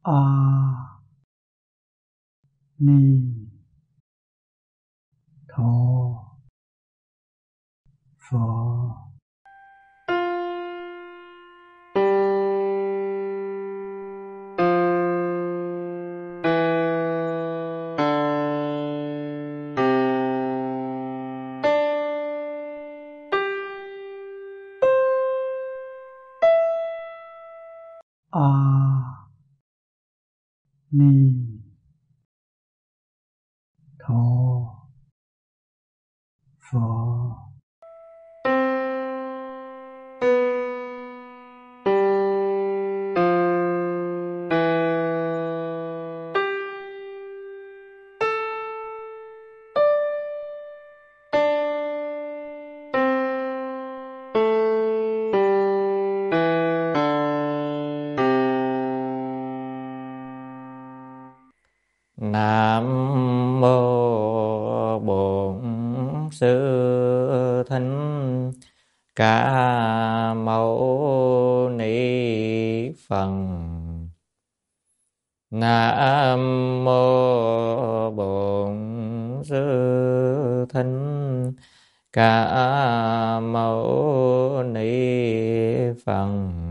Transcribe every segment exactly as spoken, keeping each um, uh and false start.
A Ni Tho Phở. A Ni Tho Phở. Nam mô Bổn Sư Thích Ca Mâu Ni Phật. Nam mô Bổn Sư Thích Ca Mâu Ni Phật.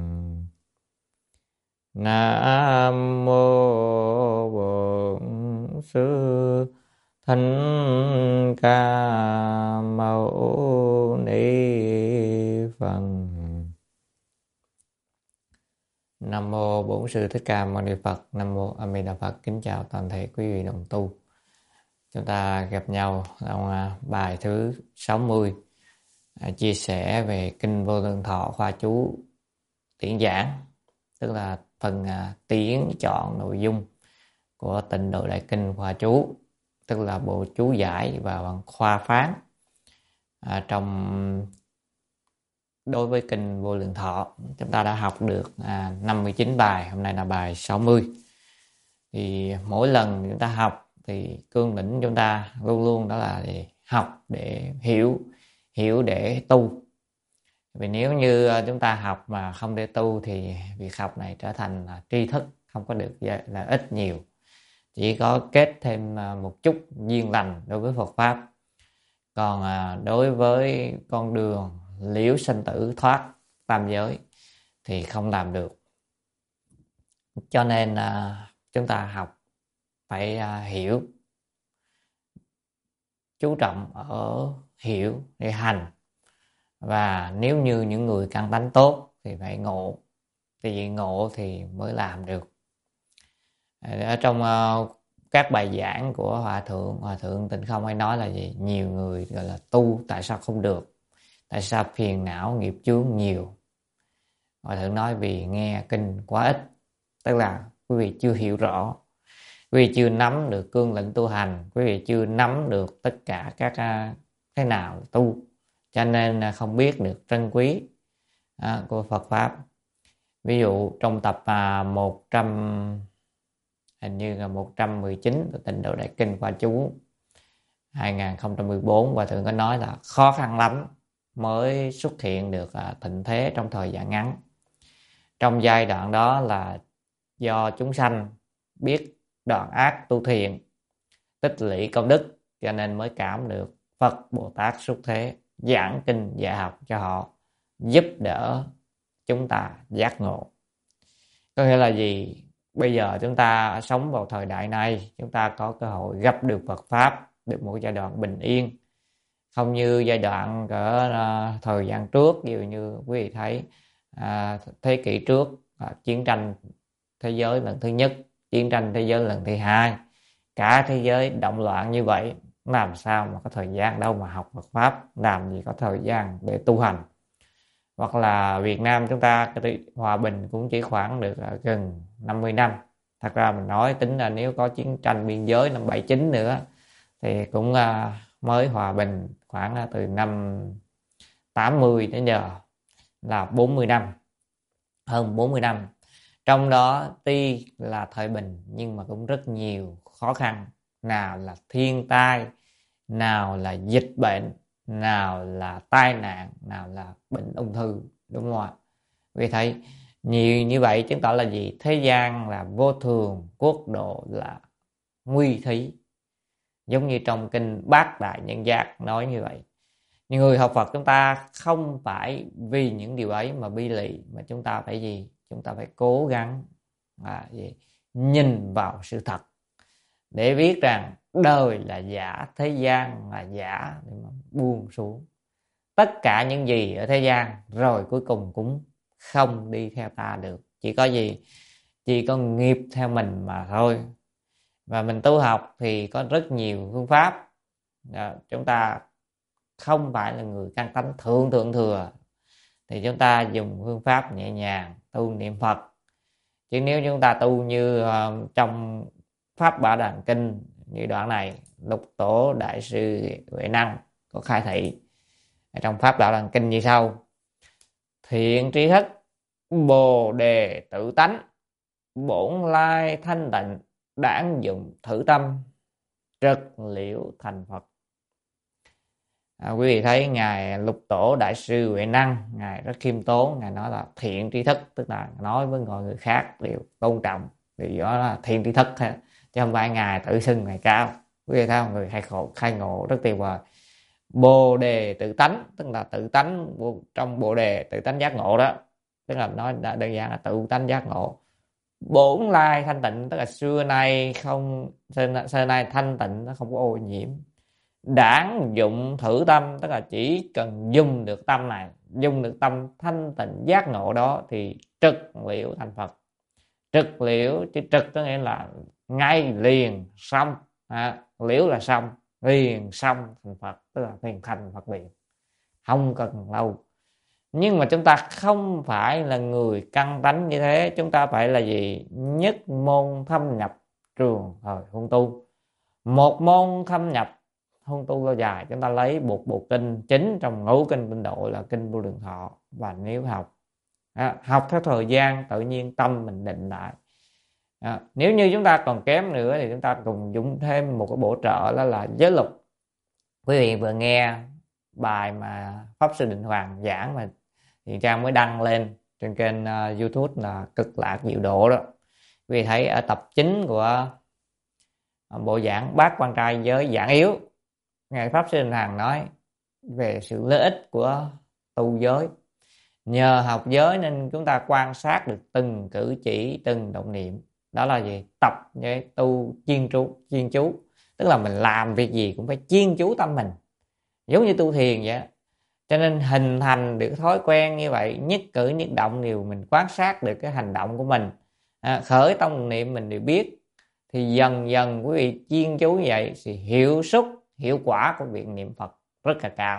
Nam mô Bổn Sư Thích Ca Mâu Ni Phật. Nam mô Bổn Sư Thích Ca Mâu Ni Phật. Nam mô A Di Đà Phật. Kính chào toàn thể quý vị đồng tu. Chúng ta gặp nhau trong bài thứ sáu mươi, chia sẻ về Kinh Vô Lượng Thọ khoa chú tuyển giảng, tức là phần tuyển chọn nội dung của Tịnh Độ Đại Kinh khoa chú, tức là bộ chú giải và bằng khoa phán à, trong đối với Kinh Vô Lượng Thọ. Chúng ta đã học được à, năm mươi chín bài, hôm nay là bài sáu mươi. Thì mỗi lần chúng ta học thì cương lĩnh chúng ta luôn luôn đó là để học để hiểu, hiểu để tu. Vì nếu như chúng ta học mà không để tu thì việc học này trở thành là tri thức, không có được lợi ích nhiều, chỉ có kết thêm một chút duyên lành đối với Phật Pháp. Còn đối với con đường liễu sinh tử thoát tam giới thì không làm được. Cho nên chúng ta học phải hiểu, chú trọng ở hiểu để hành. Và nếu như những người căn tánh tốt thì phải ngộ, thì ngộ thì mới làm được. Ở trong uh, các bài giảng của Hòa Thượng, Hòa Thượng Tịnh Không hay nói là gì? Nhiều người gọi là tu tại sao không được? Tại sao phiền não nghiệp chướng nhiều? Hòa Thượng nói vì nghe kinh quá ít, tức là quý vị chưa hiểu rõ, quý vị chưa nắm được cương lĩnh tu hành, quý vị chưa nắm được tất cả các uh, thế nào tu, cho nên không biết được trân quý à, của Phật Pháp. Ví dụ trong tập à, một trăm, hình như là một trăm mười chín của Tịnh Độ Đại Kinh khoa chú hai không một bốn, Hòa Thượng có nói là khó khăn lắm mới xuất hiện được à, thịnh thế trong thời gian ngắn. Trong giai đoạn đó là do chúng sanh biết đoạn ác tu thiện, tích lũy công đức, cho nên mới cảm được Phật Bồ Tát xuất thế giảng kinh dạy học cho họ, giúp đỡ chúng ta giác ngộ. Có nghĩa là gì? Bây giờ chúng ta sống vào thời đại này, chúng ta có cơ hội gặp được Phật Pháp, được một giai đoạn bình yên. Không như giai đoạn ở uh, thời gian trước, ví dụ như quý vị thấy uh, thế kỷ trước, uh, chiến tranh thế giới lần thứ nhất, chiến tranh thế giới lần thứ hai, cả thế giới động loạn như vậy, làm sao mà có thời gian đâu mà học Phật Pháp, làm gì có thời gian để tu hành. Hoặc là Việt Nam chúng ta hòa bình cũng chỉ khoảng được gần năm mươi năm. Thật ra mình nói tính là nếu có chiến tranh biên giới năm bảy chín nữa thì cũng mới hòa bình khoảng từ năm tám mươi đến giờ là bốn mươi năm, hơn bốn mươi năm. Trong đó tuy là thời bình nhưng mà cũng rất nhiều khó khăn, nào là thiên tai, nào là dịch bệnh, nào là tai nạn, nào là bệnh ung thư, đúng không ạ? Vì thấy Nhiều như vậy chứng tỏ là gì? Thế gian là vô thường, quốc độ là nguy thí. Giống như trong kinh Bát Đại Nhân Giác nói như vậy. Nhưng người học Phật chúng ta không phải vì những điều ấy mà bi lụy, mà chúng ta phải gì? Chúng ta phải cố gắng à, gì? Nhìn vào sự thật để biết rằng đời là giả, thế gian là giả, để mà buông xuống tất cả những gì ở thế gian, rồi cuối cùng cũng không đi theo ta được. Chỉ có gì? Chỉ có nghiệp theo mình mà thôi. Và mình tu học thì có rất nhiều phương pháp. à, chúng ta không phải là người căn tánh thượng thượng thừa thì chúng ta dùng phương pháp nhẹ nhàng tu niệm Phật. Chứ nếu chúng ta tu như uh, trong Pháp Bảo Đàn Kinh như đoạn này, Lục Tổ Đại Sư Huệ Năng có khai thị trong Pháp Bảo Đàn Kinh như sau: thiện tri thức, bồ đề tự tánh, bổn lai thanh tịnh, đảng dụng thử tâm, trực liễu thành Phật. À, quý vị thấy ngài Lục Tổ Đại Sư Huệ Năng, ngài rất khiêm tốn, ngài nói là thiện tri thức, tức là nói với mọi người khác đều tôn trọng, vì đó là thiện tri thức, chứ không phải ngài tự xưng ngài cao. Quý vị thấy không? Người khai khổ khai ngộ rất tuyệt vời. Bồ đề tự tánh, tức là tự tánh trong bồ đề, tự tánh giác ngộ đó, tức là nói đơn giản là tự tánh giác ngộ. Bổn lai thanh tịnh, tức là xưa nay không xưa, xưa nay thanh tịnh, nó không có ô nhiễm. Đảng dụng thử tâm, tức là chỉ cần dùng được tâm này, dùng được tâm thanh tịnh giác ngộ đó thì trực liễu thành Phật. Trực liễu, chứ trực có nghĩa là ngay liền xong, à, liễu là xong, liền xong thành Phật, tức là liền thành Phật liền, không cần lâu. Nhưng mà chúng ta không phải là người căn tánh như thế. Chúng ta phải là gì? Nhất môn thâm nhập trường thời huân tu. Một môn thâm nhập huân tu lâu dài, chúng ta lấy một bộ kinh chính trong ngũ kinh Tịnh Độ là kinh Vô Lượng Thọ. Và nếu học à, học theo thời gian, tự nhiên tâm mình định lại. à, Nếu như chúng ta còn kém nữa thì chúng ta cùng dùng thêm một cái bổ trợ, đó là giới luật. Quý vị vừa nghe bài mà Pháp Sư Định Hoàng giảng mà thì Trang mới đăng lên trên kênh uh, YouTube là Cực Lạc Diệu Độ đó. Quý vị thấy ở tập chín của uh, bộ giảng Bát Quan Trai Giới Giảng Yếu, ngài Pháp Sư Định Hoàng nói về sự lợi ích của tu giới. Nhờ học giới nên chúng ta quan sát được từng cử chỉ, từng động niệm. Đó là gì? Tập với tu chuyên chú, chuyên chú, tức là mình làm việc gì cũng phải chuyên chú tâm mình, giống như tu thiền vậy. Cho nên hình thành được thói quen như vậy, nhất cử nhất động đều mình quan sát được cái hành động của mình, à, khởi tâm niệm mình đều biết, thì dần dần quý vị chuyên chú như vậy thì hiệu suất, hiệu quả của việc niệm Phật rất là cao.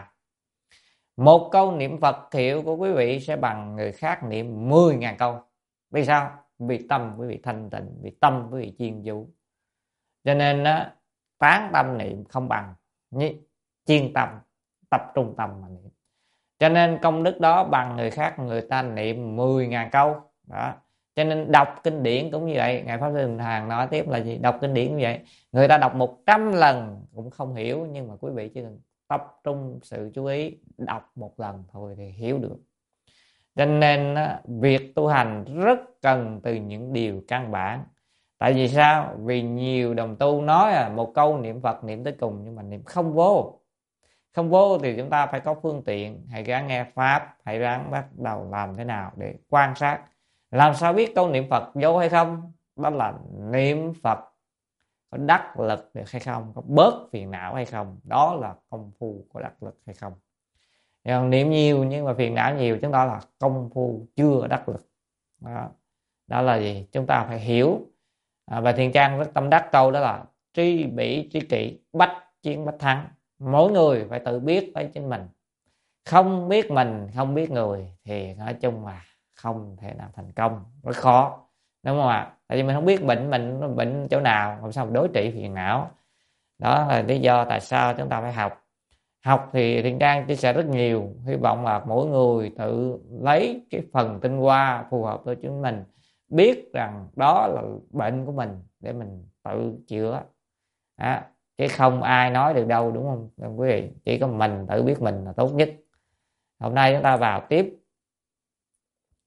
Một câu niệm Phật hiệu của quý vị sẽ bằng người khác niệm mười ngàn câu. Vì sao? Vì tâm quý vị thanh tịnh, vì tâm quý vị chuyên chú. Cho nên á, tán tâm niệm không bằng chuyên tâm, tập trung tâm mà niệm. Cho nên công đức đó bằng người khác người ta niệm mười ngàn câu đó. Cho nên đọc kinh điển cũng như vậy. Ngài Pháp Sư Định Hoàng nói tiếp là gì? Đọc kinh điển như vậy, người ta đọc một trăm lần cũng không hiểu, nhưng mà quý vị chỉ cần tập trung sự chú ý đọc một lần thôi thì hiểu được. Cho nên việc tu hành rất cần từ những điều căn bản. Tại vì sao? Vì nhiều đồng tu nói à, một câu niệm Phật niệm tới cùng, nhưng mà niệm không vô. Không vô thì chúng ta phải có phương tiện, hãy gắng nghe Pháp, hãy gắng bắt đầu làm thế nào để quan sát. Làm sao biết câu niệm Phật vô hay không? Đó là niệm Phật có đắc lực được hay không, có bớt phiền não hay không. Đó là công phu có đắc lực hay không. Còn niệm nhiều nhưng mà phiền não nhiều, chúng ta là công phu chưa đắc lực. Đó, đó là gì? Chúng ta phải hiểu. À, và Thiền Trang rất tâm đắc câu đó là tri bỉ tri kỷ, bách chiến bách thắng. Mỗi người phải tự biết với chính mình. Không biết mình, không biết người thì nói chung là không thể nào thành công, rất khó, đúng không ạ? Tại vì mình không biết bệnh mình bệnh chỗ nào, làm sao mình đối trị phiền não. Đó là lý do tại sao chúng ta phải học. Học thì Thiền Trang chia sẻ rất nhiều, hy vọng là mỗi người tự lấy cái phần tinh hoa phù hợp với chính mình, biết rằng đó là bệnh của mình để mình tự chữa. Đó, chứ không ai nói được đâu, đúng không quý vị? Chỉ có mình tự biết mình là tốt nhất. Hôm nay chúng ta vào tiếp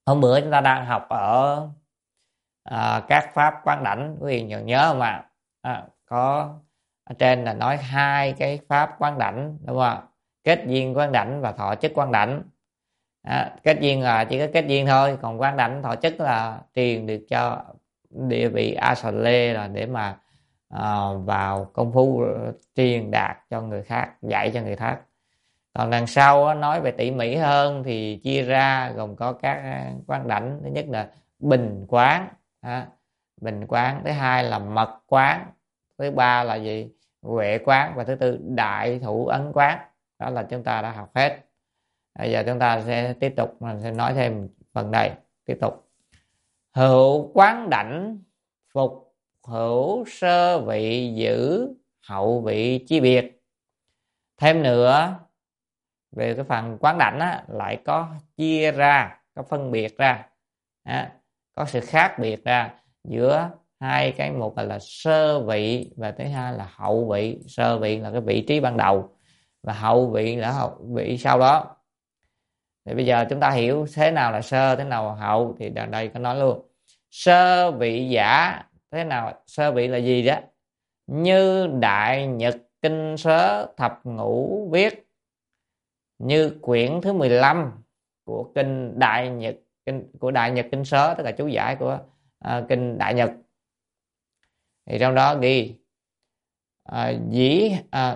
Hôm bữa chúng ta đang học ở à, các pháp quán đảnh, quý vị nhớ nhớ không ạ? À, có ở trên là nói hai cái pháp quán đảnh, đúng không ạ? Kết duyên quán đảnh và thọ chức quán đảnh. À, kết duyên là chỉ có kết duyên thôi, còn quán đảnh thọ chức là truyền được cho địa vị A Sà Lê, là để mà à, vào công phu truyền đạt cho người khác, dạy cho người khác. Còn đằng sau á, nói về tỉ mỉ hơn thì chia ra gồm có các quán đảnh. Thứ nhất là bình quán, à, bình quán. Thứ hai là mật quán. Thứ ba là gì? Huệ quán. Và thứ tư đại thủ ấn quán. Đó là chúng ta đã học hết. Bây giờ chúng ta sẽ tiếp tục, mình sẽ nói thêm phần này. Tiếp tục. Hữu quán đảnh phục hữu sơ vị giữ hậu vị chi biệt. Thêm nữa, về cái phần quán đảnh á, lại có chia ra, có phân biệt ra, à, có sự khác biệt ra giữa hai cái, một là sơ vị và thứ hai là hậu vị. Sơ vị là cái vị trí ban đầu và hậu vị là hậu vị sau đó. Thì bây giờ chúng ta hiểu thế nào là sơ, thế nào là hậu, thì ở đây có nói luôn. Sơ vị giả, thế nào sơ vị là gì đó? Như Đại Nhật Kinh Sớ Thập Ngũ viết, như quyển thứ mười lăm của kinh Đại Nhật kinh của Đại Nhật Kinh Sớ, tức là chú giải của uh, kinh Đại Nhật. Thì trong đó ghi uh, dĩ uh,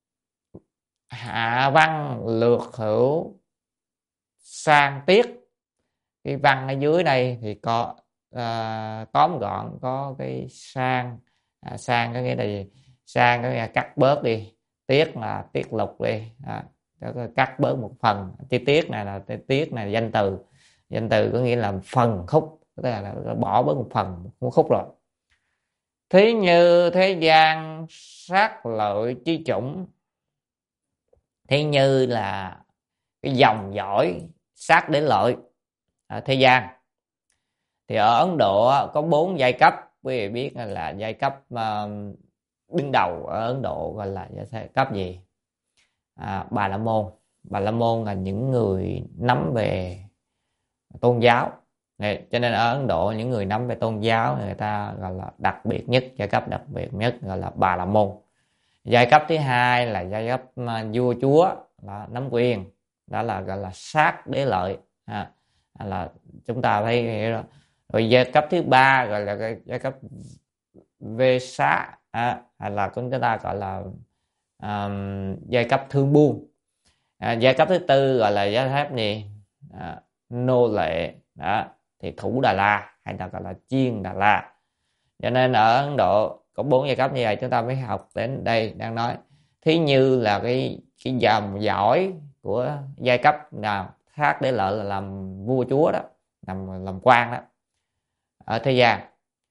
hạ văn lược hữu sang tiết. Cái văn ở dưới này thì có uh, tóm gọn, có cái sang, uh, sang có nghĩa là gì? Sang có nghĩa là cắt bớt đi, tiết là tiết lục đi, uh, cắt bớt một phần. Chi tiết này là tiết này là danh từ, danh từ có nghĩa là phần khúc, tức là, là bỏ bớt một phần một khúc rồi. Thí như thế gian sát lợi chi chủng. Thí như là cái dòng dõi sát đến lợi ở thế gian. Thì ở Ấn Độ có bốn giai cấp, quý vị biết là giai cấp uh, đứng đầu ở Ấn Độ gọi là giai cấp gì? À, Bà La Môn. Bà La Môn là những người nắm về tôn giáo. Này, cho nên ở Ấn Độ những người nắm về tôn giáo người ta gọi là đặc biệt nhất, giai cấp đặc biệt nhất gọi là Bà La Môn. Giai cấp thứ hai là giai cấp vua chúa, là nắm quyền, đó là gọi là sát đế lợi, à, là chúng ta thấy rồi. Rồi giai cấp thứ ba gọi là giai cấp vê xá, à, là chúng ta gọi là um, giai cấp thương buôn. À, giai cấp thứ tư gọi là giai cấp gì? À, nô lệ, đó thì thủ Đà La hay là gọi là chiên Đà La. Cho nên ở Ấn Độ có bốn giai cấp như vậy. Chúng ta mới học đến đây đang nói thí như là cái cái dòng dõi của giai cấp nào khác để lợi là làm vua chúa đó, làm làm quan đó ở thế gian.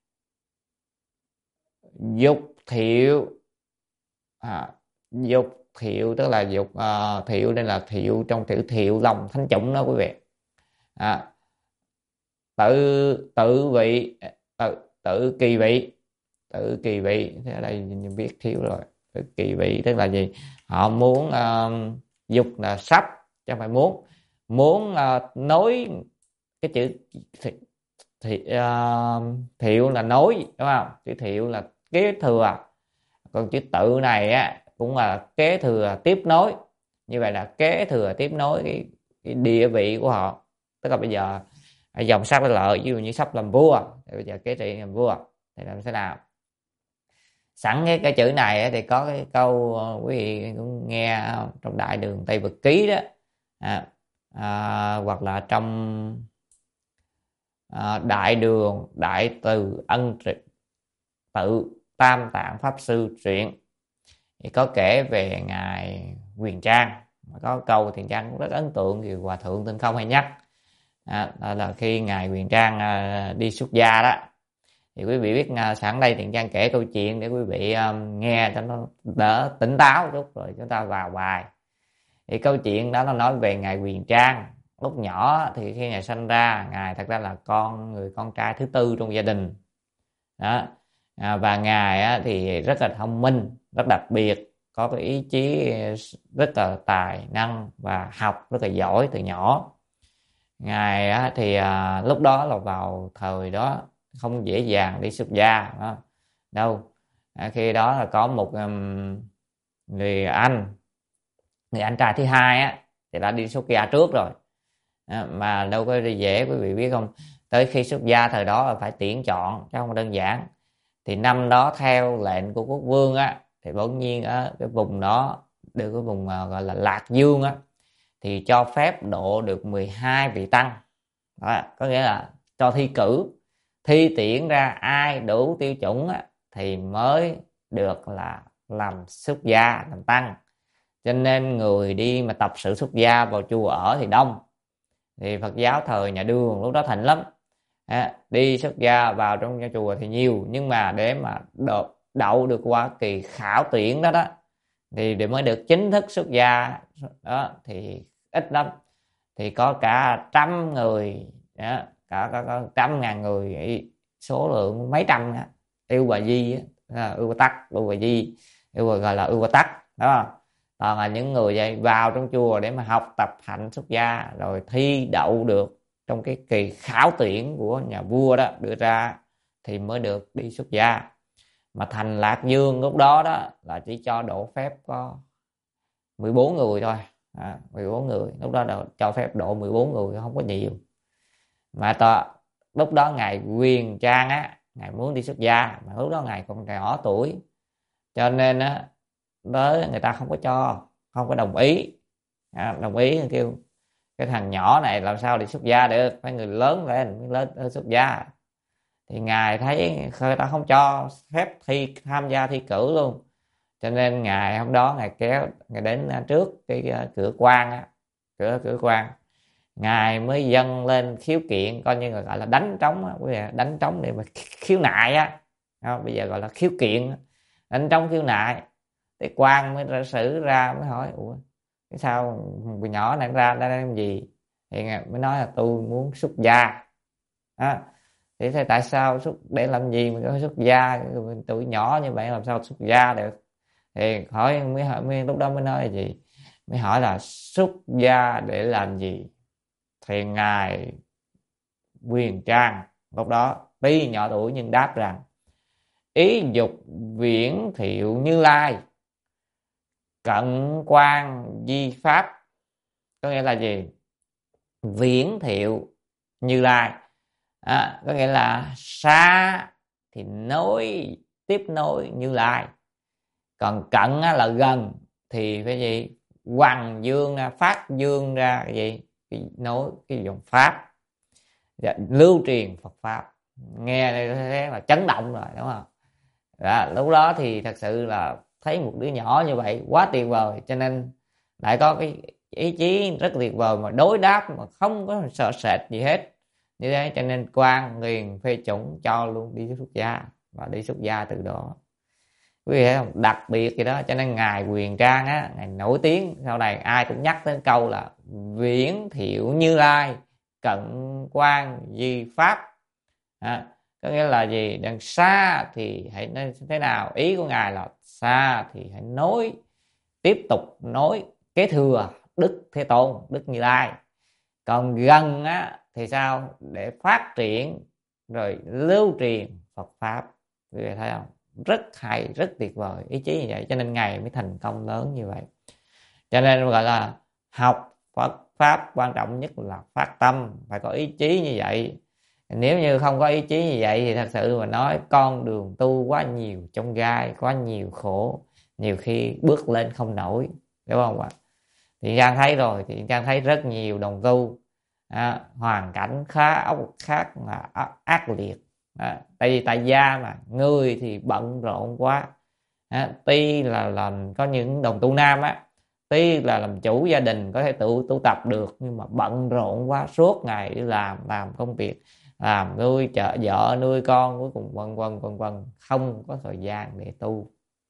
Dục thiệu, à, dục thiệu tức là dục uh, thiệu, đây là thiệu trong chữ thiệu lòng thánh chủng đó quý vị. À, tự tự vị, tự tự kỳ vị, tự kỳ vị. Thế ở đây viết thiếu rồi. Tự kỳ vị tức là gì? Họ muốn uh, dục là sắp, chứ không phải muốn. Muốn uh, nối cái chữ thì, thì, uh, thiệu là nối, đúng không? Chữ thiệu là kế thừa. Còn chữ tự này á cũng là kế thừa tiếp nối. Như vậy là kế thừa tiếp nối cái, cái địa vị của họ. Tức là bây giờ dòng sắc lợi, ví dụ như sắp làm vua thì bây giờ kế trị làm vua thì làm thế nào? Sẵn cái, cái chữ này thì có cái câu quý vị cũng nghe trong Đại Đường Tây Vực Ký đó, à, à, hoặc là trong à, Đại Đường Đại Từ Ân Tự Tam Tạng Pháp Sư truyện thì có kể về ngài Huyền Trang. Có câu Thiền Trang cũng rất ấn tượng, thì Hòa Thượng Tinh Không hay nhắc. À, đó là khi ngài Huyền Trang à, đi xuất gia đó, thì quý vị biết à, sẵn đây Thiền Trang kể câu chuyện để quý vị um, nghe cho nó đỡ tỉnh táo chút rồi chúng ta vào bài. Thì câu chuyện đó nó nói về ngài Huyền Trang. Lúc nhỏ thì khi ngài sanh ra, ngài thật ra là con người con trai thứ tư trong gia đình đó. À, và ngài á, thì rất là thông minh, rất đặc biệt, có cái ý chí rất là tài năng và học rất là giỏi từ nhỏ. Ngài á, thì à, lúc đó là vào thời đó không dễ dàng đi xuất gia đó. Đâu à, khi đó là có một um, người anh người anh trai thứ hai á thì đã đi xuất gia trước rồi. À, mà đâu có dễ, quý vị biết không, tới khi xuất gia thời đó là phải tuyển chọn chứ không đơn giản. Thì năm đó theo lệnh của quốc vương á thì bỗng nhiên ở cái vùng đó, được cái vùng à, gọi là Lạc Dương á, thì cho phép độ được mười hai vị tăng. Đó, có nghĩa là cho thi cử, thi tuyển ra ai đủ tiêu chuẩn á, thì mới được là làm xuất gia, làm tăng. Cho nên người đi mà tập sự xuất gia vào chùa ở thì đông. Thì Phật giáo thời nhà Đường lúc đó thịnh lắm. À, đi xuất gia vào trong nhà chùa thì nhiều, nhưng mà để mà đậu, đậu được qua kỳ khảo tuyển đó đó thì để mới được chính thức xuất gia đó thì ít lắm. Thì có cả trăm người đó, cả có, có trăm ngàn người, số lượng mấy trăm đó. Yêu Bà Di á, Ưu Bà Tắc, Ưu Bà Di, Ưu Bà gọi là Ưu Bà Tắc đó. Toàn là những người vậy vào trong chùa để mà học tập hạnh xuất gia, rồi thi đậu được trong cái kỳ khảo tuyển của nhà vua đó đưa ra thì mới được đi xuất gia. Mà thành Lạc Dương lúc đó đó là chỉ cho độ phép có mười bốn người thôi. À, mười bốn người lúc đó là cho phép độ mười bốn người, không có nhiều. Mà to, lúc đó ngài Quyền Trang á, ngài muốn đi xuất gia mà lúc đó ngài còn nhỏ tuổi, cho nên á tới người ta không có cho, không có đồng ý. À, đồng ý kêu cái thằng nhỏ này làm sao đi xuất gia được, phải người lớn lên mới lên xuất gia. Thì ngài thấy người ta không cho phép thi tham gia thi cử luôn, cho nên ngài hôm đó ngài kéo ngài đến trước cái cửa quan á, cửa cửa quan, ngài mới dâng lên khiếu kiện, coi như là gọi là đánh trống á, quý vị, đánh trống để mà khiếu nại á. Không, bây giờ gọi là khiếu kiện, đánh trống khiếu nại. Cái quan mới ra xử ra mới hỏi ủa cái sao người nhỏ này ra đây làm gì, thì ngài mới nói là tôi muốn xuất gia. Đó. Thì thế tại sao xuất để làm gì mà có xuất gia, tuổi nhỏ như vậy làm sao xuất gia được. Thì hỏi mới hỏi mới lúc đó mới nói là gì, mới hỏi là xuất gia để làm gì. Thì ngài Quyền Trang lúc đó tuy nhỏ tuổi nhưng đáp rằng ý dục viễn thiệu Như Lai, cận quan di pháp. Có nghĩa là gì? Viễn thiệu Như Lai à, có nghĩa là xa thì nối tiếp nối Như Lai, còn cận là gần thì phải gì, hoằng dương ra, phát dương ra cái gì, cái nối cái dòng pháp, lưu truyền Phật pháp. Nghe thế là chấn động rồi đúng không? Đó, lúc đó thì thật sự là thấy một đứa nhỏ như vậy quá tuyệt vời, cho nên lại có cái ý chí rất tuyệt vời mà đối đáp mà không có sợ sệt gì hết. Như thế cho nên quan liền phê chuẩn cho luôn đi xuất gia, và đi xuất gia từ đó. Quý vị thấy không? Đặc biệt gì đó, cho nên ngài Quyền Trang á, ngài nổi tiếng, sau này ai cũng nhắc đến câu là viễn thiệu Như Lai, cận quan di pháp. À, có nghĩa là gì? Đằng xa thì hãy thế nào? Ý của ngài là xa thì hãy nối, tiếp tục nối kế thừa Đức Thế Tôn, Đức Như Lai. Còn gần á thì sao? Để phát triển rồi lưu truyền Phật pháp. Quý vị thấy không? Rất hay, rất tuyệt vời, ý chí như vậy, cho nên ngài mới thành công lớn như vậy. Cho nên gọi là học Phật pháp quan trọng nhất là phát tâm, phải có ý chí như vậy. Nếu như không có ý chí như vậy thì thật sự mà nói con đường tu quá nhiều chông gai, quá nhiều khổ, nhiều khi bước lên không nổi, đúng không ạ? Thì Giang thấy rồi, thì Giang thấy rất nhiều đồng tu à, hoàn cảnh khá ốc khác là ác liệt. À, tại vì tại gia mà người thì bận rộn quá. À, tuy là làm có những đồng tu nam á, tuy là làm chủ gia đình có thể tự tu tập được, nhưng mà bận rộn quá, suốt ngày đi làm làm công việc, làm nuôi chợ vợ nuôi con, cuối cùng vân vân vân vân, không có thời gian để tu.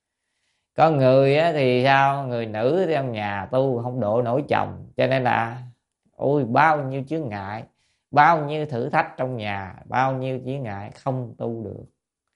Có người á thì sao, người nữ trong nhà tu không độ nổi chồng, cho nên là ôi bao nhiêu chướng ngại, bao nhiêu thử thách trong nhà, bao nhiêu chướng ngại, không tu được.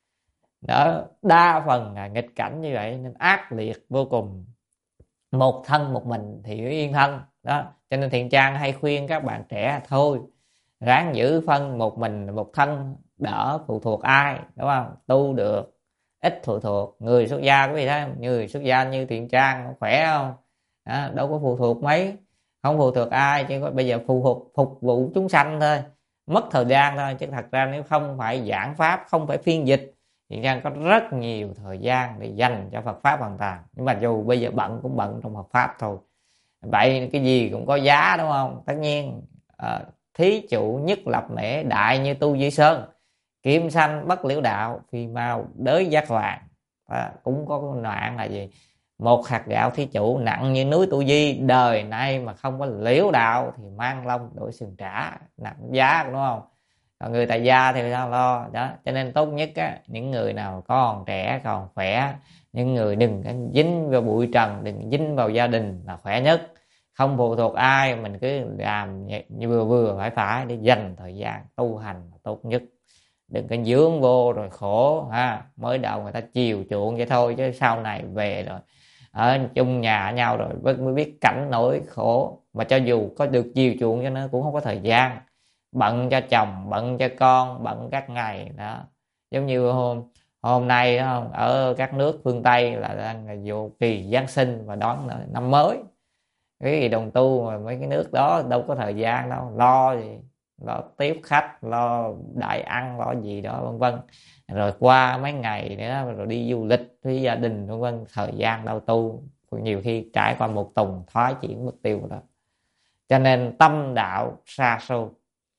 Đó, đa phần là nghịch cảnh như vậy nên ác liệt vô cùng. Một thân một mình thì yên thân, đó. Cho nên Thiện Trang hay khuyên các bạn trẻ thôi ráng giữ phân một mình một thân, đỡ phụ thuộc ai, đúng không? Tu được ít phụ thuộc. Người xuất gia quý vị thấy không? Người xuất gia như Thiện Trang khỏe không? Đó, đâu có phụ thuộc mấy, không phụ thuộc ai, chỉ có bây giờ phụ thuộc phục vụ chúng sanh thôi, mất thời gian thôi. Chứ thật ra nếu không phải giảng pháp, không phải phiên dịch, Thiện Trang có rất nhiều thời gian để dành cho Phật pháp hoàn toàn. Nhưng mà dù bây giờ bận cũng bận trong Phật pháp thôi. Vậy cái gì cũng có giá, đúng không? Tất nhiên à, thí chủ nhất lập mễ đại như tu Di Sơn, kim sanh bất liễu đạo, phi mau đới giác hoàng. À, cũng có nạn là gì? Một hạt gạo thí chủ nặng như núi Tu Di, đời nay mà không có liễu đạo thì mang lông đổi sừng trả, nặng giá, đúng không? Còn người tại gia thì sao lo đó. Cho nên tốt nhất á, những người nào còn trẻ còn khỏe, những người đừng có dính vào bụi trần, đừng dính vào gia đình là khỏe nhất, không phụ thuộc ai, mình cứ làm như vừa vừa phải phải để dành thời gian tu hành là tốt nhất. Đừng có dướng vô rồi khổ ha. Mới đầu người ta chiều chuộng vậy thôi, chứ sau này về rồi ở chung nhà nhau rồi mới biết cảnh nỗi khổ. Mà cho dù có được chiều chuộng cho nó cũng không có thời gian, bận cho chồng, bận cho con, bận các ngày đó. Giống như hôm hôm nay không, ở các nước phương Tây là đang vô kỳ Giáng sinh và đón năm mới. Cái gì đồng tu mà mấy cái nước đó đâu có thời gian đâu, lo gì, lo tiếp khách, lo đại ăn, lo gì đó vân vân. Rồi qua mấy ngày nữa rồi đi du lịch với gia đình vân vân, thời gian đâu tu. Nhiều khi trải qua một tuần thoái chuyển mất tiêu đó. Cho nên tâm đạo xa xôi,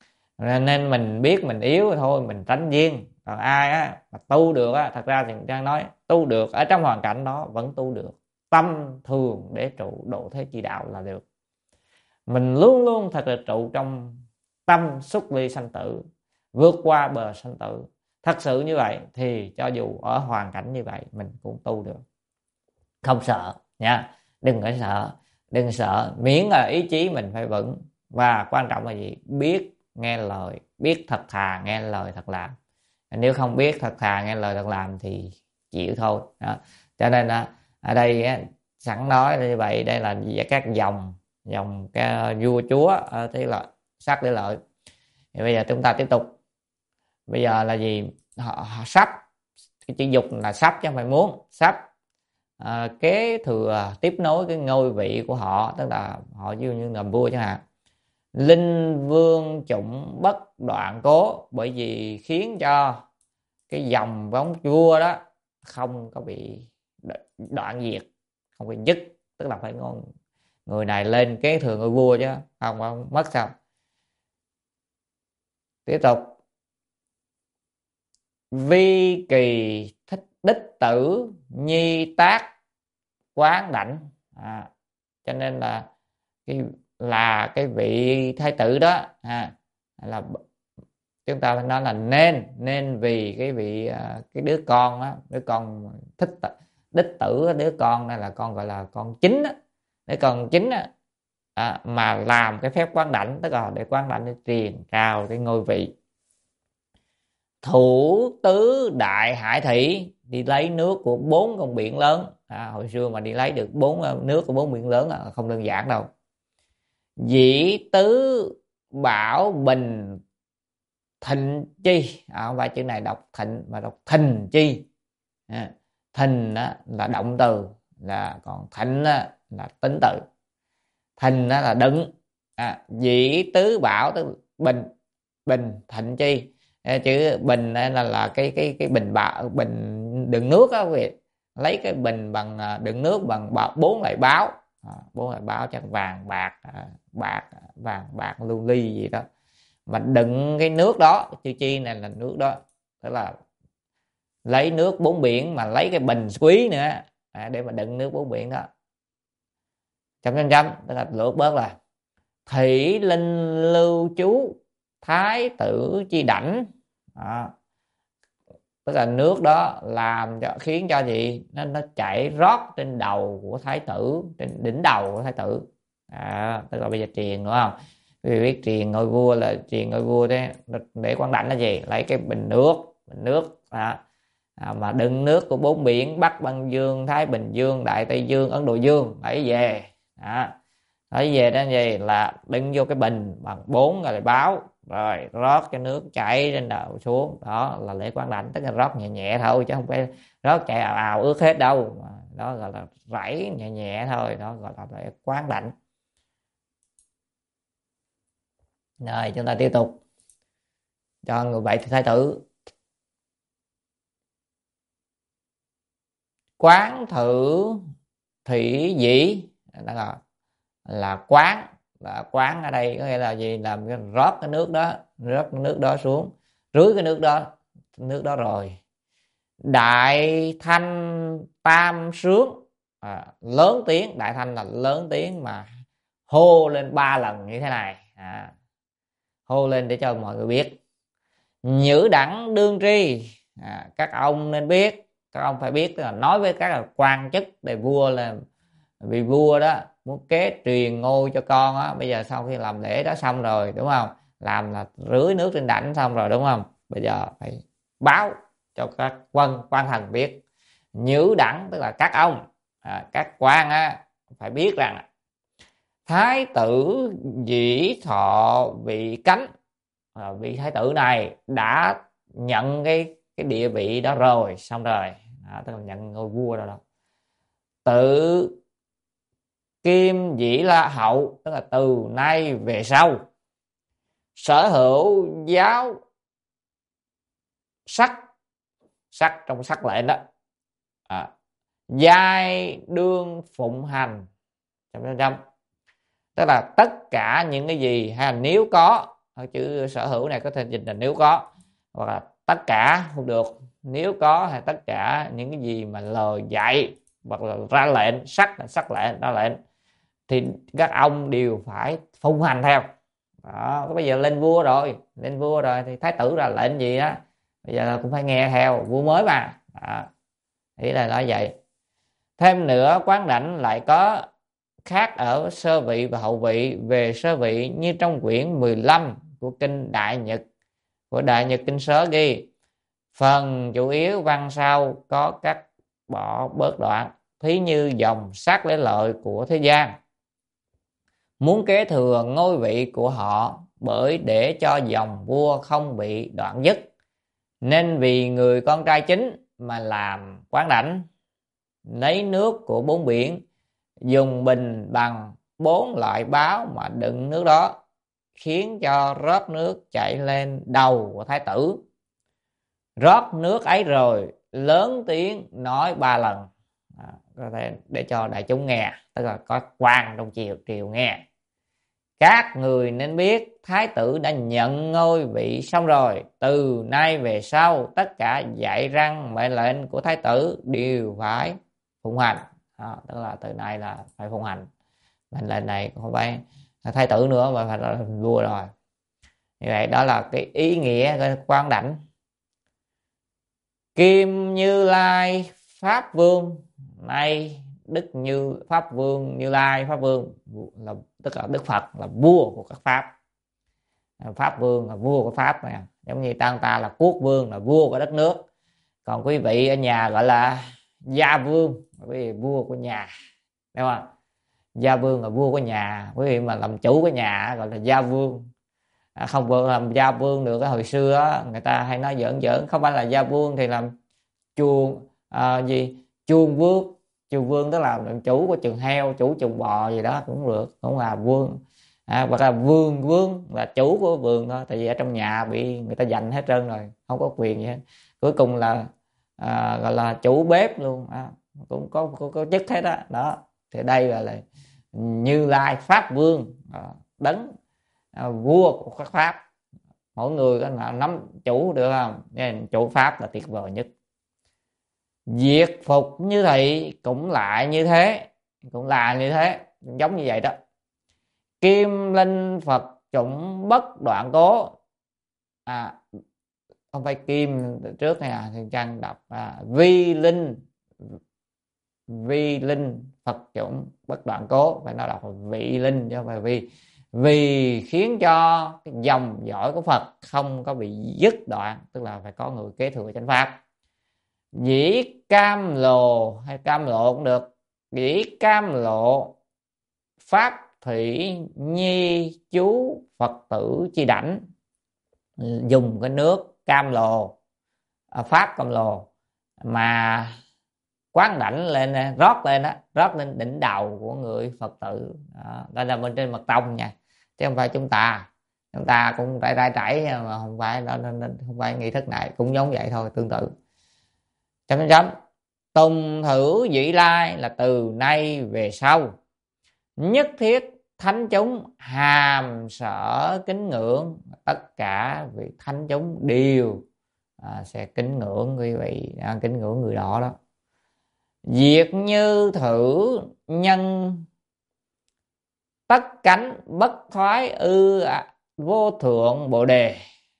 nên mình biết mình yếu thôi mình tránh duyên. Còn ai á mà tu được á, thật ra thì đang nói tu được ở trong hoàn cảnh đó vẫn tu được. Tâm thường để trụ độ thế chi đạo là được. Mình luôn luôn thật là trụ trong tâm xuất ly sanh tử, vượt qua bờ sanh tử. Thật sự như vậy thì cho dù ở hoàn cảnh như vậy mình cũng tu được, không sợ nha. Đừng có sợ, đừng sợ, miễn là ý chí mình phải vững. Và quan trọng là gì? Biết nghe lời, biết thật thà nghe lời thật làm. Nếu không biết thật thà nghe lời thật làm thì chịu thôi đó. Cho nên ở đây sẵn nói như vậy, đây là các dòng dòng cái vua chúa thế là sắc để lợi. Thì bây giờ chúng ta tiếp tục. Bây giờ là gì? Họ, họ sắp, cái chữ dục là sắp chứ không phải muốn. Sắp à, kế thừa tiếp nối cái ngôi vị của họ, tức là họ như như làm vua chẳng hạn. Linh vương chủng bất đoạn cố, bởi vì khiến cho cái dòng bóng vua đó không có bị đoạn diệt, không bị dứt. Tức là phải ngon người này lên kế thừa ngôi vua chứ không, không mất sao. Tiếp tục. Vi kỳ thích đích tử nhi tác quán đảnh. À, cho nên là cái là cái vị thái tử đó à, là chúng ta phải nói là nên nên vì cái vị cái đứa con đó, đứa con thích đích tử, đứa con này là con gọi là con chính đó, đứa con chính đó, à, mà làm cái phép quán đảnh, tức là để quán đảnh để truyền trao cái ngôi vị. Thủ tứ đại hải thủy, đi lấy nước của bốn con biển lớn. À, hồi xưa mà đi lấy được bốn nước của bốn biển lớn là không đơn giản đâu. Dĩ tứ bảo bình thịnh chi, à, không phải chữ này đọc thịnh mà đọc thình chi. À, thình á, là động từ, là còn thịnh á, là tính từ. Thình á, là đựng. À, dĩ tứ bảo tức bình bình thịnh chi. À, chữ bình là là cái cái cái bình bạo, bình đựng nước á quý vị. Lấy cái bình bằng đựng nước bằng bốn loại báo. À, bốn loại báo chắc vàng bạc bạc vàng bạc lưu ly gì đó, mà đựng cái nước đó. Chữ chi này là nước đó, tức là lấy nước bốn biển mà lấy cái bình quý nữa à, để mà đựng nước bốn biển đó. Chấm chấm chấm, tức là lược bớt là thủy linh lưu chú thái tử chi đảnh. Đó. Tức là nước đó làm cho khiến cho gì nó nó chảy rót trên đầu của thái tử, trên đỉnh đầu của thái tử. À, tức là bây giờ truyền đúng không? Vì biết truyền ngôi vua là truyền ngôi vua đấy, để quán đảnh là gì? Lấy cái bình nước, bình nước à, à, mà đựng nước của bốn biển Bắc Băng Dương, Thái Bình Dương, Đại Tây Dương, Ấn Độ Dương lấy về. À, Thấy về đó gì là đựng vô cái bình bằng bốn rồi báo, rồi rót cái nước chảy trên đầu xuống, đó là lễ quán đảnh. Tức là rót nhẹ nhẹ thôi chứ không phải rót chạy ào ào ướt hết đâu, đó gọi là rảy nhẹ nhẹ thôi, đó gọi là lễ quán đảnh. Rồi chúng ta tiếp tục cho người vậy thì thái tử. Quán thử thủy dĩ là, là quán, là quán ở đây có nghĩa là gì, làm rót cái nước đó, rót cái nước đó xuống, rưới cái nước đó, nước đó rồi đại thanh tam sướng, à, lớn tiếng. Đại thanh là lớn tiếng mà hô lên ba lần như thế này, à, hô lên để cho mọi người biết. Nhữ đẳng đương tri, à, các ông nên biết, các ông phải biết, tức là nói với các quan chức để vua, là vì vua đó muốn kế truyền ngôi cho con á. Bây giờ sau khi làm lễ đó xong rồi đúng không, làm là rưới nước trên đảnh xong rồi đúng không, bây giờ phải báo cho các quân quan thần biết. Nhữ đẳng tức là các ông, à, các quan á phải biết rằng thái tử dĩ thọ vị cánh, à, vị thái tử này đã nhận cái cái địa vị đó rồi, xong rồi, à, tức là nhận ngôi vua rồi đó. Tự kim dĩ la hậu, tức là từ nay về sau sở hữu giáo sắc, sắc trong sắc lệnh đó, à, giai đương phụng hành trăm trăm, tức là tất cả những cái gì, hay là nếu có, chữ sở hữu này có thể dịch là nếu có, hoặc là tất cả không được, nếu có hay tất cả những cái gì mà lời dạy hoặc là ra lệnh, sắc là sắc lệnh, ra lệnh thì các ông đều phải phụng hành theo. Đó, bây giờ lên vua rồi, lên vua rồi thì thái tử ra lệnh gì đó bây giờ cũng phải nghe theo, vua mới mà. Đó, ý là nói vậy. Thêm nữa, quán đảnh lại có khác ở sơ vị và hậu vị. Về sơ vị như trong quyển mười lăm của kinh Đại Nhật, của Đại Nhật Kinh Sớ ghi, phần chủ yếu văn sau có cắt bỏ bớt đoạn, thí như dòng sát lấy lợi của thế gian muốn kế thừa ngôi vị của họ, bởi để cho dòng vua không bị đoạn dứt, nên vì người con trai chính mà làm quán đảnh. Lấy nước của bốn biển, dùng bình bằng bốn loại báo mà đựng nước đó, khiến cho rót nước chảy lên đầu của thái tử. Rót nước ấy rồi lớn tiếng nói ba lần, à, có thể để cho đại chúng nghe, tức là có quan trong triều triều nghe. Các người nên biết thái tử đã nhận ngôi vị xong rồi, từ nay về sau tất cả dạy răn mệnh lệnh của thái tử đều phải phụng hành. Đó, tức là từ nay là phải phụng hành mệnh lệnh này, không phải thái tử nữa mà phải là vua rồi. Như vậy đó là cái ý nghĩa của quán đảnh. Kim Như Lai Pháp Vương, nay Đức Như Pháp Vương, Như Lai Pháp Vương là tức là Đức Phật là vua của các pháp. Pháp Vương là vua của pháp này, giống như ta ta là quốc vương là vua của đất nước, còn quý vị ở nhà gọi là gia vương, quý vị vua của nhà, đúng không? Gia vương là vua của nhà, quý vị mà làm chủ của nhà gọi là gia vương. À, không vừa làm gia vương được. Cái hồi xưa á, người ta hay nói giỡn giỡn, không phải là gia vương thì làm chuồng, à, gì chuồng vương, chuồng vương tức là làm chủ của chuồng heo, chủ chuồng bò gì đó cũng được, cũng là vương. À, hoặc là vương vương là chủ của vườn thôi, tại vì ở trong nhà bị người ta giành hết trơn rồi, không có quyền gì hết. Cuối cùng là à, gọi là chủ bếp luôn, à, cũng có, có có chức hết đó. Đó thì đây là, là Như Lai Pháp Vương, à, đấng à, vua của các pháp. Mỗi người có là nắm chủ được không, nên chủ pháp là tuyệt vời nhất. Diệt phục như thị cũng lại như thế, cũng là như thế, giống như vậy đó. Kim linh Phật chủng bất đoạn cố, à không phải kim trước này à, thì trang đọc à, vi linh, vi linh Phật chủng bất đoạn cố, phải nói là vị linh chứ không phải vi, vì khiến cho cái dòng dõi của Phật không có bị dứt đoạn, tức là phải có người kế thừa chánh pháp. Dĩ cam lồ hay cam lộ cũng được, dĩ cam lộ pháp thủy nhi chú Phật tử chi đảnh, dùng cái nước cam lồ, pháp cam lồ mà quán đảnh lên, rót lên đó, rót lên đỉnh đầu của người Phật tử. Đó, đó là bên trên mật tông nha, chứ không phải chúng ta chúng ta cũng trải trải trải mà không phải đó, không phải nghi thức này cũng giống vậy thôi, tương tự. Chấm chấm tùng thử vị lai là từ nay về sau nhất thiết thánh chúng hàm sở kính ngưỡng, tất cả vị thánh chúng đều à, sẽ kính ngưỡng quý vị, à, kính ngưỡng người đó đó. Diệt như thử nhân tất cánh bất thoái ư à, vô thượng bồ đề,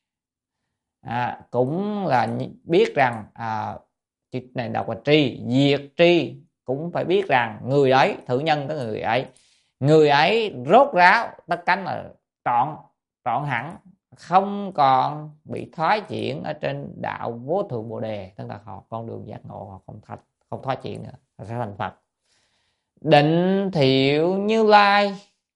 à, cũng là biết rằng à, chữ này đọc là tri, diệt tri cũng phải biết rằng người ấy, thử nhân tới người ấy, người ấy rốt ráo, tất cánh là trọn trọn hẳn, không còn bị thoái chuyển ở trên đạo vô thượng bồ đề, tức là họ con đường giác ngộ, họ không thành không thoái chuyển nữa, họ sẽ thành Phật. Định thiệu Như Lai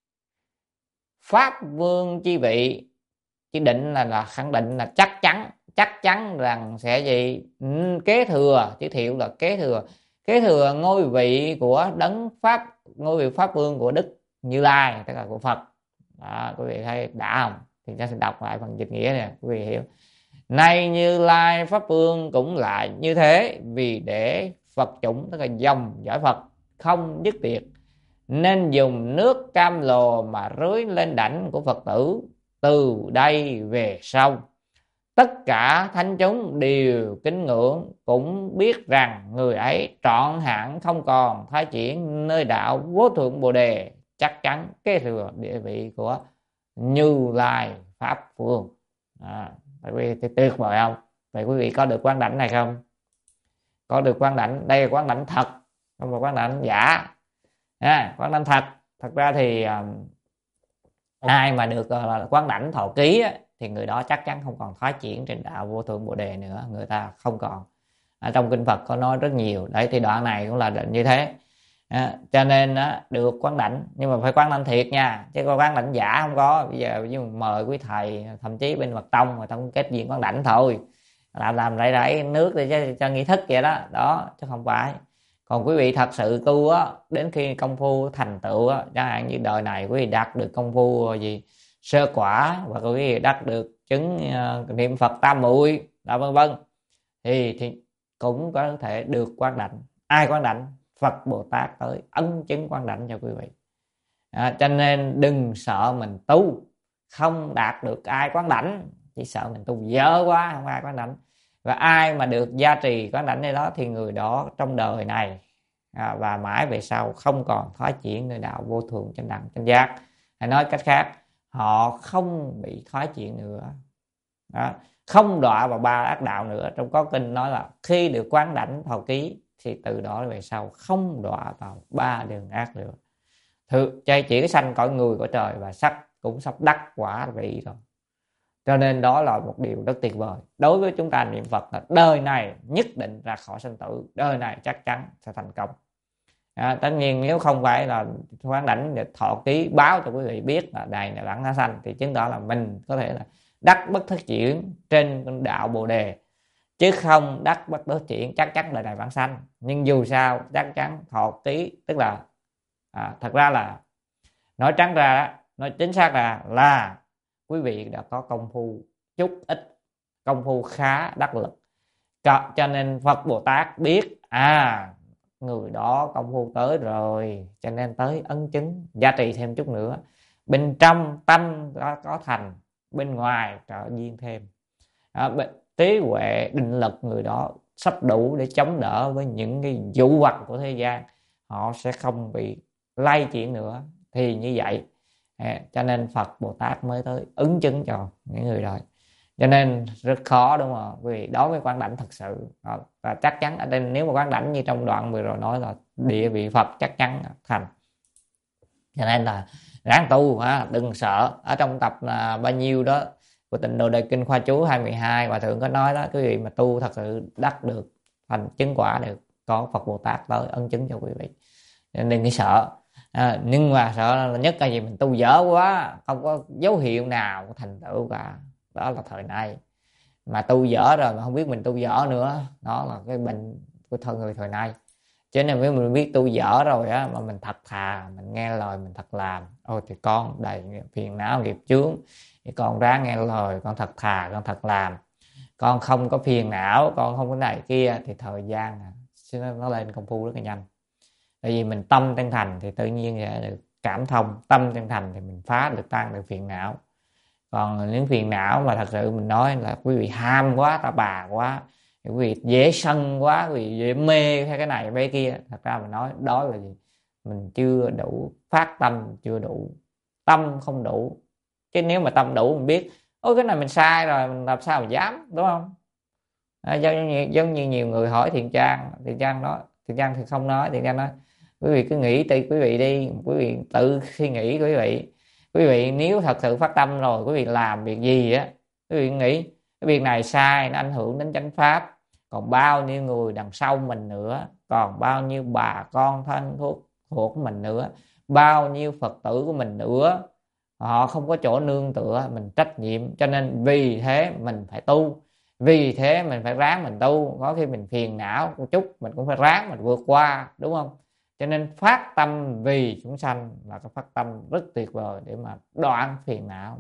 pháp vương chi vị, chỉ định là là khẳng định là chắc chắn, chắc chắn rằng sẽ gì kế thừa, chữ thiệu là kế thừa, kế thừa ngôi vị của đấng pháp, ngôi vị pháp vương của Đức Như Lai, tức là của Phật. Đó, quý vị thấy đã không? Thì ta sẽ đọc lại phần dịch nghĩa này, quý vị hiểu. Nay Như Lai pháp vương cũng lại như thế, vì để Phật chủng, tức là dòng dõi Phật không dứt tiệt, nên dùng nước cam lồ mà rưới lên đảnh của Phật tử. Từ đây về sau tất cả thánh chúng đều kính ngưỡng, cũng biết rằng người ấy trọn hẳn không còn thoái chuyển nơi đạo vô thượng bồ đề, chắc chắn kế thừa địa vị của Như Lai pháp vương. À, quý vị thì tuyệt vời không? Vậy quý vị có được quán đảnh này không? Có được quán đảnh, đây là quán đảnh thật, không phải quán đảnh giả. À, quán đảnh thật, thật ra thì um, ai mà được uh, quán đảnh thọ ký á, thì người đó chắc chắn không còn thoái chuyển trên đạo vô thượng bồ đề nữa, người ta không còn. Ở trong kinh Phật có nói rất nhiều đấy, thì đoạn này cũng là định như thế. À, cho nên á, được quán đảnh, nhưng mà phải quán đảnh thiệt nha, chứ có quán đảnh giả không có. Bây giờ mời quý thầy, thậm chí bên mật tông mà tông kết duyên quán đảnh thôi, làm làm rải rải nước để cho, cho nghi thức vậy đó đó, chứ không phải. Còn quý vị thật sự tu á, đến khi công phu thành tựu á, chẳng hạn như đời này quý vị đạt được công phu gì sơ quả, và quý vị đạt được chứng uh, niệm Phật tam muội, là vân vân, thì thì cũng có thể được quán đảnh. Ai quán đảnh? Phật Bồ Tát tới ấn chứng quán đảnh cho quý vị. À, cho nên đừng sợ mình tu không đạt được ai quán đảnh, chỉ sợ mình tu dở quá không ai quán đảnh. Và ai mà được gia trì quán đảnh này đó thì người đó trong đời này à, và mãi về sau không còn thoái chuyển nơi đạo vô thượng chánh đẳng chánh giác. Hay nói cách khác, họ không bị thoái chuyển nữa đó, không đọa vào ba ác đạo nữa. Trong có kinh nói là khi được quán đảnh thọ ký thì từ đó về sau không đọa vào ba đường ác nữa. Thử chay chỉ sanh cõi người cõi trời, và sắc cũng sắp đắc quả vị rồi. Cho nên đó là một điều rất tuyệt vời. Đối với chúng ta niệm Phật là đời này nhất định ra khỏi sanh tử, đời này chắc chắn sẽ thành công. À, tất nhiên nếu không phải là quán đảnh để thọ ký báo cho quý vị biết là đây là bản thá sanh, thì chứng tỏ là mình có thể là đắc bất thất chuyển trên đạo Bồ Đề, chứ không đắc bất thất chuyển chắc chắn đời này bản sanh. Nhưng dù sao chắc chắn thọ ký, tức là à, thật ra là nói trắng ra, nói chính xác là là quý vị đã có công phu chút ít, công phu khá đắc lực, cho nên Phật Bồ Tát biết à người đó công phu tới rồi, cho nên tới ấn chứng gia trì thêm chút nữa. Bên trong tâm có, có thành, bên ngoài trợ duyên thêm. À, trí huệ định lực người đó sắp đủ để chống đỡ với những cái dụ hoặc của thế gian, họ sẽ không bị lay chuyển nữa. Thì như vậy à, cho nên Phật Bồ Tát mới tới ứng chứng cho những người đó. Cho nên rất khó, đúng không? Vì đối với quán đảnh thật sự, và chắc chắn ở đây nếu mà quán đảnh như trong đoạn vừa rồi nói là địa vị Phật chắc chắn thành. Cho nên là ráng tu ha, đừng sợ. Ở trong tập là bao nhiêu đó của Tịnh Độ Đại Kinh khoa chú hai mươi hai, Hòa Thượng có nói đó, quý vị mà tu thật sự đắc được thành chứng quả được, có Phật Bồ Tát tới ân chứng cho quý vị, nên đừng sợ. À, nhưng mà sợ nhất là gì, mình tu dở quá, không có dấu hiệu nào của thành tựu cả. Đó là thời nay. Mà tu dở rồi mà không biết mình tu dở nữa, đó là cái bệnh của thời người thời nay. Cho nên nếu mình biết tu dở rồi á, mà mình thật thà, mình nghe lời, mình thật làm, ôi thì con đầy phiền não nghiệp chướng, thì con ráng nghe lời, con thật thà, con thật làm, con không có phiền não, con không có này kia, thì thời gian nó, nó lên công phu rất là nhanh. Tại vì mình tâm chân thành thì tự nhiên sẽ được cảm thông, tâm chân thành thì mình phá được, tan được phiền não. Còn những phiền não mà thật sự mình nói là quý vị ham quá, ta bà quá, quý vị dễ sân quá, quý vị dễ mê theo cái này cái kia, thật ra mình nói đó là gì, mình chưa đủ phát tâm, chưa đủ tâm, không đủ. Chứ nếu mà tâm đủ, mình biết ôi cái này mình sai rồi, mình làm sao mà dám, đúng không? À, giống, như, giống như nhiều người hỏi Thiện Trang, Thiện Trang nói, Thiện Trang thì không nói, Thiện Trang nói quý vị cứ nghĩ đi, quý vị đi, quý vị tự suy nghĩ, quý vị quý vị nếu thật sự phát tâm rồi, quý vị làm việc gì á, quý vị nghĩ cái việc này sai, nó ảnh hưởng đến chánh pháp, còn bao nhiêu người đằng sau mình nữa, còn bao nhiêu bà con thân thuộc thuộc của mình nữa, bao nhiêu Phật tử của mình nữa, họ không có chỗ nương tựa, mình trách nhiệm. Cho nên vì thế mình phải tu, vì thế mình phải ráng mình tu. Có khi mình phiền não một chút, mình cũng phải ráng mình vượt qua, đúng không? Cho nên phát tâm vì chúng sanh là cái phát tâm rất tuyệt vời để mà đoạn phiền não.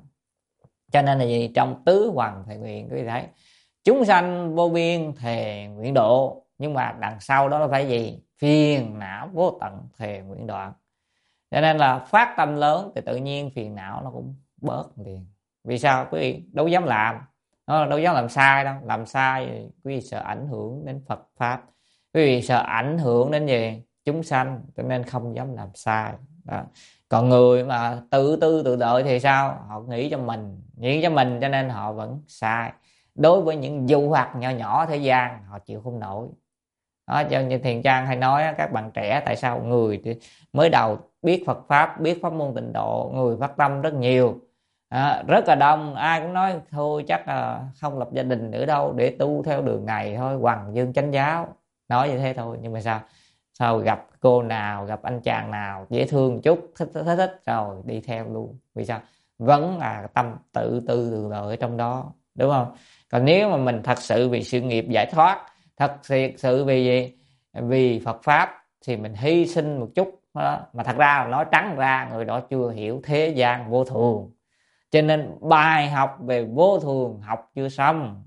Cho nên là gì, trong tứ hoằng thệ nguyện quý vị thấy chúng sanh vô biên thề nguyện độ, nhưng mà đằng sau đó là phải gì, phiền não vô tận thề nguyện đoạn. Cho nên là phát tâm lớn thì tự nhiên phiền não nó cũng bớt liền. Vì sao? Quý vị đâu dám làm, nó đâu dám làm sai đâu. Làm sai thì quý vị sợ ảnh hưởng đến Phật pháp, quý vị sợ ảnh hưởng đến gì, chúng sanh, cho nên không dám làm sai đó. Còn người mà tự tư tự đợi thì sao? Họ nghĩ cho mình, nghĩ cho mình, cho nên họ vẫn sai. Đối với những dụ hoặc nhỏ nhỏ thế gian họ chịu không nổi đó. Cho như Thiền Trang hay nói các bạn trẻ, tại sao người mới đầu biết Phật pháp, biết pháp môn tịnh độ, người phát tâm rất nhiều, à, rất là đông, ai cũng nói thôi chắc là không lập gia đình nữa đâu, để tu theo đường này thôi, Hoằng Dương Chánh Giáo, nói như thế thôi. Nhưng mà sao sao gặp cô nào, gặp anh chàng nào dễ thương chút, thích thích thích rồi đi theo luôn. Vì sao? Vẫn là tâm tự tư tự lợi ở trong đó, đúng không? Còn nếu mà mình thật sự vì sự nghiệp giải thoát, thật sự vì gì, vì Phật pháp, thì mình hy sinh một chút đó. Mà thật ra nói trắng ra, người đó chưa hiểu thế gian vô thường, cho nên bài học về vô thường học chưa xong.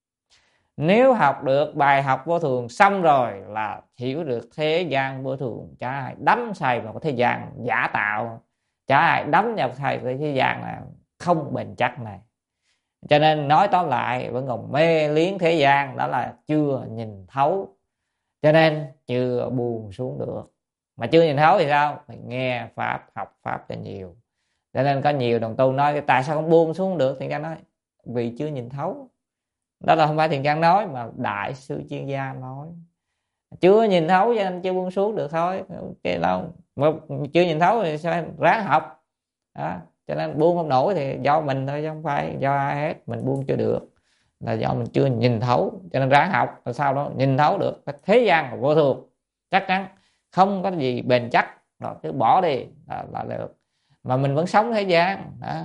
Nếu học được bài học vô thường xong rồi là hiểu được thế gian vô thường. Chả ai đắm say vào cái thế gian giả tạo, chả ai đắm vào cái thế gian là không bền chắc này. Cho nên nói tóm lại, vẫn còn mê liếng thế gian, đó là chưa nhìn thấu, cho nên chưa buông xuống được. Mà chưa nhìn thấu thì sao? Phải nghe pháp, học pháp cho nhiều. Cho nên có nhiều đồng tu nói tại sao không buông xuống được, thì Trang nói vì chưa nhìn thấu. Đó là không phải Thiện Trang nói, mà đại sư chuyên gia nói. Chưa nhìn thấu cho nên chưa buông xuống được thôi. Cái đâu mà chưa nhìn thấu thì sao ráng học đó. Cho nên buông không nổi thì do mình thôi, chứ không phải do ai hết. Mình buông chưa được là do mình chưa nhìn thấu, cho nên ráng học là sao đó nhìn thấu được thế gian là vô thường, chắc chắn không có gì bền chắc, rồi cứ bỏ đi là, là được. Mà mình vẫn sống thế gian đó.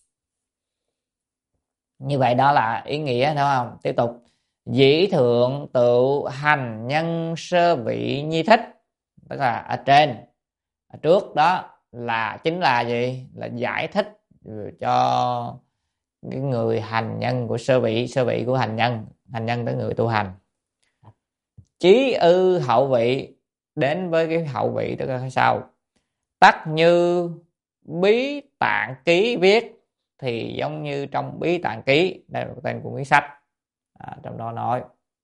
Như vậy đó là ý nghĩa, đúng không? Tiếp tục. Dĩ thượng tự hành nhân sơ vị nhi thích, tức là ở trên, ở trước đó là chính là gì, là giải thích cho cái người hành nhân của sơ vị, sơ vị của hành nhân, hành nhân tới người tu hành. Chí ư hậu vị, đến với cái hậu vị, tức là sao? Tắc như bí tạng ký viết, thì giống như trong bí tạng ký, đây là tên của cuốn sách, à, trong đó nói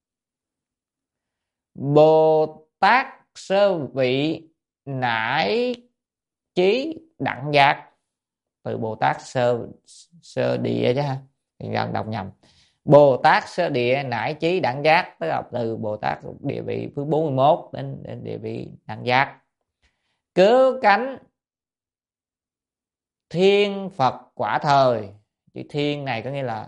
Bồ Tát sơ vị nải chí đẳng giác, từ Bồ Tát sơ sơ địa chứ ha, thì đang đọc nhầm. Bồ Tát sơ địa nải chí đẳng giác, tức là từ Bồ Tát địa vị thứ bốn mươi mốt đến, đến địa vị đẳng giác. Cớ cánh thiên Phật quả thời, chữ thiên này có nghĩa là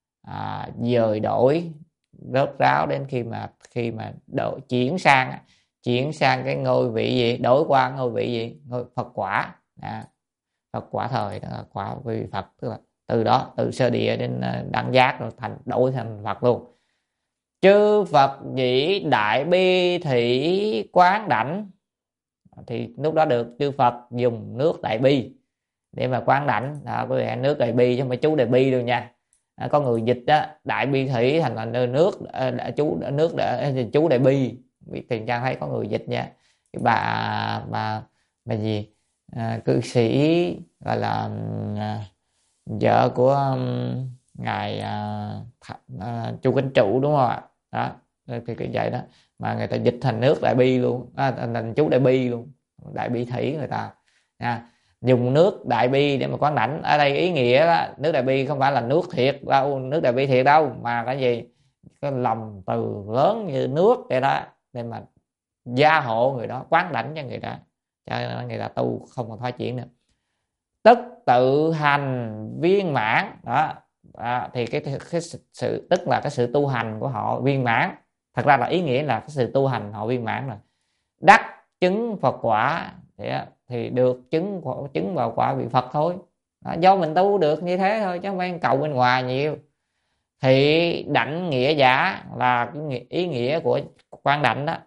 à, dời đổi rớt ráo đến khi mà khi mà độ chuyển sang chuyển sang cái ngôi vị gì, đổi qua ngôi vị gì, ngôi Phật quả. À, Phật quả thời đó là quả vị Phật, tức là từ đó từ sơ địa đến đẳng giác rồi thành đổi thành Phật luôn. Chư Phật dĩ đại bi thủy quán đảnh, thì lúc đó được chư Phật dùng nước đại bi để mà quán đảnh. Đó, quý vị, nước đại bi chứ không phải chú đại bi đâu nha. À, có người dịch đó đại bi thủy thành là nước à, chú nước đã, chú đại bi. Tiền Trang thấy có người dịch nha. Cái bà bà bà gì à, cư sĩ gọi là à, vợ của um, ngài à, à, Chu Kính Trụ đúng không ạ? Đó thì cái vậy đó mà người ta dịch thành nước đại bi luôn, à, thành chú đại bi luôn, đại bi thủy người ta nha. Dùng nước đại bi để mà quán đảnh, ở đây ý nghĩa đó, nước đại bi không phải là nước thiệt đâu, nước đại bi thiệt đâu, mà cái gì, cái lòng từ lớn như nước vậy đó, để mà gia hộ người đó, quán đảnh cho người đó, cho người ta tu không còn thoái chuyển nữa. Tức tự hành viên mãn đó. À, thì cái, cái sự tức là cái sự tu hành của họ viên mãn, thật ra là ý nghĩa là cái sự tu hành họ viên mãn rồi, đắc chứng Phật quả thì, thì được chứng chứng vào quả vị Phật thôi. Đó, do mình tu được như thế thôi chứ không phải cầu bên ngoài nhiều. Thì đảnh nghĩa giả là cái ý nghĩa của quan đảnh đó.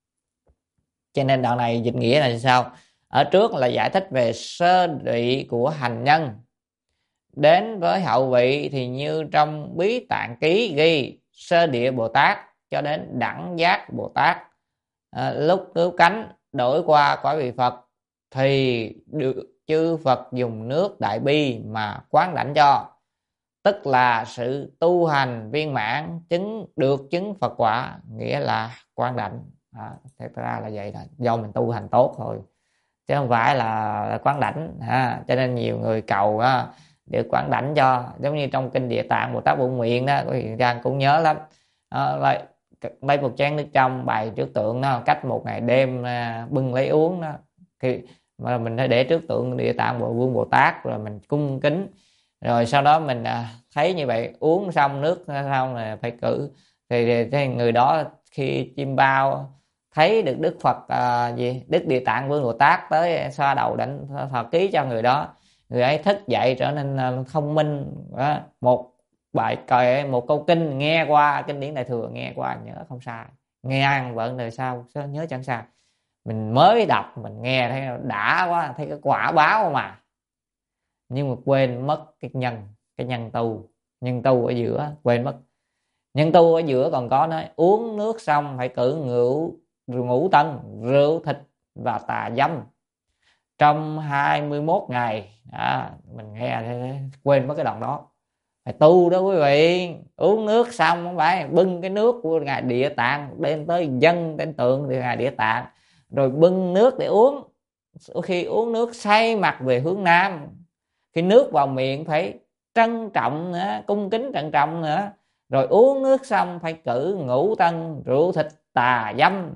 Cho nên đoạn này dịch nghĩa là sao? Ở trước là giải thích về sơ vị của hành nhân, đến với hậu vị thì như trong Bí Tạng Ký ghi sơ địa Bồ Tát cho đến đẳng giác Bồ Tát, à, lúc cứu cánh đổi qua quả vị Phật thì được chư Phật dùng nước đại bi mà quán đảnh cho, tức là sự tu hành viên mãn, chứng được chứng Phật quả, nghĩa là quán đảnh. À, thật ra là vậy đó, do mình tu hành tốt thôi chứ không phải là quán đảnh. À, cho nên nhiều người cầu á, được quán đảnh cho, giống như trong kinh Địa Tạng Bồ Tát Bộ Nguyện đó, có hiện Trang cũng nhớ lắm. À, lấy, lấy một chén nước trong bày trước tượng đó, cách một ngày đêm à, bưng lấy uống đó, khi mà mình phải để trước tượng Địa Tạng Bộ Vương Bồ Tát rồi mình cung kính, rồi sau đó mình à, thấy như vậy, uống xong nước xong là phải cử thì, thì người đó khi chim bao thấy được Đức Phật à, gì Đức Địa Tạng Vương Bồ Tát tới xoa đầu đảnh thọ ký cho người đó, người ấy thức dậy trở nên thông minh. Đó, một bài kệ, một câu kinh nghe qua, kinh điển Đại Thừa nghe qua nhớ không sai, nghe ăn vợ đời sau nhớ chẳng sai. Mình mới đọc mình nghe thấy đã quá, thấy cái quả báo mà, nhưng mà quên mất cái nhân, cái nhân tu, nhân tu ở giữa quên mất. Nhân tu ở giữa còn có nói uống nước xong phải cử ngũ ngũ tân, rượu thịt và tà dâm trong hai mươi mốt ngày. À, mình nghe quên mất cái đoạn đó. Phải tu đó quý vị, uống nước xong không phải bưng cái nước của ngài Địa Tạng đem tới dân trên tượng thì ngài Địa Tạng, rồi bưng nước để uống. Khi uống nước xoay mặt về hướng nam, khi nước vào miệng phải trân trọng nữa, cung kính trân trọng nữa, rồi uống nước xong phải cử ngũ tân, rượu thịt tà dâm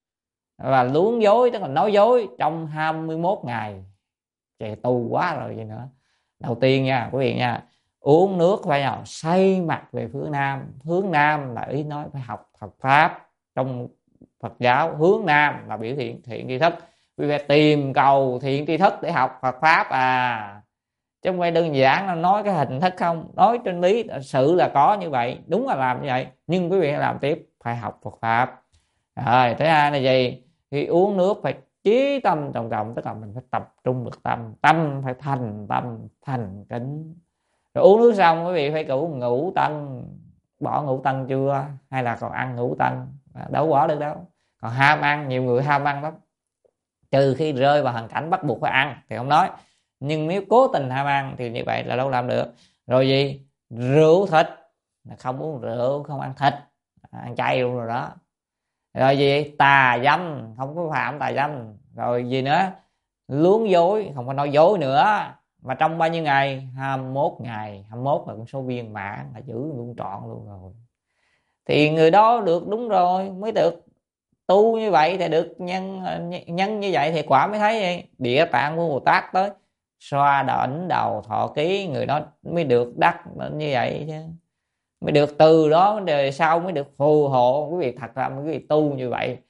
và luống dối, tức là nói dối trong hai mươi mốt ngày. Trời, tu quá rồi gì nữa. Đầu tiên nha quý vị nha, uống nước phải nào xoay mặt về hướng nam. Hướng nam là ý nói phải học Phật pháp. Trong Phật giáo hướng nam là biểu hiện thiện tri thức, quý vị phải tìm cầu thiện tri thức để học Phật pháp à, chứ không phải đơn giản là nói cái hình thức không. Nói trên lý sự là có như vậy, đúng là làm như vậy, nhưng quý vị phải làm tiếp, phải học Phật pháp. Rồi thứ hai là gì? Khi uống nước phải chí tâm trọng trọng, tức là mình phải tập trung được tâm, tâm phải thành tâm thành kính. Rồi uống nước xong quý vị phải cử ngũ tân. Bỏ ngũ tân chưa? Hay là còn ăn ngũ tân? Đâu bỏ được đâu. Còn ham ăn, nhiều người ham ăn lắm, trừ khi rơi vào hoàn cảnh bắt buộc phải ăn thì không nói, nhưng nếu cố tình ham ăn thì như vậy là đâu làm được. Rồi gì? Rượu thịt, không uống rượu, không ăn thịt, ăn chay luôn rồi đó. Rồi gì? Tà dâm, không có phạm tà dâm. Rồi gì nữa? Luống dối, không có nói dối nữa. Mà trong bao nhiêu ngày? hai mươi mốt ngày. hai mươi mốt là con số viên mãn, là giữ luôn trọn luôn rồi. Thì người đó được đúng rồi, mới được tu như vậy thì được nhân nhân như vậy thì quả mới thấy vậy. Địa Tạng Vương Bồ Tát tới xoa đảnh đầu thọ ký, người đó mới được đắc như vậy chứ, mới được từ đó đời sau mới được phù hộ. Quý vị thật ra quý vị tu như vậy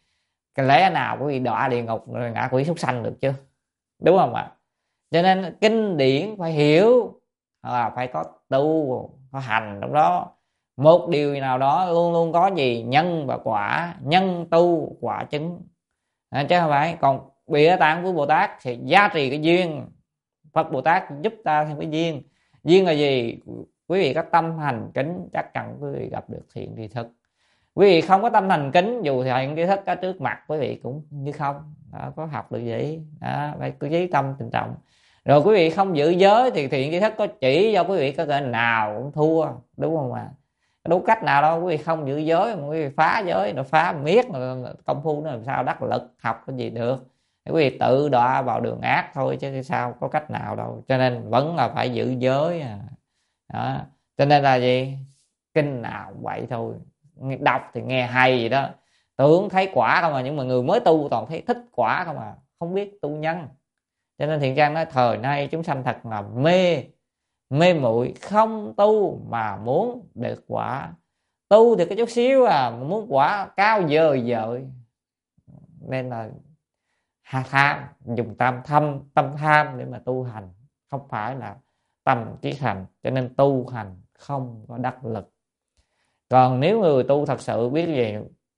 cái lẽ nào quý vị đọa địa ngục rồi ngạ quỷ súc sanh được chứ, đúng không ạ? Cho nên kinh điển phải hiểu, là phải có tu có hành trong đó. Một điều nào đó luôn luôn có gì, nhân và quả, nhân tu quả chứng, à, chứ không phải còn bịa tạng của Bồ Tát thì giá trị cái duyên. Phật Bồ Tát giúp ta thêm cái duyên. Duyên là gì? Quý vị có tâm hành kính chắc chắn quý vị gặp được thiện tri thức. Quý vị không có tâm hành kính, dù thiện tri thức có trước mặt quý vị cũng như không. Đó, có học được gì đó, phải cứ với tâm tình trọng. Rồi quý vị không giữ giới thì thiện tri thức có chỉ cho quý vị có cái nào cũng thua, đúng không ạ? À? Đâu cách nào đâu, quý vị không giữ giới mà quý vị phá giới, nó phá miết công phu nó làm sao đắc lực, học cái gì được. Quý vị tự đọa vào đường ác thôi chứ sao có cách nào đâu. Cho nên vẫn là phải giữ giới à. Đó. Cho nên là gì, kinh nào cũng vậy thôi, đọc thì nghe hay gì đó, tưởng thấy quả không à, nhưng mà người mới tu toàn thấy thích quả không à, không biết tu nhân. Cho nên Thiện Trang nói thời nay chúng sanh thật là mê mê muội, không tu mà muốn được quả, tu thì cái chút xíu à, muốn quả cao dời dời. Nên là tham, dùng tâm thâm tâm tham để mà tu hành, không phải là tâm trí hành. Cho nên tu hành không có đắc lực. Còn nếu người tu thật sự biết gì,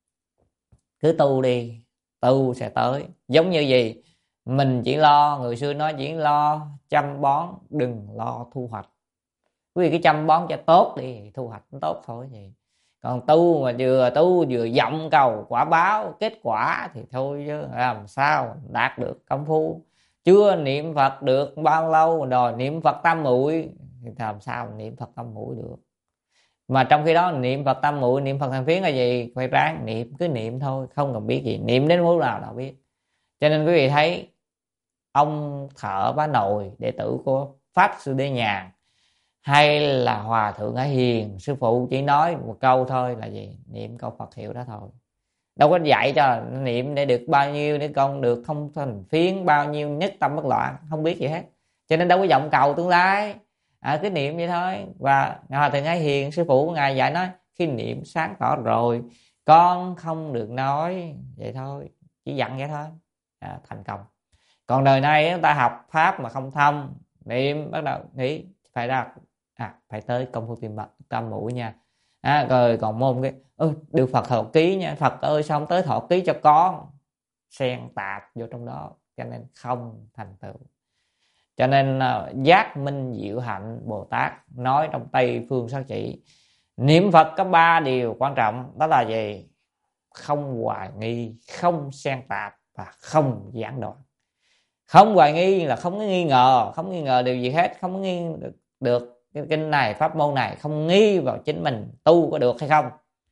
cứ tu đi, tu sẽ tới. Giống như gì, mình chỉ lo, người xưa nói chỉ lo chăm bón, đừng lo thu hoạch. Quý vị cứ chăm bón cho tốt đi, thu hoạch tốt thôi gì. Còn tu mà vừa tu vừa vọng cầu quả báo kết quả thì thôi chứ làm sao đạt được công phu. Chưa niệm Phật được bao lâu rồi niệm Phật tam muội thì làm sao niệm Phật tam muội được. Mà trong khi đó niệm Phật tam muội, niệm Phật thành phiến là gì, phải ráng niệm, cứ niệm thôi, không cần biết gì, niệm đến mức nào nào biết. Cho nên quý vị thấy ông Thợ Bá Nồi, đệ tử của Pháp Sư Đế Nhàn, hay là Hòa Thượng Ái Hiền, sư phụ chỉ nói một câu thôi là gì, niệm câu Phật hiệu đó thôi. Đâu có dạy cho niệm để được bao nhiêu, để con được thông thành phiến bao nhiêu, nhất tâm bất loạn, không biết gì hết. Cho nên đâu có vọng cầu tương lai, à, cứ niệm vậy thôi. Và Hòa Thượng Ái Hiền, sư phụ của ngài dạy nói, khi niệm sáng tỏ rồi con không được nói, vậy thôi, chỉ dặn vậy thôi, à, thành công. Còn đời nay chúng ta học pháp mà không thông, niệm bắt đầu nghĩ phải ra à, phải tới công phu tìm tam muội nha, à, rồi còn môn cái ơi được Phật thọ ký nha, Phật ơi xong tới thọ ký cho con, xen tạp vô trong đó, cho nên không thành tựu. Cho nên uh, giác minh diệu hạnh Bồ Tát nói trong Tây Phương Sát Chỉ, niệm Phật có ba điều quan trọng, đó là gì? Không hoài nghi, không xen tạp và không giảng đoạn. Không hoài nghi là không có nghi ngờ, không nghi ngờ điều gì hết, không có nghi được, được cái kinh này, pháp môn này, không nghi vào chính mình tu có được hay không.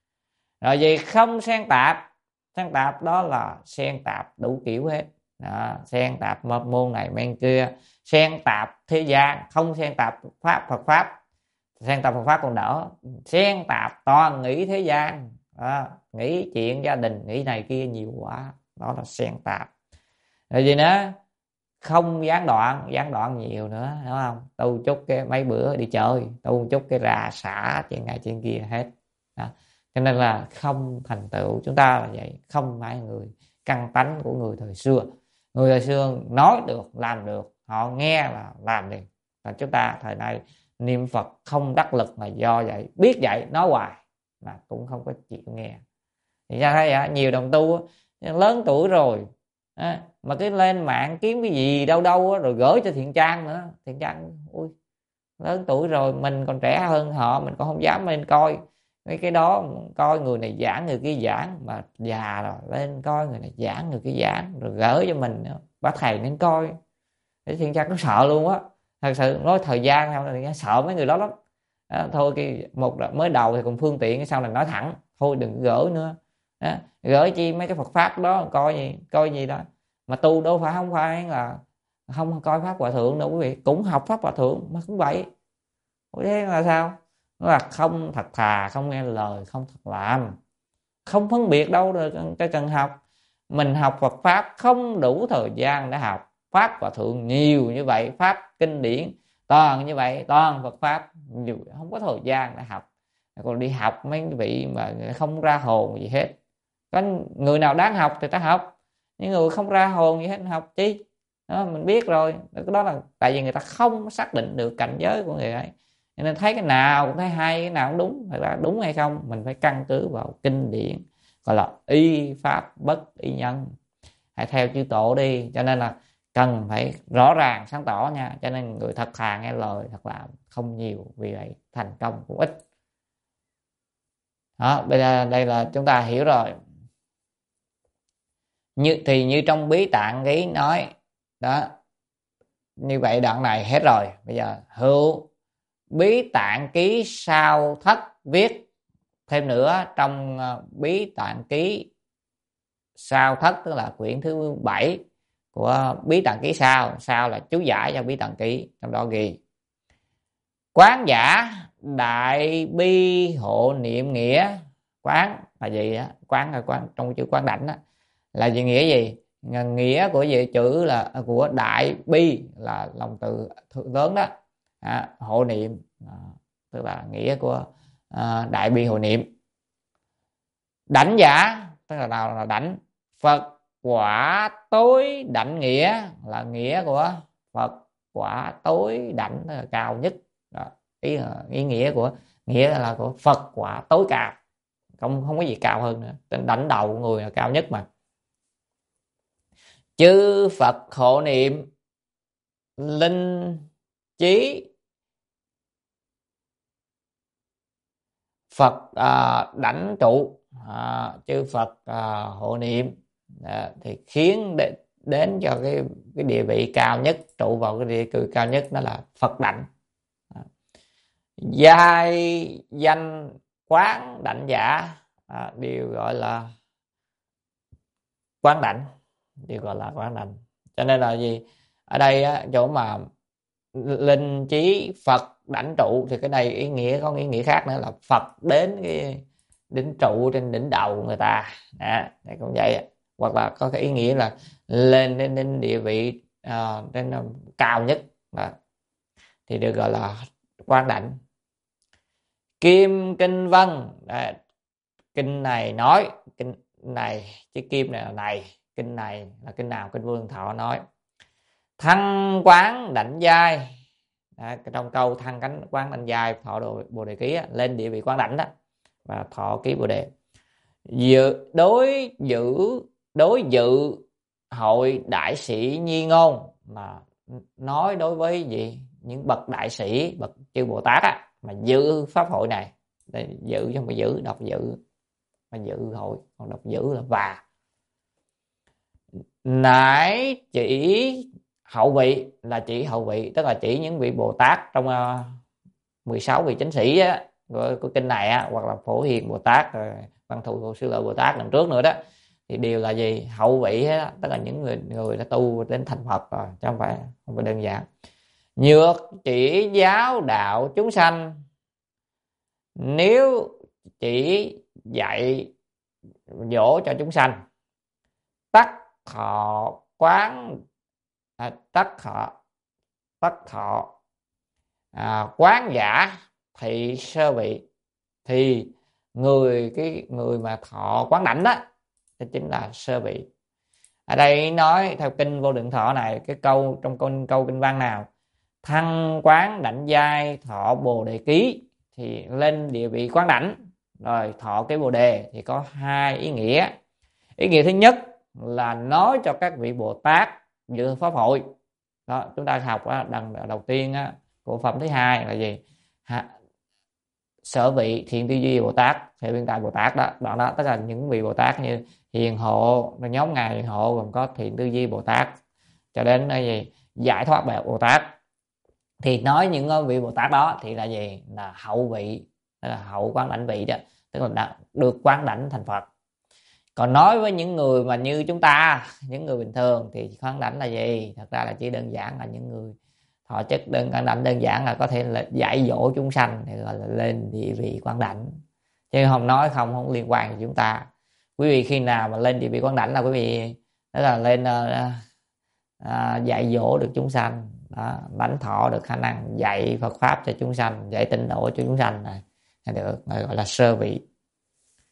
Rồi gì, không xen tạp. Xen tạp đó là xen tạp đủ kiểu hết đó, xen tạp môn này men kia, xen tạp thế gian, không xen tạp pháp Phật pháp. Xen tạp Phật pháp còn đỡ, xen tạp toàn nghĩ thế gian đó, nghĩ chuyện gia đình, nghĩ này kia nhiều quá, đó là xen tạp. Rồi gì nữa, không gián đoạn, gián đoạn nhiều nữa, đúng không? Tu chút cái mấy bữa đi chơi, tu chút cái rà xả chuyện này chuyện kia hết đó. Cho nên là không thành tựu. Chúng ta là vậy, không phải người căn tánh của người thời xưa. Người thời xưa nói được làm được, họ nghe là làm liền. Và chúng ta thời nay niệm Phật không đắc lực là do vậy, biết vậy nói hoài mà cũng không có chịu nghe. Thì ra thấy à, nhiều đồng tu lớn tuổi rồi à, mà cái lên mạng kiếm cái gì đâu đâu rồi gửi cho Thiện Trang nữa. Thiện Trang ui lớn tuổi rồi, mình còn trẻ hơn họ, mình còn không dám lên coi mấy cái đó, coi người này giảng người kia giảng, mà già rồi lên coi người này giảng người kia giảng rồi gửi cho mình, bác thầy nên coi. Thế Thiện Trang nó sợ luôn á, thật sự nói thời gian sau này sợ mấy người đó lắm. À, thôi cái một mới đầu thì còn phương tiện, sau này nói thẳng thôi đừng gửi nữa. Đó, gửi chi mấy cái Phật pháp đó coi gì coi gì đó, mà tu đâu phải không phải là không coi pháp hòa thượng đâu quý vị, cũng học pháp hòa thượng mà cũng vậy. Thế là sao? Nó là không thật thà, không nghe lời, không thật làm, không phân biệt đâu rồi cái cần học. Mình học Phật pháp không đủ thời gian để học pháp hòa thượng nhiều như vậy, pháp kinh điển toàn như vậy, toàn Phật pháp nhiều, không có thời gian để học. Còn đi học mấy vị mà không ra hồn gì hết, Có người nào đáng học thì ta học, những người không ra hồn gì hết học chi đó, mình biết rồi. Đó là tại vì người ta không xác định được cảnh giới của người ấy, nên thấy cái nào cũng thấy hay, cái nào cũng đúng. Thật ra đúng hay không mình phải căn cứ vào kinh điển, gọi là y pháp bất y nhân, hãy theo chư tổ đi. Cho nên là cần phải rõ ràng sáng tỏ nha. Cho nên người thật thà nghe lời, thật là không nhiều, vì vậy thành công cũng ít. Đó, bây giờ đây là chúng ta hiểu rồi. Như thì như trong Bí Tạng Ký nói đó, như vậy đoạn này hết rồi. Bây giờ hữu Bí Tạng Ký sao thất viết thêm nữa. Trong Bí Tạng Ký sao thất, tức là quyển thứ bảy của Bí Tạng Ký sao. Sao là chú giải cho Bí Tạng Ký, trong đó ghi quán giả đại bi hộ niệm nghĩa. Quán là gì á? Quán là quán trong chữ quán đảnh đó, là gì, nghĩa gì? Nghĩa của gì? Chữ là của đại bi là lòng từ lớn đó. À, hộ niệm à, tức là nghĩa của à, đại bi hộ niệm. Đảnh giả tức là nào là đảnh. Phật quả tối đảnh nghĩa là nghĩa của Phật quả tối đảnh, tức là cao nhất đó. Ý, ý nghĩa của nghĩa là của Phật quả tối cao, không không có gì cao hơn nữa. Trên đảnh đầu của người là cao nhất mà. Chư Phật hộ niệm linh trí. Phật à, đảnh trụ à, chư Phật à, hộ niệm à, thì khiến để, đến cho cái cái địa vị cao nhất, trụ vào cái địa vị cao nhất, đó là Phật đảnh. à. Giai danh quán đảnh giả à, đều gọi là quán đảnh, đều gọi là quán đảnh. Cho nên là gì, ở đây á, chỗ mà linh trí Phật đảnh trụ thì cái này ý nghĩa có ý nghĩa khác nữa, là Phật đến cái đỉnh trụ trên đỉnh đầu người ta đó, đây cũng vậy. Hoặc là có cái ý nghĩa là lên đến, đến địa vị uh, đến uh, cao nhất đó, thì được gọi là quán đảnh. Kim kinh văn đó, kinh này nói, kinh này chứ kim này là này, kinh này là kinh nào? Kinh Vô Lượng Thọ nói thăng quán đảnh giai. À, trong câu thăng cánh quán đảnh giai thọ đồ bồ đề ký á, lên địa vị quán đảnh đó và thọ ký bồ đề. Dự đối giữ đối dự hội đại sĩ nhi ngôn, mà nói đối với gì những bậc đại sĩ, bậc chư Bồ Tát á, mà dự pháp hội này. Đây, dự chứ không phải giữ, đọc dự mà dự hội, còn đọc giữ là và. Nãy chỉ hậu vị là chỉ hậu vị, tức là chỉ những vị Bồ Tát trong uh, mười sáu vị chánh sĩ á, của, của kinh này á, hoặc là Phổ Hiền Bồ Tát, rồi Văn Thù Sư Lợi Bồ Tát lần trước nữa đó, thì đều là gì? Hậu vị á, tức là những người người đã tu đến thành Phật rồi, chứ không phải không phải đơn giản. Nhược chỉ giáo đạo chúng sanh, nếu chỉ dạy dỗ cho chúng sanh. Tắc thọ quán à, tắc thọ tắc thọ à, quán giả thị sơ vị, thì người cái người mà thọ quán đảnh đó thì chính là sơ vị. Ở đây nói theo kinh Vô Lượng Thọ này, cái câu trong câu, câu kinh văn nào thăng quán đảnh giai thọ bồ đề ký, thì lên địa vị quán đảnh rồi thọ cái bồ đề, thì có hai ý nghĩa. Ý nghĩa thứ nhất là nói cho các vị Bồ Tát dự pháp hội đó. Chúng ta học á, đằng đầu tiên á, của phẩm thứ hai là gì? Ha, sở vị thiện tư duy Bồ Tát, hệ biên tại Bồ Tát đó, đoạn đó tất cả những vị Bồ Tát như hiền hộ, nhóm ngài hiền hộ gồm có thiện tư duy Bồ Tát cho đến là gì? Giải thoát bệ Bồ Tát. Thì nói những vị Bồ Tát đó thì là gì? Là hậu vị, tức là hậu quán đảnh vị đó, tức là đã được quán đảnh thành Phật. Còn nói với những người mà như chúng ta, những người bình thường, thì quán đảnh là gì? Thật ra là chỉ đơn giản là những người thọ chất đơn quán đảnh, đơn giản là có thể là dạy dỗ chúng sanh, thì gọi là lên địa vị quán đảnh, chứ không nói không không liên quan đến chúng ta. Quý vị khi nào mà lên địa vị quán đảnh là quý vị đó là lên uh, uh, dạy dỗ được chúng sanh đó, lãnh thọ được khả năng dạy Phật pháp cho chúng sanh, dạy tịnh độ cho chúng sanh này được gọi là sơ vị.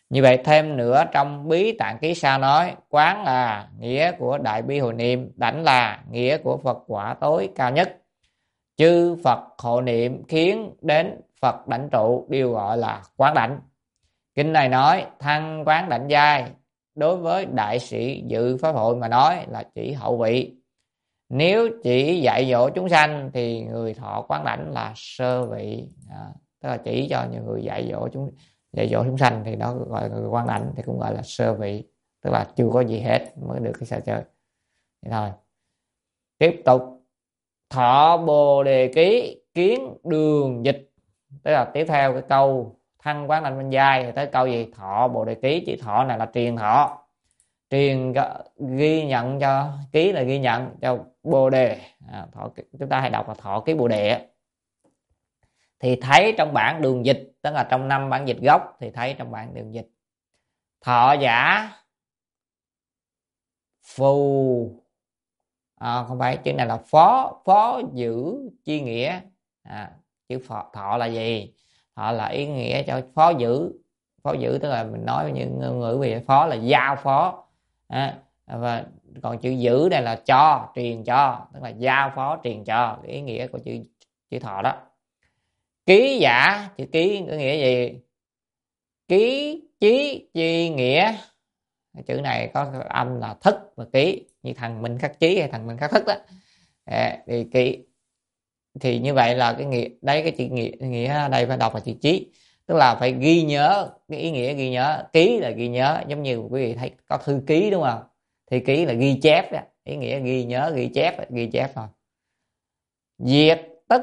Như vậy thêm nữa trong Bí Tạng Ký Sa nói, quán là nghĩa của đại bi hồi niệm, đảnh là nghĩa của Phật quả tối cao nhất. Chư Phật hộ niệm khiến đến Phật đảnh trụ đều gọi là quán đảnh. Kinh này nói thăng quán đảnh giai đối với đại sĩ dự pháp hội mà nói là chỉ hậu vị. Nếu chỉ dạy dỗ chúng sanh thì người thọ quán đảnh là sơ vị. À, tức là chỉ cho những người dạy dỗ chúng dạy dỗ chúng sanh thì đó gọi là người quán đảnh, thì cũng gọi là sơ vị, tức là chưa có gì hết mới được cái xa chơi. Vậy thôi. Tiếp tục thọ bồ đề ký kiến đường dịch, tức là tiếp theo cái câu thăng quán đảnh bên giai thì tới câu gì? Thọ bồ đề ký. Chữ thọ này là truyền thọ, truyền ghi nhận cho, ký là ghi nhận cho bồ đề. À, thọ, chúng ta hay đọc là thọ ký bồ đề. Thì thấy trong bản đường dịch, tức là trong năm bản dịch gốc thì thấy trong bản đường dịch. Thọ giả phù, à, không phải, chữ này là phó, phó giữ chi nghĩa. À, chữ phọ, thọ là gì? Thọ là ý nghĩa cho phó giữ. Phó giữ tức là mình nói những ngữ về phó là giao phó. À, và còn chữ giữ đây là cho, truyền cho, tức là giao phó truyền cho, ý nghĩa của chữ chữ thọ đó. Ký giả, chữ ký có nghĩa gì? Ký chí chi nghĩa. Chữ này có âm là thức và ký, như thằng Minh Khắc Chí hay thằng Minh Khắc Thức đó. À, thì ký thì như vậy là cái nghĩa đấy, cái chữ nghĩa, nghĩa ở đây phải đọc là chữ chí, tức là phải ghi nhớ, cái ý nghĩa ghi nhớ. Ký là ghi nhớ, giống như quý vị thấy có thư ký đúng không? Thì ký là ghi chép đó, ý nghĩa ghi nhớ, ghi chép, ghi chép thôi. Diệt tức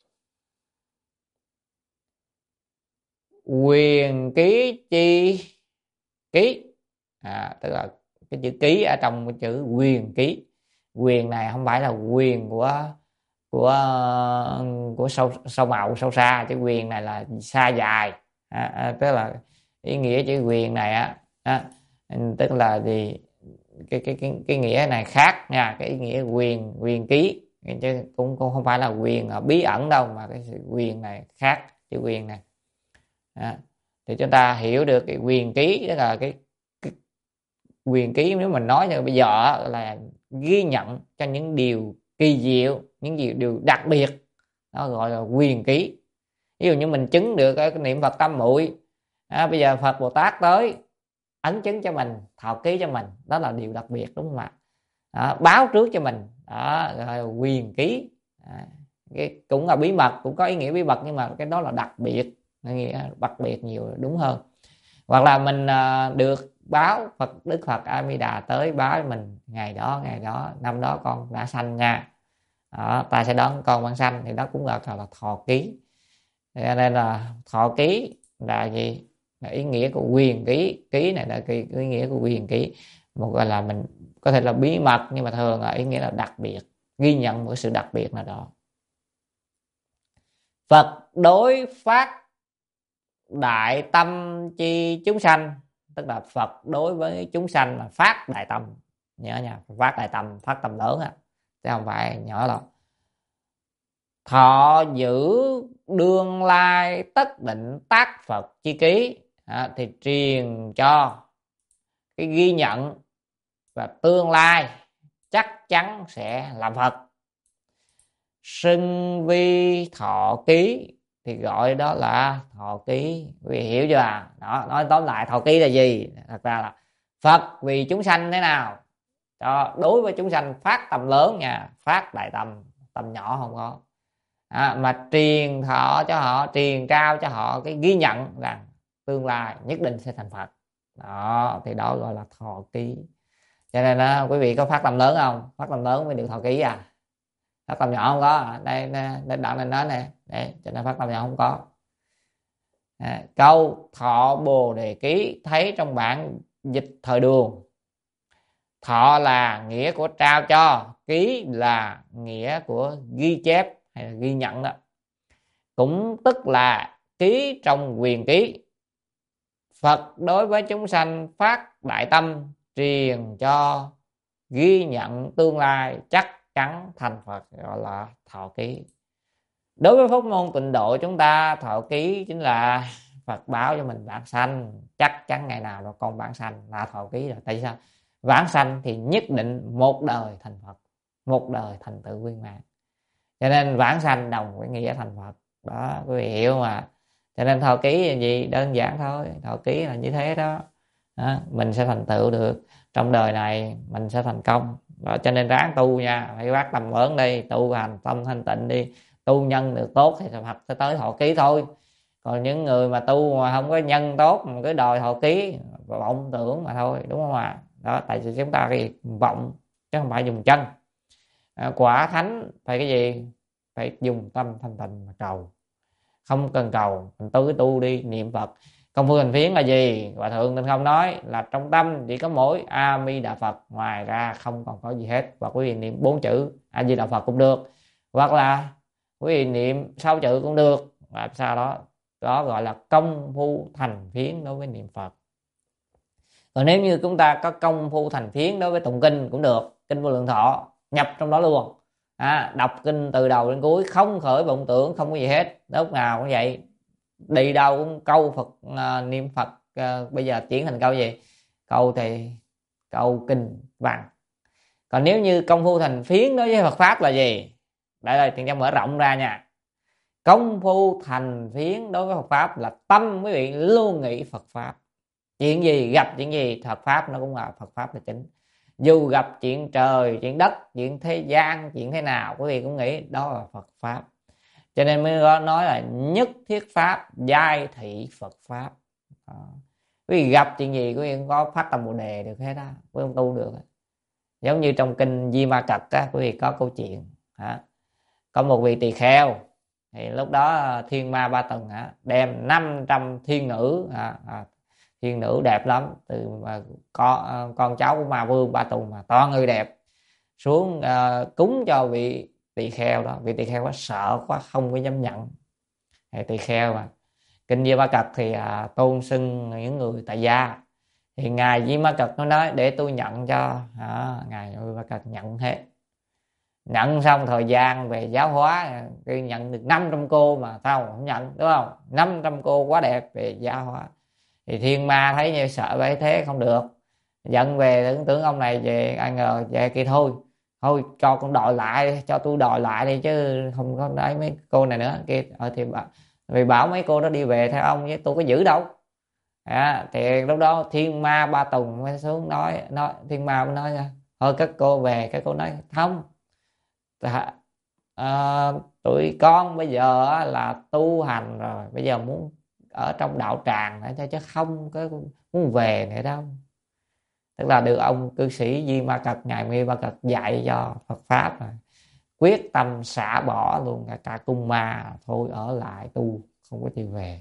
quyền ký chi ký. À, tức là cái chữ ký ở trong cái chữ quyền ký. Quyền này không phải là quyền của của của sâu sâu màu sâu xa, chữ quyền này là xa dài. À, à, tức là ý nghĩa chữ quyền này á, à, tức là gì? Cái cái cái cái nghĩa này khác nha, cái ý nghĩa quyền quyền ký chứ cũng cũng không phải là quyền bí ẩn đâu, mà cái quyền này khác, chữ quyền này. À, thì chúng ta hiểu được cái quyền ký, tức là cái, cái quyền ký nếu mình nói như bây giờ là ghi nhận cho những điều kỳ diệu, những điều, điều đặc biệt, đó gọi là quyền ký. Ví dụ như mình chứng được cái niệm Phật tam muội, à, bây giờ Phật Bồ Tát tới ấn chứng cho mình, thọ ký cho mình, đó là điều đặc biệt, đúng không ạ? Đó, báo trước cho mình, đó gọi là quyền ký. À, cái cũng là bí mật, cũng có ý nghĩa bí mật, nhưng mà cái đó là đặc biệt, nghĩa đặc biệt nhiều đúng hơn. Hoặc là mình à, được báo Phật Đức Phật A Di Đà tới báo mình ngày đó ngày đó năm đó con đã sanh nha, đó, ta sẽ đón con ban sanh, thì đó cũng là là thọ ký. Cho nên là thọ ký là gì? Là ý nghĩa của quyền ký. Ký này là cái ý nghĩa của quyền ký, một gọi là mình có thể là bí mật, nhưng mà thường là ý nghĩa là đặc biệt, ghi nhận một sự đặc biệt nào đó. Phật đối phát đại tâm chi chúng sanh, tức là Phật đối với chúng sanh là phát đại tâm, nhớ nha, phát đại tâm, phát tâm lớn á, chứ không phải nhỏ đâu. Thọ giữ đương lai tất định tác Phật chi ký, à, thì truyền cho cái ghi nhận và tương lai chắc chắn sẽ làm Phật. Xưng vi thọ ký thì gọi đó là thọ ký, quý vị hiểu chưa? À? Đó, nói tóm lại thọ ký là gì? Thật ra là Phật vì chúng sanh thế nào, cho đối với chúng sanh phát tâm lớn nha, phát đại tâm, tâm nhỏ không có. À, mà truyền thọ cho họ, truyền trao cho họ cái ghi nhận rằng tương lai nhất định sẽ thành Phật. Đó, thì đó gọi là thọ ký. Cho nên đó, quý vị có phát tâm lớn không? Phát tâm lớn mới được thọ ký à? Phát tâm nhỏ không có. Đây, đây đoạn này nói nè, để cho nên phát tâm nhỏ không có. À, câu thọ bồ đề ký thấy trong bản dịch thời Đường. Thọ là nghĩa của trao cho, ký là nghĩa của ghi chép hay là ghi nhận đó. Cũng tức là ký trong quyền ký. Phật đối với chúng sanh phát đại tâm, truyền cho ghi nhận tương lai chắc chắn thành Phật, gọi là thọ ký. Đối với pháp môn tịnh độ chúng ta, thọ ký chính là Phật báo cho mình vãng sanh, chắc chắn ngày nào rồi con vãng sanh là thọ ký rồi. Tại sao? Vãng sanh thì nhất định một đời thành Phật, một đời thành tựu viên mãn, cho nên vãng sanh đồng với nghĩa thành Phật đó, quý vị hiểu mà. Cho nên thọ ký là gì? Đơn giản thôi, thọ ký là như thế đó, đó mình sẽ thành tựu được trong đời này, mình sẽ thành công đó. Cho nên ráng tu nha, phải bắt tầm ớn đi, tu hành tâm thanh tịnh đi, tu nhân được tốt thì Phật sẽ tới thọ ký thôi. Còn những người mà tu mà không có nhân tốt mà cứ đòi thọ ký, vọng tưởng mà thôi, đúng không ạ? Đó, tại vì chúng ta cái vọng chứ không phải dùng chân. À, quả thánh phải cái gì? Phải dùng tâm thanh tịnh mà cầu, không cần cầu, mình tu cái tu đi, niệm Phật. Công phu hành phiến là gì? Hòa thượng Tinh Không nói là trong tâm chỉ có mỗi A Di Đà Phật, ngoài ra không còn có gì hết. Và quý vị niệm bốn chữ A Di Đà Phật cũng được, hoặc là quý vị niệm sáu chữ cũng được, làm sao đó, đó gọi là công phu thành phiến đối với niệm Phật. Còn nếu như chúng ta có công phu thành phiến đối với tụng kinh cũng được, kinh Vô Lượng Thọ nhập trong đó luôn, à, đọc kinh từ đầu đến cuối, không khởi vọng tưởng, không có gì hết, lúc nào cũng vậy, đi đâu cũng câu Phật, à, niệm Phật. À, bây giờ chuyển thành câu gì? Câu thì câu kinh văn. Còn nếu như công phu thành phiến đối với Phật pháp là gì? Đây là tiền cho mở rộng ra nha. Công phu thành phiến đối với Phật pháp là tâm quý vị luôn nghĩ Phật pháp. Chuyện gì, gặp chuyện gì, Phật pháp nó cũng là Phật pháp là chính. Dù gặp chuyện trời, chuyện đất, chuyện thế gian, chuyện thế nào, quý vị cũng nghĩ đó là Phật pháp. Cho nên mới nói là nhất thiết pháp giai thị Phật pháp. Đó. Quý vị gặp chuyện gì quý vị không có phát tâm Bồ đề được hết á, quý vị không tu được. Giống như trong kinh Di Ma Cật á, quý vị có câu chuyện đó. Có một vị tỳ kheo, thì lúc đó Thiên Ma Ba Tầng á, đem năm trăm thiên nữ, à, à, thiên nữ đẹp lắm, từ mà con con cháu của Ma Vương Ba Tùng mà toàn người đẹp, xuống à, cúng cho vị tỳ kheo đó. Vị tỳ kheo quá sợ quá không có dám nhận. Thì tỳ kheo mà kinh Di Ma Cật thì à, tôn xưng những người tại gia, thì ngài Di Ma Cật nó nói để tôi nhận cho. À, ngài Di Ma Cật nhận hết, nhận xong thời gian về giáo hóa, khi nhận được năm trăm cô mà sao không nhận, đúng không? Năm trăm cô quá đẹp về giáo hóa. Thì Thiên Ma thấy như sợ vậy thế không được, giận về, tưởng tưởng ông này về ai ngờ về kia thôi thôi cho con đòi lại, cho tôi đòi lại đi chứ không có đấy mấy cô này nữa kia. Ờ, thì bảo, vì bảo mấy cô đó đi về theo ông với tôi có giữ đâu. À, thì lúc đó Thiên Ma Ba Tùng mới xuống nói, nói Thiên Ma mới nói ra thôi các cô về. Các cô nói không, à, tụi con bây giờ là tu hành rồi, bây giờ muốn ở trong đạo tràng nữa chứ không có muốn về nữa đâu. Tức là được ông cư sĩ Di Ma Cật, ngài Di Ma Cật dạy cho Phật pháp rồi, quyết tâm xả bỏ luôn cả, cả cung ma, thôi ở lại tu không có chịu về.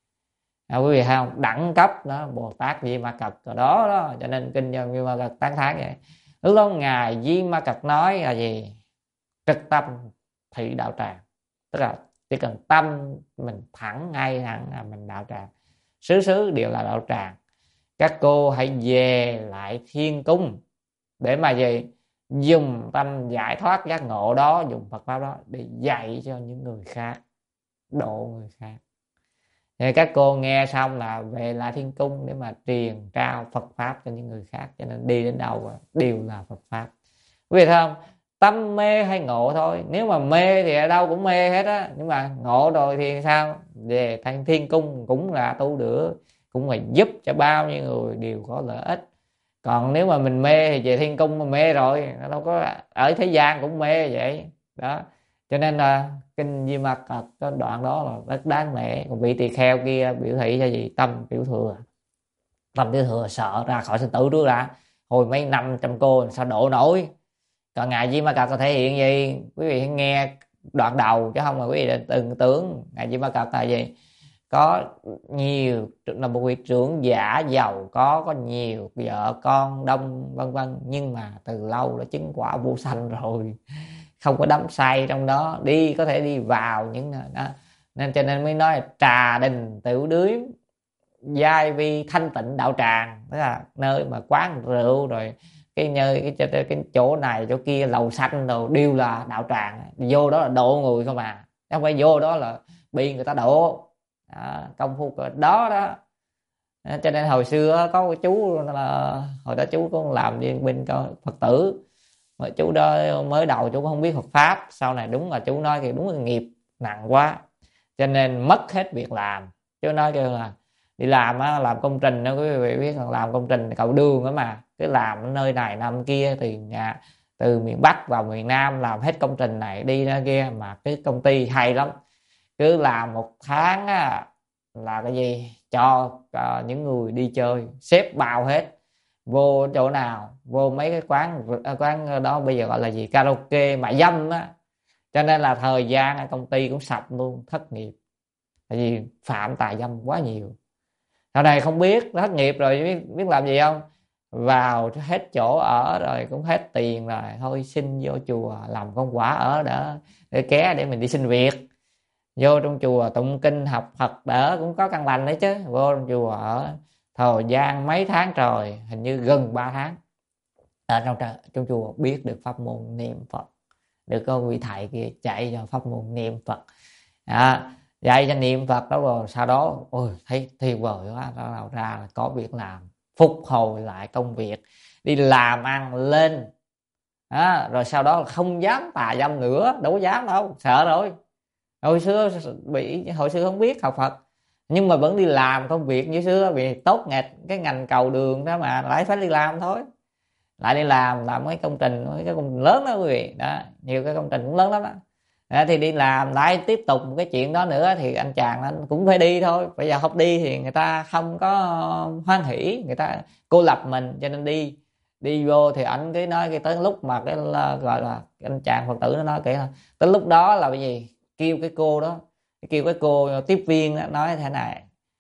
À, quý vị thấy không, đẳng cấp đó, Bồ Tát Di Ma Cật ở đó đó. Cho nên kinh Di Ma Cật tán thán vậy. Lúc đó ngài Di Ma Cật nói là gì? Trực tâm thị đạo tràng, tức là chỉ cần tâm mình thẳng ngay thẳng là mình đạo tràng, xứ xứ đều là đạo tràng. Các cô hãy về lại thiên cung để mà gì? Dùng tâm giải thoát giác ngộ đó, dùng Phật pháp đó để dạy cho những người khác, độ người khác. Thì các cô nghe xong là về lại thiên cung để mà truyền trao Phật pháp cho những người khác. Cho nên đi đến đâu đều là Phật pháp. Quý vị thấy không? Tâm mê hay ngộ thôi. Nếu mà mê thì ở đâu cũng mê hết á, nhưng mà ngộ rồi thì sao? Về thành thiên cung cũng là tu được, cũng là giúp cho bao nhiêu người đều có lợi ích. Còn nếu mà mình mê thì về thiên cung mà mê rồi, nó đâu có, ở thế gian cũng mê vậy đó. Cho nên là kinh Di Ma Cật cái đoạn đó là rất đáng lẽ. Còn vị tỳ kheo kia biểu thị cho gì? Tâm tiểu thừa. Tâm tiểu thừa sợ ra khỏi sinh tử trước đã, hồi mấy năm trăm cô sao độ nổi. Còn ngài Di Ma Cật có thể hiện gì? Quý vị hãy nghe đoạn đầu chứ không là quý vị từng tưởng ngài Di Ma Cật là gì? Có nhiều, là một vị trưởng giả giàu có, có nhiều vợ con đông vân vân, nhưng mà từ lâu đã chứng quả vô sanh rồi, không có đắm say trong đó, đi có thể đi vào những đó. Nên cho nên mới nói là trà đình tiểu điếm giai vi thanh tịnh đạo tràng, tức là nơi mà quán rượu rồi cái nơi cái, cái, cái chỗ này chỗ kia lầu xanh rồi đều là đạo tràng. Vô đó là độ người không à, không phải vô đó là bị người ta độ. đó, công phu cỡ đó đó. Cho nên hồi xưa có cái chú là hồi đó chú cũng làm viên bên Phật tử, mà chú đó mới đầu chú cũng không biết Phật pháp, sau này đúng là chú nói thì đúng là nghiệp nặng quá cho nên mất hết việc làm. Chú nói kêu là đi làm á, làm công trình đó quý vị biết, làm công trình cầu đường đó mà cứ làm nơi này năm kia, từ nhà từ miền Bắc vào miền Nam làm hết công trình này đi ra kia, mà cái công ty hay lắm, cứ làm một tháng á, là cái gì cho uh, những người đi chơi xếp bao hết, vô chỗ nào vô mấy cái quán quán đó bây giờ gọi là gì, karaoke mại dâm á. Cho nên là thời gian công ty cũng sập luôn, thất nghiệp, tại vì phạm tà dâm quá nhiều. sau này không biết thất nghiệp rồi biết, biết làm gì không, vào hết chỗ ở rồi cũng hết tiền rồi, thôi xin vô chùa làm công quả ở đỡ để ké để mình đi xin việc. Vô trong chùa tụng kinh học Phật đỡ cũng có căn lành đấy chứ. Vô trong chùa ở thời gian mấy tháng trời, hình như gần ba tháng ở trong, trong chùa biết được pháp môn niệm Phật, được có vị thầy kia chạy cho pháp môn niệm Phật à, dạy cho niệm Phật đó. Rồi sau đó ôi thấy tuyệt vời quá, đó nào ra là có việc làm, phục hồi lại công việc, đi làm ăn lên đó. Rồi sau đó không dám tà dâm nữa, đâu dám đâu, sợ rồi. Hồi xưa bị hồi xưa không biết học Phật nhưng mà vẫn đi làm công việc như xưa, vì tốt nghịch cái ngành cầu đường đó mà lại phải đi làm thôi, lại đi làm làm mấy công trình, mấy cái công trình lớn đó quý vị đó, nhiều cái công trình cũng lớn lắm đó. Đó, thì đi làm lại tiếp tục một cái chuyện đó nữa thì anh chàng anh cũng phải đi thôi. Bây giờ không đi thì người ta không có hoan hỉ, người ta cô lập mình, cho nên đi đi vô thì anh cứ nói cái tới lúc mà cái gọi là anh chàng Phật tử nó nói kể là tới lúc đó là cái gì, kêu cái cô đó, kêu cái cô tiếp viên đó, nói thế này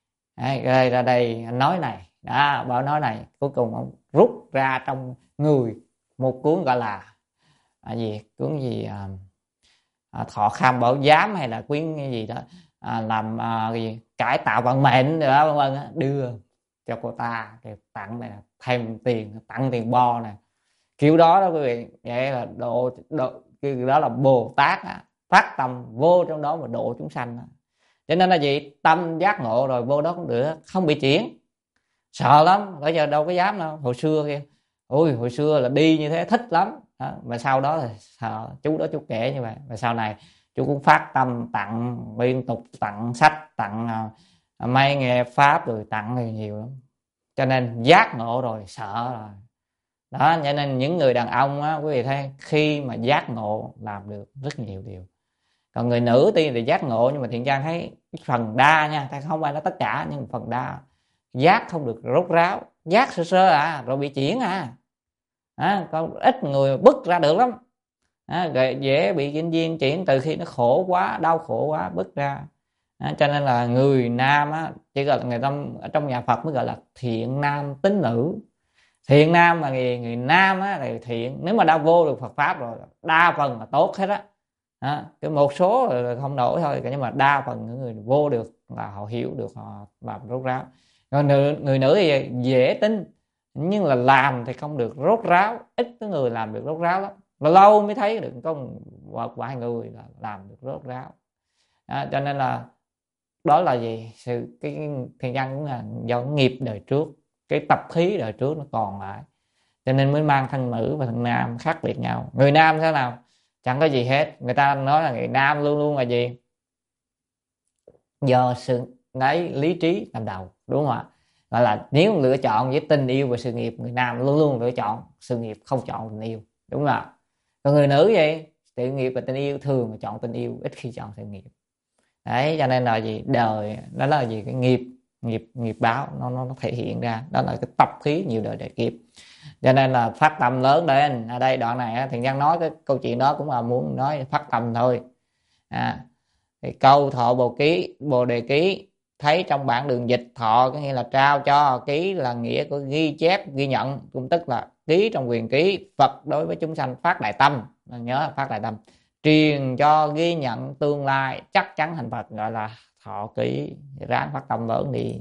rồi ra đây anh nói này đó, bảo nói này, cuối cùng ông rút ra trong người một cuốn gọi là à, gì cuốn gì à, à, Thọ Kham Bảo Giám hay là quyển cái gì đó à, làm à, gì cải tạo vận mệnh rồi đó, vân vân, đưa cho cô ta kêu tặng này, thêm tiền, tặng tiền bo nè, kiểu đó đó quý vị. Vậy là độ, độ kiểu đó là Bồ Tát á, phát tâm vô trong đó mà độ chúng sanh á. Cho nên là gì, tâm giác ngộ rồi vô đó cũng được, không bị chuyển. Sợ lắm, bây giờ đâu có dám đâu. Hồi xưa kia, ui hồi xưa là đi như thế thích lắm đó. Mà sau đó thì sợ, chú đó chú kể như vậy. Và sau này chú cũng phát tâm tặng liên tục, tặng sách, tặng uh, may nghe pháp, rồi tặng thì nhiều lắm. Cho nên giác ngộ rồi sợ rồi đó. Cho nên những người đàn ông á, quý vị thấy khi mà giác ngộ làm được rất nhiều điều. Còn người nữ tuy là giác ngộ nhưng mà Thiện Trang thấy phần đa nha, không phải là tất cả nhưng phần đa giác không được rốt ráo, giác sơ sơ à rồi bị chuyển à, à có ít người bứt ra được lắm à, dễ bị kinh viên chuyển từ khi nó khổ quá, đau khổ quá bứt ra à. Cho nên là người nam á, chỉ gọi là người tâm ở trong nhà Phật mới gọi là thiện nam tín nữ. Thiện nam mà người, người nam á thì thiện, nếu mà đã vô được Phật pháp rồi đa phần là tốt hết á. À, cái một số là không nổi thôi, nhưng mà đa phần những người vô được là họ hiểu được, họ làm rốt ráo. Còn người, người nữ thì dễ tin nhưng là làm thì không được rốt ráo, ít cái người làm được rốt ráo lắm, lâu lâu mới thấy được có một vài người là làm được rốt ráo à. Cho nên là đó là gì, sự cái Thiện Nhân cũng là do nghiệp đời trước, cái tập khí đời trước nó còn lại, cho nên mới mang thân nữ và thân nam khác biệt nhau. Người nam thế nào chẳng có gì hết, người ta nói là người nam luôn luôn là gì, do sự lấy lý trí làm đầu, đúng không ạ? Gọi là nếu lựa chọn với tình yêu và sự nghiệp, người nam luôn luôn lựa chọn sự nghiệp, không chọn tình yêu, đúng không ạ? Còn người nữ vậy, sự nghiệp và tình yêu thường là chọn tình yêu, ít khi chọn sự nghiệp. Đấy, cho nên là gì, đời đó là gì, cái nghiệp nghiệp nghiệp báo nó nó thể hiện ra, đó là cái tập khí nhiều đời đời kiếp. Cho nên là phát tâm lớn lên. Ở đây đoạn này Thiện Nhân nói cái câu chuyện đó cũng là muốn nói phát tâm thôi à. Thì câu Thọ Bồ Ký, Bồ Đề Ký, thấy trong bản đường dịch thọ có nghĩa là trao cho, ký là nghĩa của ghi chép, ghi nhận, cũng tức là ký trong quyền ký. Phật đối với chúng sanh phát đại tâm, nhớ phát đại tâm, truyền cho ghi nhận tương lai chắc chắn thành Phật, gọi là thọ ký. Ráng phát tâm lớn đi.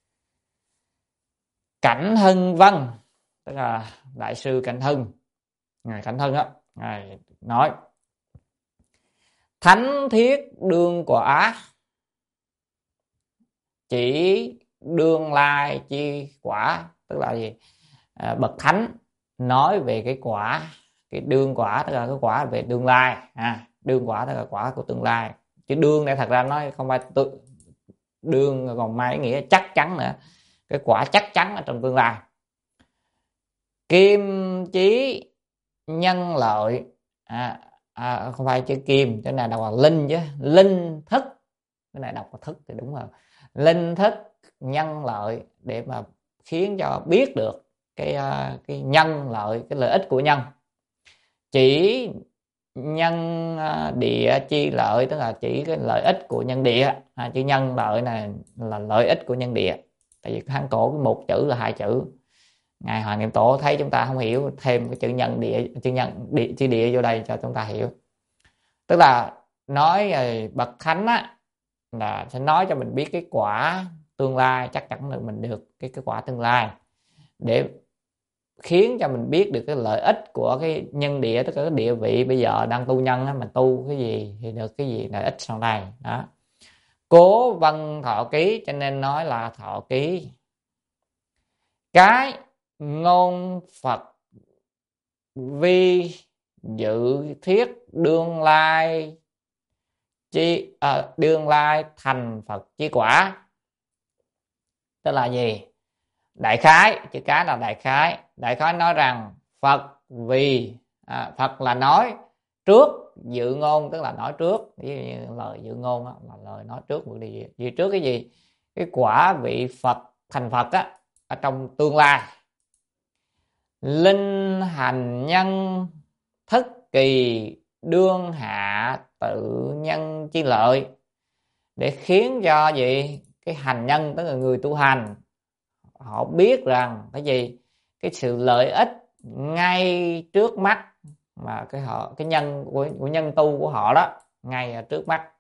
Cảnh Hưng Vân, tức là đại sư Cảnh Hưng, ngài Cảnh Hưng á, ngài nói thánh thiết đương quả, chỉ đương lai chi quả, tức là gì? À, bậc thánh nói về cái quả, cái đương quả tức là cái quả về tương lai, à, đương quả tức là quả của tương lai. Chứ đương này thật ra nói không phải tự, đương còn mang ý nghĩa chắc chắn nữa, cái quả chắc chắn ở trong tương lai. Kim chí nhân lợi, à, à, không phải chữ kim, cái này đọc là linh chứ, linh thức, cái này đọc là thức thì đúng rồi. Linh thức nhân lợi để mà khiến cho biết được cái cái nhân lợi, cái lợi ích của nhân. Chỉ nhân địa chi lợi, tức là chỉ cái lợi ích của nhân địa, à, chữ nhân lợi này là lợi ích của nhân địa. Tại vì Hán cổ một chữ là hai chữ, ngài Hoàng Niệm Tổ thấy chúng ta không hiểu, thêm cái chữ nhân địa, chữ nhân địa, chữ địa vô đây cho chúng ta hiểu. Tức là nói bậc thánh á, là sẽ nói cho mình biết cái quả tương lai, chắc chắn là mình được cái cái quả tương lai, để khiến cho mình biết được cái lợi ích của cái nhân địa, tức là cái địa vị bây giờ đang tu nhân á, mình tu cái gì thì được cái gì lợi ích sau này đó. Cố vân thọ ký, cho nên nói là thọ ký. Cái ngôn Phật vi dự thiết đương lai chi, à, đương lai thành Phật chi quả, tức là gì? Đại khái, chữ cái là đại khái. Đại khái nói rằng Phật vì, à, Phật là nói trước, dự ngôn tức là nói trước, như lời dự ngôn đó, là lời nói trước một điều gì, gì trước cái gì? Cái quả vị Phật thành Phật á, ở trong tương lai. Linh hành nhân thất kỳ đương hạ tự nhân chi lợi, để khiến cho gì? Cái hành nhân tức là người tu hành, họ biết rằng cái gì? Cái sự lợi ích ngay trước mắt, mà cái họ cái nhân của, của nhân tu của họ đó ngay ở trước mắt.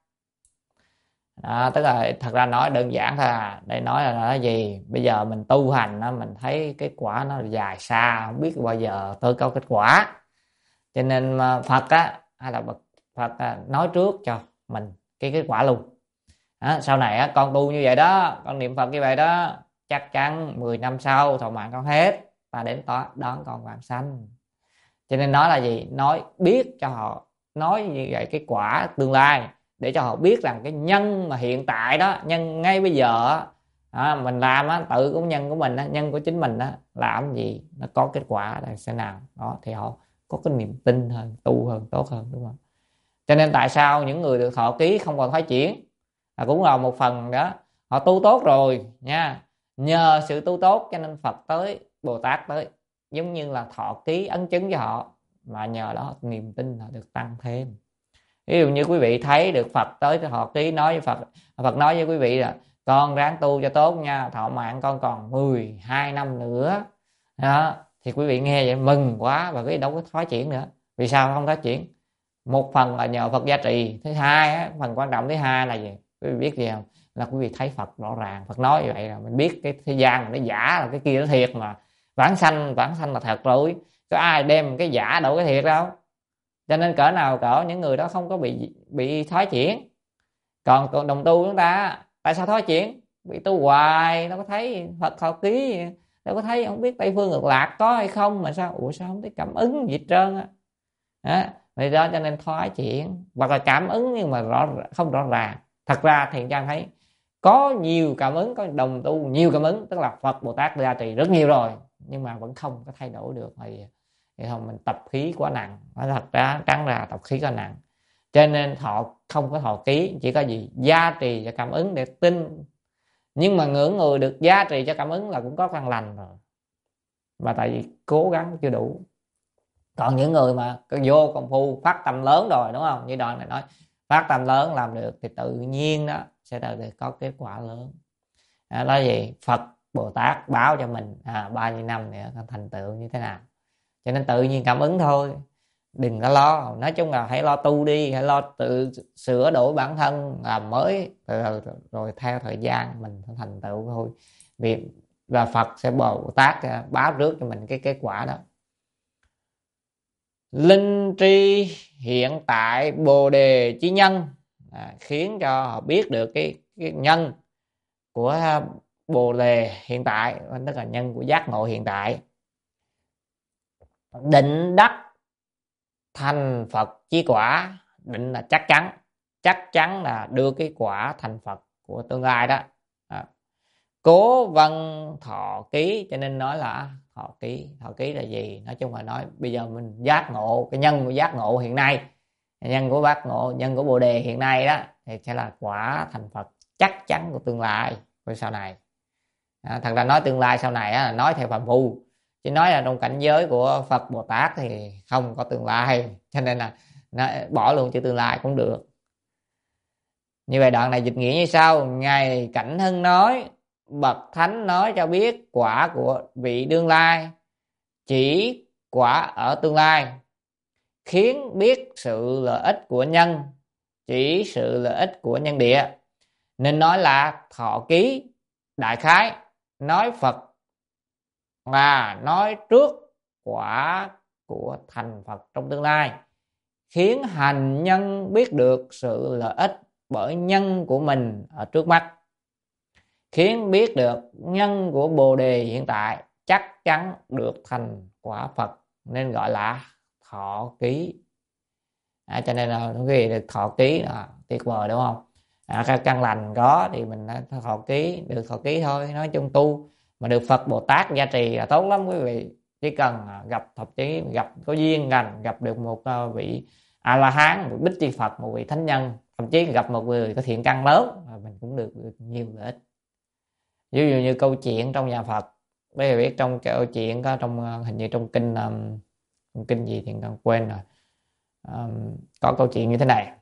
Đó, tức là thật ra nói đơn giản thôi à, đây nói là nói gì? Bây giờ mình tu hành đó, mình thấy cái quả nó dài xa, không biết bao giờ tôi có kết quả, cho nên Phật á, hay là bậc Phật á, nói trước cho mình cái kết quả luôn. Đó, sau này á, con tu như vậy đó, con niệm Phật như vậy đó, chắc chắn mười năm sau thọ mạng con hết, ta đến đón con vãng sanh. Cho nên nói là gì? Nói biết cho họ, nói như vậy cái quả tương lai, để cho họ biết rằng cái nhân mà hiện tại đó, nhân ngay bây giờ đó, mình làm á, tự của nhân của mình á, nhân của chính mình á, làm gì nó có kết quả là sẽ nào đó, thì họ có cái niềm tin hơn, tu hơn, tốt hơn, đúng không? Cho nên tại sao những người được thọ ký không còn thoái chuyển, là cũng là một phần đó, họ tu tốt rồi nha, nhờ sự tu tốt cho nên Phật tới, Bồ Tát tới, giống như là thọ ký ấn chứng cho họ, mà nhờ đó niềm tin họ được tăng thêm. Ví dụ như quý vị thấy được Phật tới thọ ký, nói với Phật, Phật nói với quý vị là con ráng tu cho tốt nha, thọ mạng con còn mười hai năm nữa đó, thì quý vị nghe vậy mừng quá, và quý vị đâu có thoái chuyển nữa. Vì sao không thoái chuyển? Một phần là nhờ Phật gia trì, thứ hai á, phần quan trọng thứ hai là gì? Quý vị biết gì không? Là quý vị thấy Phật rõ ràng, Phật nói như vậy là mình biết cái thế gian nó giả, là cái kia nó thiệt, mà vãng sanh vãng sanh là thật rồi, có ai đem cái giả đổ cái thiệt đâu. Cho nên cỡ nào cỡ những người đó không có bị bị thoái chuyển. Còn, còn đồng tu chúng ta tại sao thoái chuyển? Bị tu hoài nó có thấy Phật thọ ký, đâu có thấy, không biết Tây Phương Cực Lạc có hay không, mà sao ủa sao không thấy cảm ứng gì hết trơn á. Đó, vì đó cho nên thoái chuyển, hoặc là cảm ứng nhưng mà rõ không rõ ràng. Thật ra Thiện Trang thấy có nhiều cảm ứng, có đồng tu nhiều cảm ứng, tức là Phật Bồ Tát gia trì rất nhiều rồi, nhưng mà vẫn không có thay đổi được. Thì, thì không, mình tập khí quá nặng. Thật ra trắng ra tập khí quá nặng, cho nên thọ không có thọ ký, chỉ có gì gia trì cho cảm ứng để tin. Nhưng mà ngưỡng người được gia trì cho cảm ứng là cũng có căn lành rồi, mà tại vì cố gắng chưa đủ. Còn những người mà vô công phu phát tâm lớn rồi, đúng không, như đoạn này nói phát tâm lớn làm được thì tự nhiên đó sẽ được có kết quả lớn. À, đó gì Phật Bồ Tát báo cho mình à, bao nhiêu năm nữa thành tựu như thế nào, cho nên tự nhiên cảm ứng thôi, đừng có lo. Nói chung là hãy lo tu đi, hãy lo tự sửa đổi bản thân làm mới, rồi, rồi theo thời gian mình thành tựu thôi. Vì và Phật sẽ Bồ Tát báo trước cho mình cái kết quả đó. Linh tri hiện tại bồ đề chí nhân, à, khiến cho họ biết được cái, cái nhân của Bồ Đề hiện tại, tức là nhân của giác ngộ hiện tại. Định đắc thành Phật chí quả. Định là chắc chắn, chắc chắn là đưa cái quả thành Phật của tương lai đó. À. Cố vân thọ ký, cho nên nói là thọ ký. Thọ ký là gì? Nói chung là nói bây giờ mình giác ngộ, cái nhân của giác ngộ hiện nay, nhân của bát ngộ, nhân của Bồ Đề hiện nay đó, thì sẽ là quả thành Phật chắc chắn của tương lai, của sau này. À, thật ra nói tương lai sau này á, là nói theo phàm phu, chứ nói là trong cảnh giới của Phật Bồ Tát thì không có tương lai, cho nên là bỏ luôn chữ tương lai cũng được. Như vậy đoạn này dịch nghĩa như sau: Ngài Cảnh Hưng nói, bậc thánh nói cho biết quả của vị đương lai, chỉ quả ở tương lai, khiến biết sự lợi ích của nhân, chỉ sự lợi ích của nhân địa, nên nói là thọ ký. Đại khái nói Phật là nói trước quả của thành Phật trong tương lai, khiến hành nhân biết được sự lợi ích bởi nhân của mình ở trước mắt, khiến biết được nhân của Bồ Đề hiện tại chắc chắn được thành quả Phật, nên gọi là thọ ký. À, cho nên là cái được thọ ký là tuyệt vời, đúng không? À, cái căn lành có thì mình thọ ký, được thọ ký thôi. Nói chung tu mà được Phật Bồ Tát gia trì là tốt lắm quý vị. Chỉ cần gặp thậm chí gặp có duyên lành, gặp được một vị A La Hán, một Bích Chi Phật, một vị thánh nhân, thậm chí gặp một người có thiện căn lớn, mình cũng được, được nhiều lợi ích. Ví dụ như câu chuyện trong nhà Phật, bây giờ biết trong câu chuyện có trong hình như trong kinh um, kinh gì thì còn quên rồi. Um, có câu chuyện như thế này: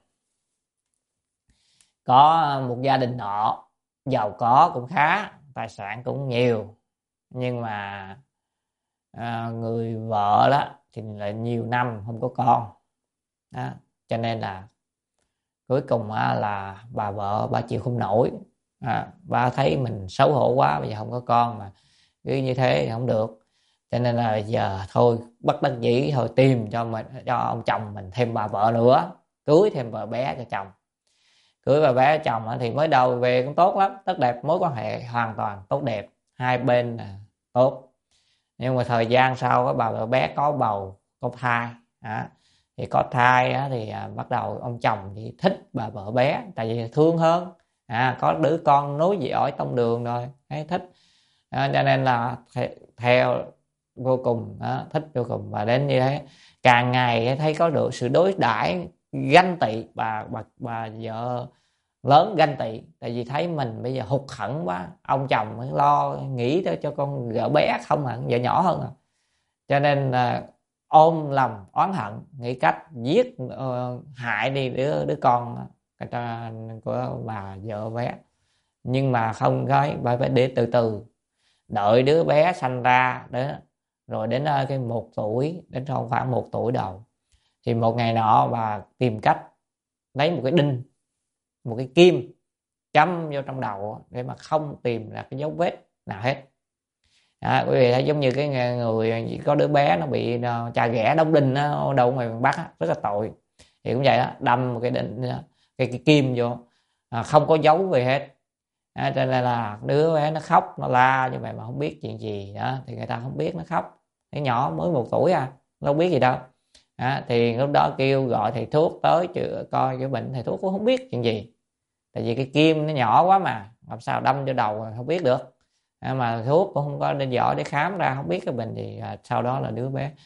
có một gia đình nọ giàu có cũng khá, tài sản cũng nhiều, nhưng mà à, người vợ đó thì lại nhiều năm không có con đó, cho nên là cuối cùng á, là bà vợ bà chịu không nổi. À, bà thấy mình xấu hổ quá, bây giờ không có con mà cứ như thế thì không được, cho nên là giờ thôi bất đắc dĩ thôi tìm cho mình, cho ông chồng mình thêm bà vợ nữa, cưới thêm vợ bé cho chồng. Cưới bà bé chồng thì mới đầu về cũng tốt lắm, tốt đẹp, mối quan hệ hoàn toàn tốt đẹp, hai bên là tốt. Nhưng mà thời gian sau có bà vợ bé có bầu, có thai à, thì có thai á, thì à, bắt đầu ông chồng thì thích bà vợ bé, tại vì thương hơn, à, có đứa con nối dõi tông đường rồi, thấy thích, à, cho nên là theo vô cùng đó, thích vô cùng. Và đến như thế càng ngày thấy có được sự đối đãi ganh tị, bà bà bà vợ lớn ganh tị, tại vì thấy mình bây giờ hụt hẫng quá, ông chồng mới lo nghĩ tới cho con vợ bé không à, vợ nhỏ hơn à, cho nên là ôm lòng oán hận, nghĩ cách giết uh, hại đi đứa đứa con của bà vợ bé. Nhưng mà không, cái phải để từ từ đợi đứa bé sanh ra đó, rồi đến cái một tuổi, đến khoảng một tuổi đầu thì một ngày nọ bà tìm cách lấy một cái đinh, một cái kim châm vô trong đầu để mà không tìm ra cái dấu vết nào hết. À, quý vị thấy giống như cái người có đứa bé nó bị chà ghẻ đóng đinh ở đâu ngoài miền Bắc á, rất là tội, thì cũng vậy đó, đâm một cái đinh, cái, cái kim vô, à, không có dấu gì hết. À, cho nên là đứa bé nó khóc, nó la như vậy mà không biết chuyện gì đó, thì người ta không biết nó khóc, cái nhỏ mới một tuổi à, nó không biết gì đâu. À, thì lúc đó kêu gọi thầy thuốc tới chữa coi cái bệnh, thầy thuốc cũng không biết chuyện gì, tại vì cái kim nó nhỏ quá mà làm sao đâm vô đầu không biết được. À, mà thuốc cũng không có nên giỏi để khám ra không biết cái bệnh gì. À, sau đó là đứa bé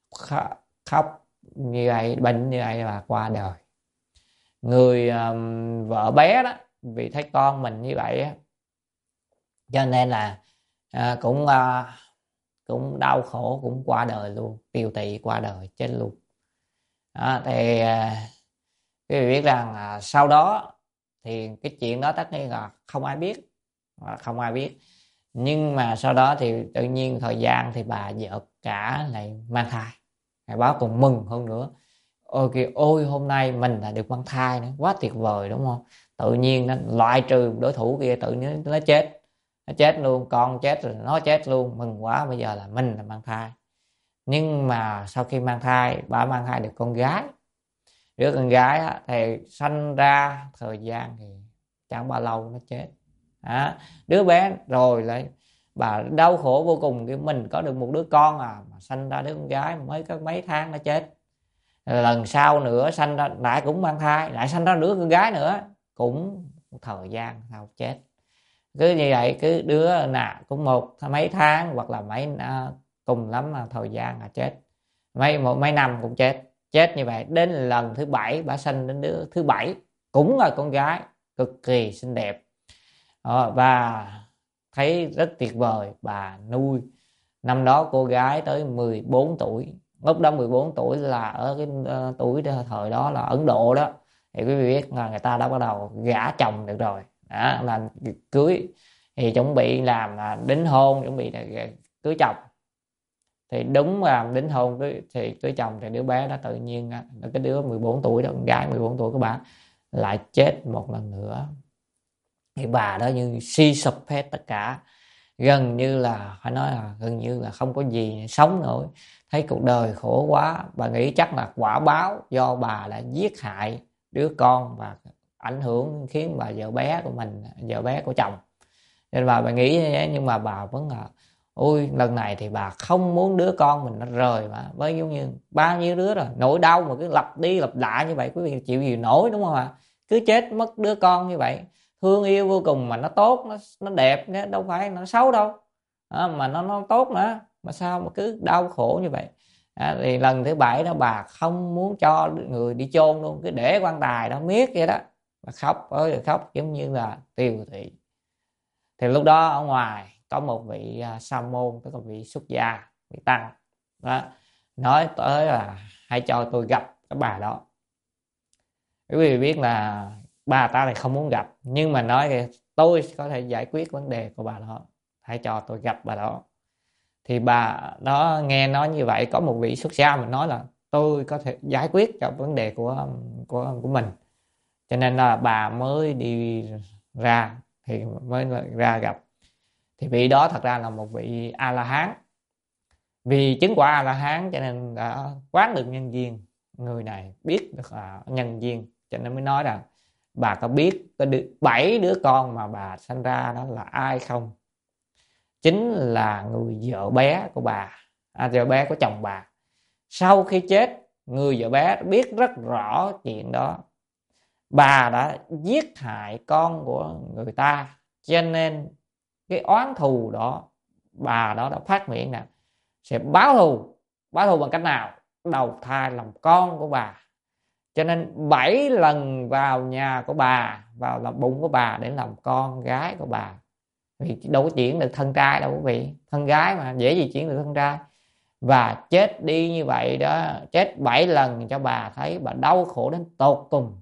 khóc như vậy, bệnh như vậy là qua đời. Người um, vợ bé đó vì thấy con mình như vậy á, cho nên là à, cũng à, cũng đau khổ, cũng qua đời luôn, tiêu tỵ qua đời chết luôn. À, thì à, quý vị biết rằng à, sau đó thì cái chuyện đó tất nhiên là không ai biết, không ai biết. Nhưng mà sau đó thì tự nhiên thời gian thì bà vợ cả lại mang thai, ngày báo còn mừng hơn nữa. Ôi kìa, ôi hôm nay mình là được mang thai nữa, quá tuyệt vời đúng không? Tự nhiên nó loại trừ đối thủ kia, tự nhiên nó chết, nó chết luôn, con chết rồi nó chết luôn, mừng quá, bây giờ là mình là mang thai. Nhưng mà sau khi mang thai, bà mang thai được con gái, đứa con gái á, thì sanh ra thời gian thì chẳng bao lâu nó chết. À, đứa bé rồi lại bà đau khổ vô cùng, cái mình có được một đứa con à mà sanh ra đứa con gái mới có mấy tháng nó chết. Lần sau nữa sanh ra lại cũng mang thai, lại sanh ra đứa con gái nữa, cũng một thời gian sau chết. Cứ như vậy, cứ đứa nào cũng một mấy tháng hoặc là mấy à, cùng lắm là thời gian là chết, mấy một mấy năm cũng chết. Chết như vậy đến lần thứ bảy bà sanh đến đứa thứ bảy, cũng là con gái cực kỳ xinh đẹp. Ờ, và thấy rất tuyệt vời, bà nuôi. Năm đó cô gái tới mười bốn tuổi, lúc đó mười bốn tuổi là ở cái uh, tuổi đó, thời đó là Ấn Độ đó, thì quý vị biết là người ta đã bắt đầu gả chồng được rồi, đó là cưới, thì chuẩn bị làm là đính hôn, chuẩn bị là cưới chồng. Thì đúng là đính hôn cưới, thì cưới chồng thì đứa bé đó tự nhiên cái đứa mười bốn tuổi đó, con gái mười bốn tuổi của bà lại chết một lần nữa. Thì bà đó như suy sụp hết tất cả, gần như là phải nói là gần như là không có gì sống nổi, thấy cuộc đời khổ quá. Bà nghĩ chắc là quả báo do bà đã giết hại đứa con và ảnh hưởng khiến bà vợ bé của mình, vợ bé của chồng, nên bà bà nghĩ như thế. Nhưng mà bà vẫn là ôi, lần này thì bà không muốn đứa con mình nó rời, mà với giống như bao nhiêu đứa rồi, nỗi đau mà cứ lặp đi lặp lại như vậy, quý vị chịu gì nổi, đúng không ạ? Cứ chết mất đứa con như vậy, thương yêu vô cùng mà nó tốt, nó nó đẹp, nó đâu phải nó xấu đâu, à, mà nó nó tốt nữa, mà sao mà cứ đau khổ như vậy. À, thì lần thứ bảy đó bà không muốn cho người đi chôn luôn, cứ để quan tài đó miết vậy đó, bà khóc ơi khóc giống như là tiêu thị. Thì lúc đó ở ngoài có một vị uh, sa môn, tức là vị xuất gia, vị tăng đó, nói tới là hãy cho tôi gặp cái bà đó. Quý vị biết là bà ta thì không muốn gặp, nhưng mà nói kìa, tôi có thể giải quyết vấn đề của bà đó, hãy cho tôi gặp bà đó. Thì bà đó nghe nói như vậy, có một vị xuất gia mình nói là tôi có thể giải quyết cho vấn đề của của của mình, cho nên là bà mới đi ra, thì mới ra gặp. Thì vị đó thật ra là một vị A La Hán, vì chứng quả A La Hán cho nên đã quán được nhân duyên. Người này biết được là nhân duyên, cho nên mới nói rằng bà có biết có bảy đứa con mà bà sanh ra đó là ai không? Chính là người vợ bé của bà, à, vợ bé của chồng bà. Sau khi chết, người vợ bé biết rất rõ chuyện đó, bà đã giết hại con của người ta, cho nên cái oán thù đó bà đó đã phát nguyện là sẽ báo thù. Báo thù bằng cách nào? Đầu thai làm con của bà. Cho nên bảy lần vào nhà của bà, vào làm bụng của bà để làm con gái của bà. Vì đâu có chuyển được thân trai đâu quý vị, thân gái mà dễ gì chuyển được thân trai. Và chết đi như vậy đó, chết bảy lần cho bà thấy bà đau khổ đến tột cùng.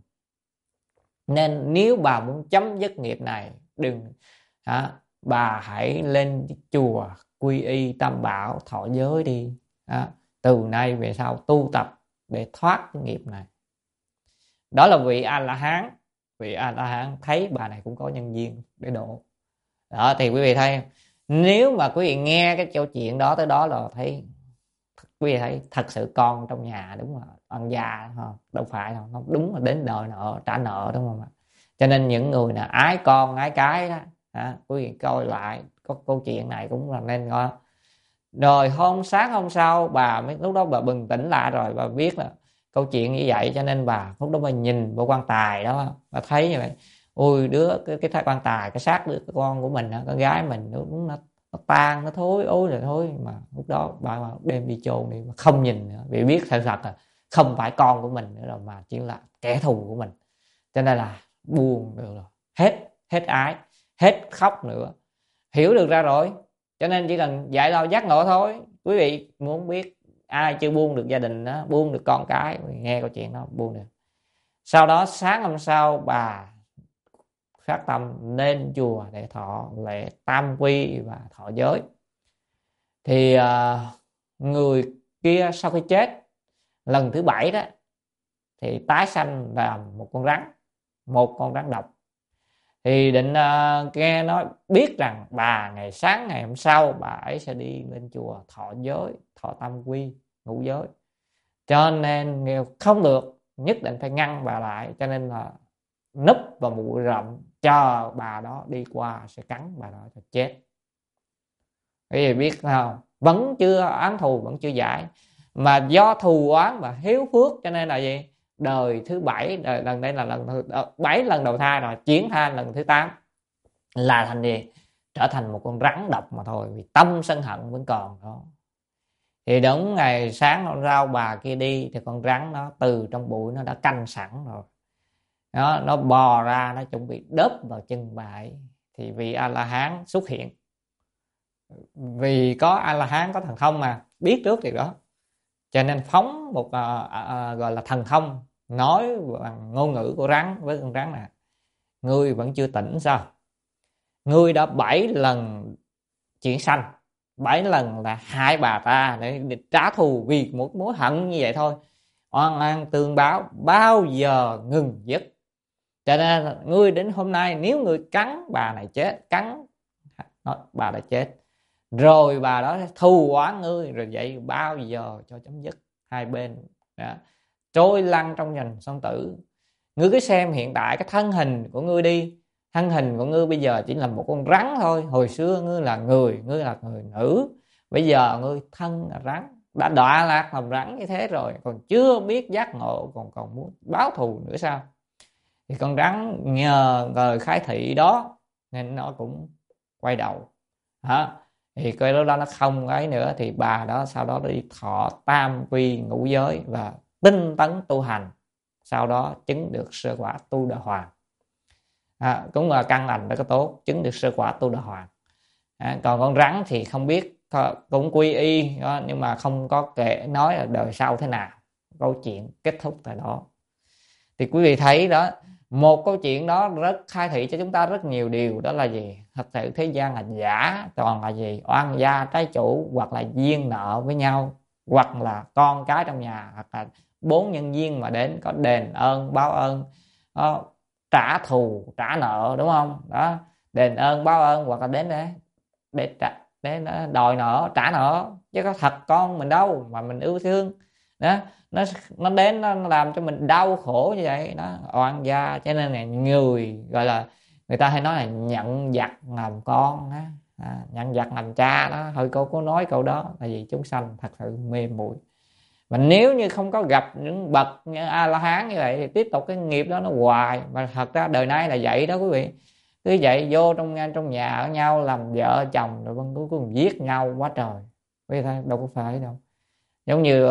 Nên nếu bà muốn chấm dứt nghiệp này, đừng à, bà hãy lên chùa quy y tam bảo thọ giới đi, à, từ nay về sau tu tập để thoát cái nghiệp này. Đó là vị A La Hán. Vị A La Hán thấy bà này cũng có nhân duyên để độ. Đó thì quý vị thấy, nếu mà quý vị nghe cái câu chuyện đó tới đó là thấy, quý vị thấy thật sự con trong nhà đúng là ăn già không? Đâu phải đâu, nó đúng là đến đời nợ trả nợ, đúng không ạ? Cho nên những người nào ái con ái cái đó, à, quý vị coi lại có câu chuyện này cũng là nên coi. Rồi hôm sáng hôm sau bà mới, lúc đó bà bừng tỉnh lại rồi, bà biết là câu chuyện như vậy, cho nên bà lúc đó bà nhìn vào quan tài đó, bà thấy như vậy, ôi đứa cái cái thái quan tài, cái xác đứa cái con của mình, con gái mình nó nó, nó tan nó thối ôi là thôi. Mà lúc đó bà đem đi chôn đi, mà không nhìn nữa, vì biết thật thật là không phải con của mình nữa rồi, mà chỉ là kẻ thù của mình. Cho nên là buồn được rồi, hết hết ái, hết khóc nữa, hiểu được ra rồi. Cho nên chỉ cần dạy đâu giác ngộ thôi. Quý vị muốn biết ai chưa buông được gia đình đó, buông được con cái, nghe câu chuyện đó buông được. Sau đó sáng hôm sau bà phát tâm lên chùa để thọ lễ tam quy và thọ giới. Thì uh, người kia sau khi chết lần thứ bảy đó thì tái sanh làm một con rắn, một con rắn độc. Thì định uh, nghe nói biết rằng bà ngày sáng ngày hôm sau bà ấy sẽ đi lên chùa thọ giới, thọ tam quy, ngũ giới, cho nên không được, nhất định phải ngăn bà lại. Cho nên là núp vào một bụi rậm, chờ bà đó đi qua sẽ cắn bà đó cho chết. Quý vị biết không, vẫn chưa oán thù vẫn chưa giải, mà do thù oán và hiếu phước cho nên là gì, đời thứ bảy, đời lần đây là lần thứ bảy, lần đầu thai rồi, chuyển thai lần thứ tám là thành gì, trở thành một con rắn độc mà thôi, vì tâm sân hận vẫn còn đó. Thì đúng ngày sáng nó rao bà kia đi thì con rắn nó từ trong bụi nó đã canh sẵn rồi, nó nó bò ra, nó chuẩn bị đớp vào chân bà ấy. Thì vị A La Hán xuất hiện, vì có A La Hán có thần thông mà biết trước điều đó, cho nên phóng một à, à, gọi là thần thông, nói bằng ngôn ngữ của rắn với con rắn này: ngươi vẫn chưa tỉnh sao? Ngươi đã bảy lần chuyển sanh, bảy lần là hại bà ta để trả thù vì một mối hận như vậy thôi, oan oan tương báo bao giờ ngừng dứt. Cho nên ngươi đến hôm nay, nếu ngươi cắn bà này chết, cắn nói bà đã chết rồi, bà đó thù oán ngươi rồi, vậy bao giờ cho chấm dứt? Hai bên đó, trôi lăn trong dòng sông tử. Ngươi cứ xem hiện tại cái thân hình của ngươi đi, thân hình của ngươi bây giờ chỉ là một con rắn thôi. Hồi xưa ngươi là người, ngươi là người nữ, bây giờ ngươi thân là rắn, đã đọa lạc làm rắn như thế rồi, còn chưa biết giác ngộ, còn còn muốn báo thù nữa sao? Thì con rắn nhờ lời khai thị đó nên nó cũng quay đầu hả. Thì cái đó nó không ấy nữa, thì bà đó sau đó đi thọ tam quy ngũ giới và tinh tấn tu hành, sau đó chứng được sơ quả tu đà hoàng. À, cũng là căn lành đã có tốt, chứng được sơ quả tu đà hoàng. À, còn con rắn thì không biết, cũng quy y đó, nhưng mà không có kể nói là đời sau thế nào, câu chuyện kết thúc tại đó. Thì quý vị thấy đó, một câu chuyện đó rất khai thị cho chúng ta rất nhiều điều. Đó là gì? Thật sự thế gian là giả, toàn là gì? Oan gia trái chủ, hoặc là duyên nợ với nhau, hoặc là con cái trong nhà, hoặc là bốn nhân viên mà đến có đền ơn báo ơn, đó, trả thù trả nợ, đúng không? Đó, đền ơn báo ơn, hoặc là đến để để, để đòi nợ trả nợ, chứ có thật con mình đâu mà mình yêu thương đó. Nó nó đến nó làm cho mình đau khổ như vậy đó, oan gia. Cho nên là người gọi là, người ta hay nói là nhận giặc làm con á, à, nhận giặc làm cha đó. Thôi cô có nói câu đó là vì chúng sanh thật sự mê muội. Mà nếu như không có gặp những bậc như A La Hán như vậy thì tiếp tục cái nghiệp đó nó hoài. Mà thật ra đời nay là vậy đó quý vị, cứ vậy vô trong trong nhà ở nhau làm vợ chồng rồi cuối cùng giết nhau quá trời. Quý vị thấy đâu có phải đâu. Giống như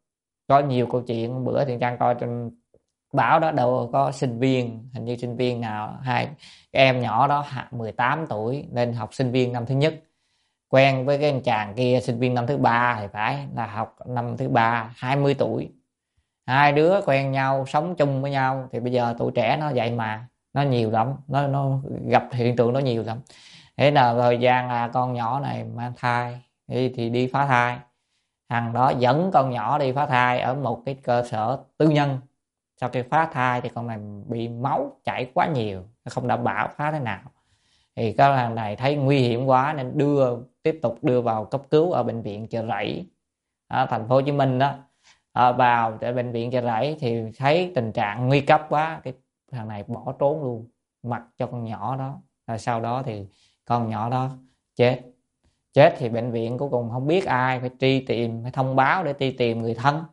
có nhiều câu chuyện, bữa thì Trang coi trên báo đó, đâu có sinh viên, hình như sinh viên nào, hai cái em nhỏ đó mười tám tuổi lên học sinh viên năm thứ nhất, quen với cái anh chàng kia sinh viên năm thứ ba thì phải là học năm thứ ba, hai mươi tuổi, hai đứa quen nhau sống chung với nhau. Thì bây giờ tuổi trẻ nó vậy mà nó nhiều lắm, nó nó gặp hiện tượng đó nhiều lắm. Thế là thời gian là con nhỏ này mang thai thì, thì đi phá thai. Thằng đó dẫn con nhỏ đi phá thai ở một cái cơ sở tư nhân. Sau khi phá thai thì con này bị máu chảy quá nhiều, nó không đảm bảo phá thế nào. Thì cái thằng này thấy nguy hiểm quá nên đưa tiếp tục đưa vào cấp cứu ở bệnh viện Chợ Rẫy ở thành phố Hồ Chí Minh đó. À, vào tại bệnh viện Chợ Rẫy thì thấy tình trạng nguy cấp quá, cái thằng này bỏ trốn luôn, mặc cho con nhỏ đó. Rồi sau đó thì con nhỏ đó chết. Chết thì bệnh viện cuối cùng không biết ai, phải truy tìm, phải thông báo để truy tìm người thân.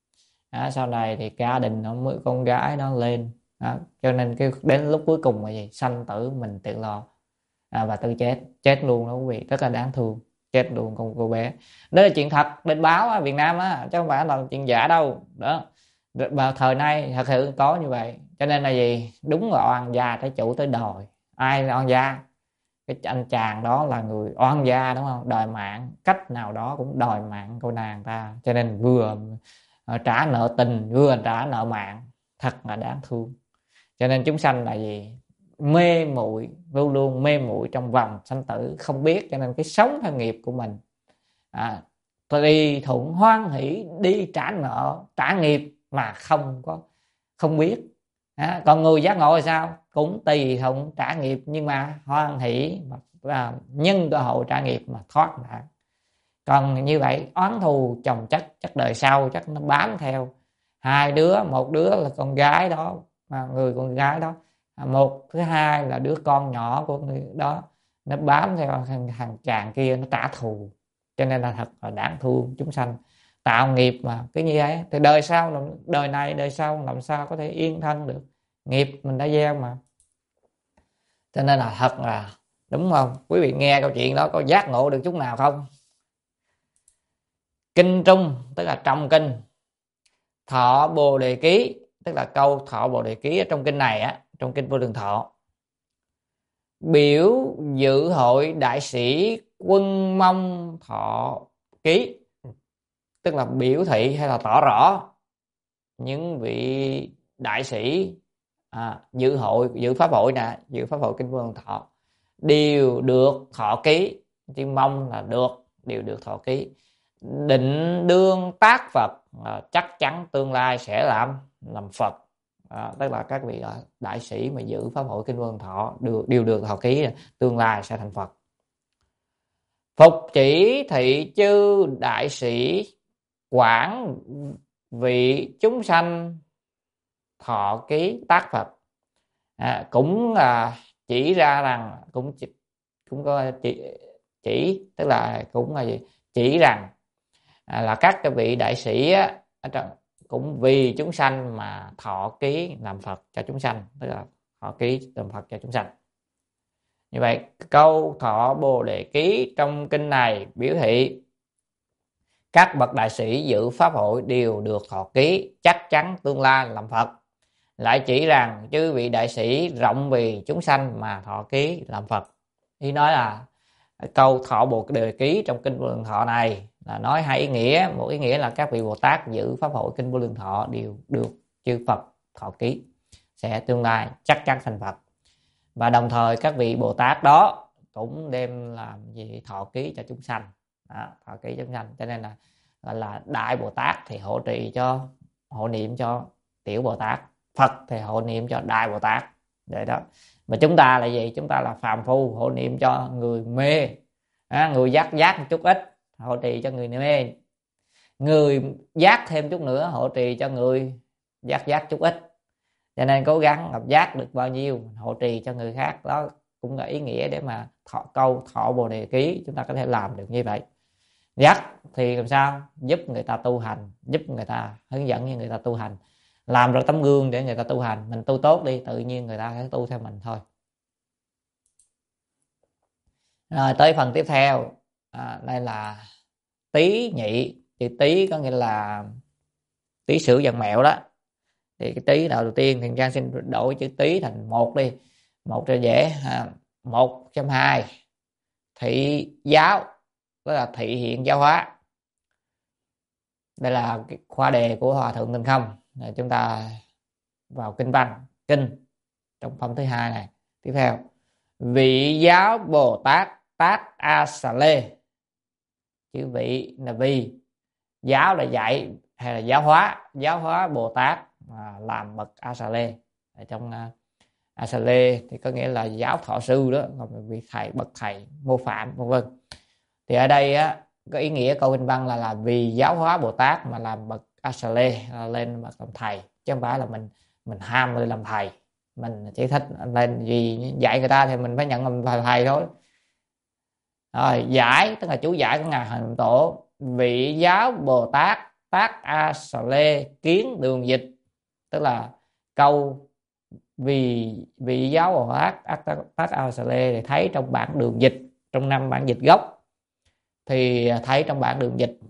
Đó, sau này thì gia đình nó mới con gái nó lên. Đó, cho nên cái đến lúc cuối cùng là gì? Sanh tử mình tự lo, à, và tự chết. Chết luôn đó quý vị, rất là đáng thương. Chết luôn con cô bé. Đó là chuyện thật bên báo á, Việt Nam á, chứ không phải là chuyện giả đâu. Đó, vào thời nay thật sự có như vậy. Cho nên là gì? Đúng là oan gia trái chủ tới đòi. Ai là oan gia? Cái anh chàng đó là người oan gia, đúng không? Đòi mạng, cách nào đó cũng đòi mạng cô nàng ta. Cho nên vừa trả nợ tình, vừa trả nợ mạng, thật là đáng thương. Cho nên chúng sanh là gì? Mê muội, luôn luôn mê muội trong vòng sanh tử, không biết. Cho nên cái sống theo nghiệp của mình, à, tùy thuận hoan hỷ đi trả nợ trả nghiệp mà không có không biết. À, còn người giác ngộ là sao? Cũng tùy thuận trả nghiệp nhưng mà hoan hỷ và nhân cơ hội trả nghiệp mà thoát nạn. Còn như vậy oán thù chồng chất, chắc đời sau chắc nó bám theo hai đứa. Một đứa là con gái đó, mà người con gái đó Một, thứ hai là đứa con nhỏ của người đó nó bám theo thằng, thằng chàng kia, nó trả thù, cho nên là thật là đáng thương. Chúng sanh tạo nghiệp mà cái như vậy thì đời sau, đời này đời sau làm sao có thể yên thân được, nghiệp mình đã gieo mà. Cho nên là thật là đúng không? Quý vị nghe câu chuyện đó có giác ngộ được chút nào không? Kinh Trung tức là trong kinh Thọ Bồ Đề Ký, tức là câu Thọ Bồ Đề Ký ở trong kinh này á, trong kinh Vô Lượng Thọ, biểu dự hội đại sĩ Quân Mông Thọ Ký, tức là biểu thị hay là tỏ rõ những vị đại sĩ à, dự hội, dự pháp hội nè, dự pháp hội kinh Vô Lượng Thọ đều được thọ ký, chữ mong là được, đều được thọ ký, định đương tác Phật, à, chắc chắn tương lai sẽ làm làm Phật. À, tức là các vị đại sĩ mà giữ pháp hội kinh Vô Lượng Thọ đều, đều được thọ ký, tương lai sẽ thành Phật. Phục chỉ thị chư đại sĩ quản vị chúng sanh thọ ký tác Phật. À, cũng là chỉ ra rằng cũng chỉ, cũng có chỉ, chỉ tức là cũng là gì? Chỉ rằng à, là các cái vị đại sĩ á, cũng vì chúng sanh mà thọ ký làm Phật cho chúng sanh, tức là thọ ký làm Phật cho chúng sanh. Như vậy câu Thọ Bồ Đề Ký trong kinh này biểu thị các bậc đại sĩ dự pháp hội đều được thọ ký, chắc chắn tương lai làm Phật. Lại chỉ rằng chư vị đại sĩ rộng vì chúng sanh mà thọ ký làm Phật. Ý nói là câu Thọ Bồ Đề Ký trong kinh Vô Lượng Thọ này là nói hai ý nghĩa. Một ý nghĩa là các vị Bồ Tát giữ pháp hội kinh Vô Lượng Thọ đều được chư Phật thọ ký, sẽ tương lai chắc chắn thành Phật. Và đồng thời các vị Bồ Tát đó cũng đem làm gì? Thọ ký cho chúng sanh. Đó, thọ ký cho chúng sanh. Cho nên là gọi là Đại Bồ Tát thì hộ trì cho, hộ niệm cho Tiểu Bồ Tát, Phật thì hộ niệm cho Đại Bồ Tát. Vậy đó. Mà chúng ta là gì? Chúng ta là phàm phu, hộ niệm cho người mê, à, người giác giác một chút ít, hộ trì cho người mê. Người giác thêm chút nữa, hộ trì cho người giác giác chút ít. Cho nên cố gắng gặp giác được bao nhiêu, hộ trì cho người khác. Đó cũng là ý nghĩa để mà thọ, câu Thọ Bồ Đề Ký chúng ta có thể làm được như vậy. Giác thì làm sao? Giúp người ta tu hành, giúp người ta, hướng dẫn cho người ta tu hành, làm ra tấm gương để người ta tu hành. Mình tu tốt đi, tự nhiên người ta sẽ tu theo mình thôi. Rồi tới phần tiếp theo, à, đây là Tý Nhị. Chữ Tý có nghĩa là Tý Sửu Dần Mẹo đó. Thì cái Tý đầu tiên thì Trang xin đổi chữ Tý thành một đi, một cho dễ. À, một chấm hai thị giáo, tức là thị hiện giáo hóa. Đây là cái khoa đề của Hòa Thượng Tình Không. Rồi chúng ta vào kinh văn, kinh trong phẩm thứ hai này. Tiếp theo, vị giáo Bồ Tát Tát A Xà Lê. Chữ vị là vì, giáo là dạy hay là giáo hóa, giáo hóa Bồ Tát à, làm bậc A Xà Lê. Ở trong uh, A Xà Lê thì có nghĩa là giáo thọ sư đó, còn vị thầy, bậc thầy, mô phạm vân vân. Thì ở đây á, có ý nghĩa câu kinh văn là là vì giáo hóa Bồ Tát mà làm bậc A Xà Lê, lên bậc làm thầy, chứ không phải là mình mình ham lên làm thầy. Mình chỉ thích lên vì dạy người ta thì mình phải nhận làm thầy thôi. Rồi giải tức là chú giải của ngài Hạnh Tổ. Vị giáo Bồ Tát Tát A Xà Lê kiến đường dịch, tức là câu vì vị giáo Bồ Tát Tát A Xà Lê thì thấy trong bản đường dịch, trong năm bản dịch gốc thì thấy trong bản đường dịch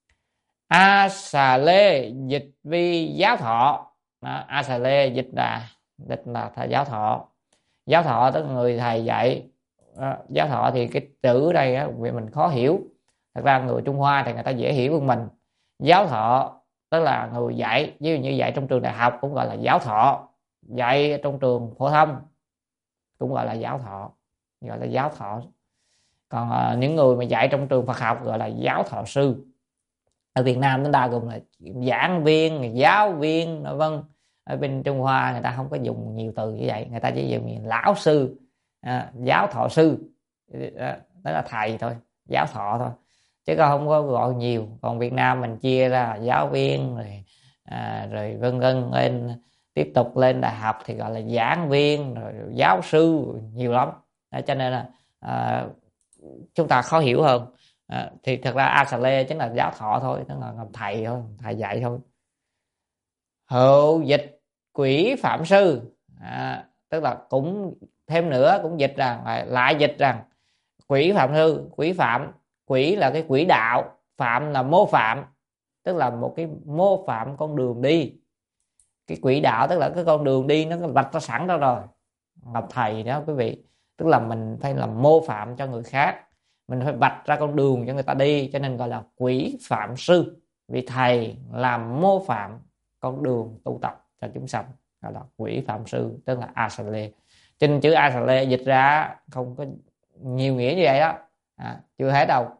A Xà Lê dịch vi giáo thọ. A Xà Lê dịch là dịch là giáo thọ. Giáo thọ tức là người thầy dạy. À, giáo thọ thì cái chữ ở đây á, vì mình khó hiểu. Thật ra người Trung Hoa thì người ta dễ hiểu hơn mình. Giáo thọ tức là người dạy, ví dụ như dạy trong trường đại học cũng gọi là giáo thọ, dạy trong trường phổ thông cũng gọi là giáo thọ, gọi là giáo thọ. Còn à, những người mà dạy trong trường Phật học gọi là giáo thọ sư. Ở Việt Nam chúng ta gồm là giảng viên, giáo viên, vân. Ở bên Trung Hoa người ta không có dùng nhiều từ như vậy, người ta chỉ dùng lão sư, à, giáo thọ sư, đó là thầy thôi, giáo thọ thôi, chứ không có gọi nhiều. Còn Việt Nam mình chia ra giáo viên rồi, à, rồi vân vân lên. tiếp tục lên đại học thì gọi là giảng viên, rồi giáo sư, nhiều lắm. Đó, cho nên là à, chúng ta khó hiểu hơn. À, thì thật ra A Xà Lê chính là giáo thọ thôi, tức là thầy thôi, thầy dạy thôi. Hữu dịch quỷ phạm sư, à, tức là cũng thêm nữa, cũng dịch rằng lại dịch rằng quỷ phạm sư. Quỷ phạm, quỷ là cái quỷ đạo, phạm là mô phạm, tức là một cái mô phạm con đường đi. Cái quỷ đạo tức là cái con đường đi nó vạch ra sẵn đó rồi. Ngọc thầy đó quý vị, tức là mình phải làm mô phạm cho người khác, mình phải vạch ra con đường cho người ta đi, cho nên gọi là quỷ phạm sư. Vì thầy làm mô phạm con đường tu tập cho chúng sanh, gọi là quỷ phạm sư, tức là A Xà Lê. Trên chữ A Xà Lê dịch ra không có nhiều nghĩa như vậy đó, à, chưa hết đâu.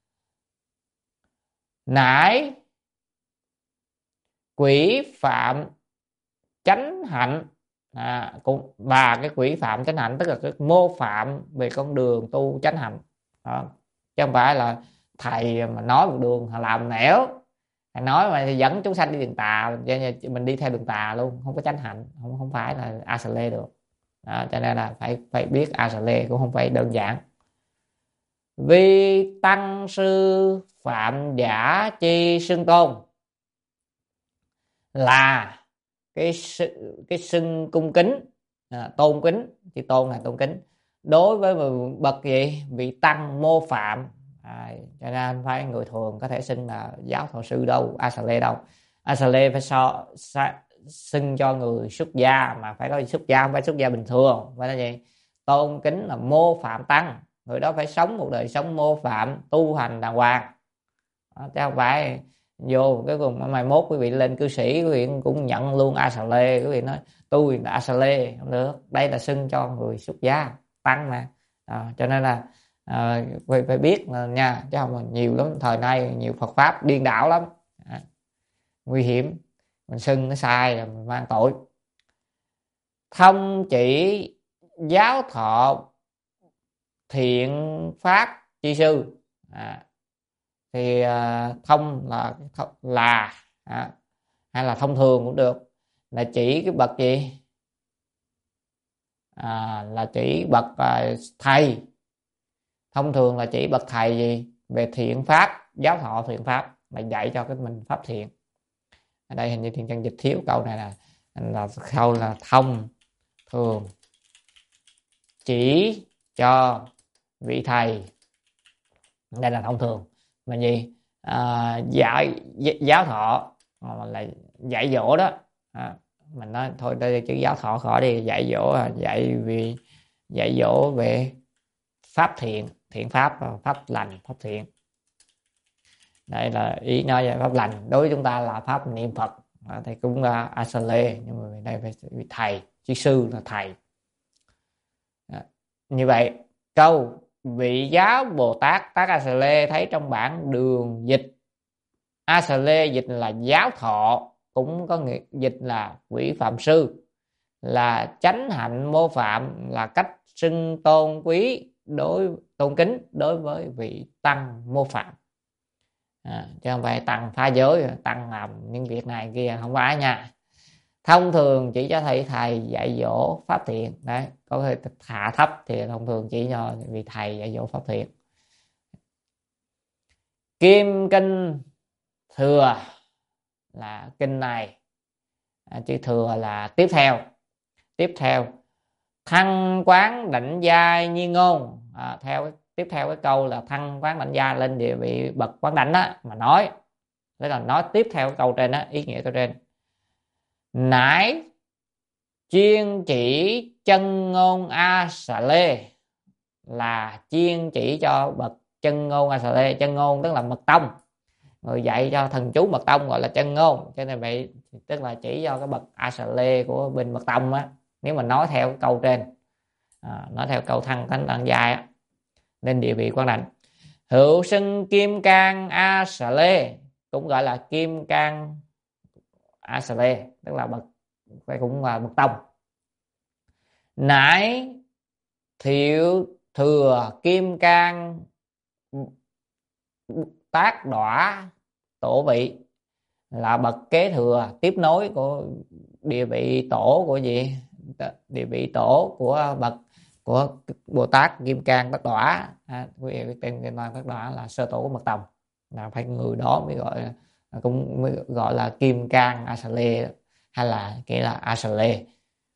Nãi quỷ phạm chánh hạnh, à, cũng và cái quỷ phạm chánh hạnh tức là cái mô phạm về con đường tu chánh hạnh đó. Chứ không phải là thầy mà nói một đường làm nẻo, thầy nói mà dẫn chúng sanh đi đường tà, mình đi theo đường tà luôn, không có chánh hạnh, không không phải là A Xà Lê được đó. Cho nên là phải phải biết A Xà Lê cũng không phải đơn giản. Vì tăng sư phạm giả chi xưng tôn, là cái cái xưng cung kính, à, tôn kính, thì tôn là tôn kính đối với bậc gì vị tăng mô phạm, à, cho nên phải người thường có thể xưng là giáo thọ sư đâu, A Xà Lê đâu. A Xà Lê phải so, so xưng cho người xuất gia, mà phải có xuất gia, không phải xuất gia bình thường, phải là gì, tôn kính là mô phạm tăng, người đó phải sống một đời sống mô phạm, tu hành đàng hoàng đó, chứ không phải vô cái cùng mai mốt quý vị lên cư sĩ quý vị cũng nhận luôn A Xà Lê, quý vị nói tôi là A Xà Lê, không được. Đây là xưng cho người xuất gia tăng mà, à, cho nên là à, phải, phải biết là nha, chứ không là nhiều lắm, thời nay nhiều Phật pháp điên đảo lắm, à, nguy hiểm, mình xưng nó sai là mình mang tội. Thông chỉ giáo thọ thiện pháp chi sư, à, thì à, thông là là à, hay là thông thường cũng được, là chỉ cái bậc gì, à, là chỉ bậc à, thầy. Thông thường là chỉ bậc thầy gì về thiện pháp, giáo thọ thiện pháp, là dạy cho cái mình pháp thiện. Ở đây hình như Thiện Chân dịch thiếu câu này, là là câu là thông thường chỉ cho vị thầy, đây là thông thường mà gì, à, dạy giáo thọ là dạy dỗ đó, à, mình nói thôi đây chữ giáo thọ khỏi đi, dạy dỗ, dạy vì dạy dỗ về pháp thiện, thiện pháp, pháp lành, pháp thiện. Đây là ý nói về pháp lành, đối với chúng ta là pháp niệm Phật, à, thì cũng là A Xà Lê, nhưng mà đây phải vị thầy, chứ sư là thầy. À, như vậy câu vị giáo Bồ Tát tác A Xà Lê thấy trong bản đường dịch A Xà Lê dịch là giáo thọ, cũng có nghĩa dịch là quỷ phạm sư, là chánh hạnh mô phạm, là cách xưng tôn quý đối tôn kính đối với vị tăng mô phạm, à, chứ không phải tăng phá giới, tăng làm những việc này kia, không phải nha. Thông thường chỉ cho thầy thầy dạy dỗ pháp thiện đấy, có thể hạ thấp thì thông thường chỉ cho vị thầy dạy dỗ pháp thiện. Kim kinh thừa là kinh này, à, chữ thừa là tiếp theo, tiếp theo thăng quán đảnh giai nhiên ngôn, à, theo tiếp theo cái câu là thăng quán đảnh giai lên địa vị bậc quán đảnh đó mà nói, tức là nói tiếp theo cái câu trên đó, ý nghĩa câu trên. Nãi chuyên chỉ chân ngôn A Xà Lê, là chuyên chỉ cho bậc chân ngôn A Xà Lê. Chân ngôn tức là mật tông, người dạy cho thần chú mật tông gọi là chân ngôn, cho nên vậy tức là chỉ cho cái bậc A Xà Lê của bên mật tông á, nếu mà nói theo cái câu trên, à, nói theo câu thăng thánh đẳng giai á, lên địa vị quán đảnh. Hữu xưng kim cang A Xà Lê, cũng gọi là kim cang A Xà Lê, tức là bậc phải cũng là mật tông. Nãi thiệu thừa kim cang tác đọa tổ vị, là bậc kế thừa tiếp nối của địa vị tổ của gì, địa vị tổ của bậc của Bồ Tát Kim Cang Tất Đọa. À, quý vị biết tên Kim Cang Tất Đọa là sơ tổ của mật tông, là phải người đó mới gọi cũng mới gọi là Kim Cang A Sa Lê, hay là nghĩa là A Sa Lê.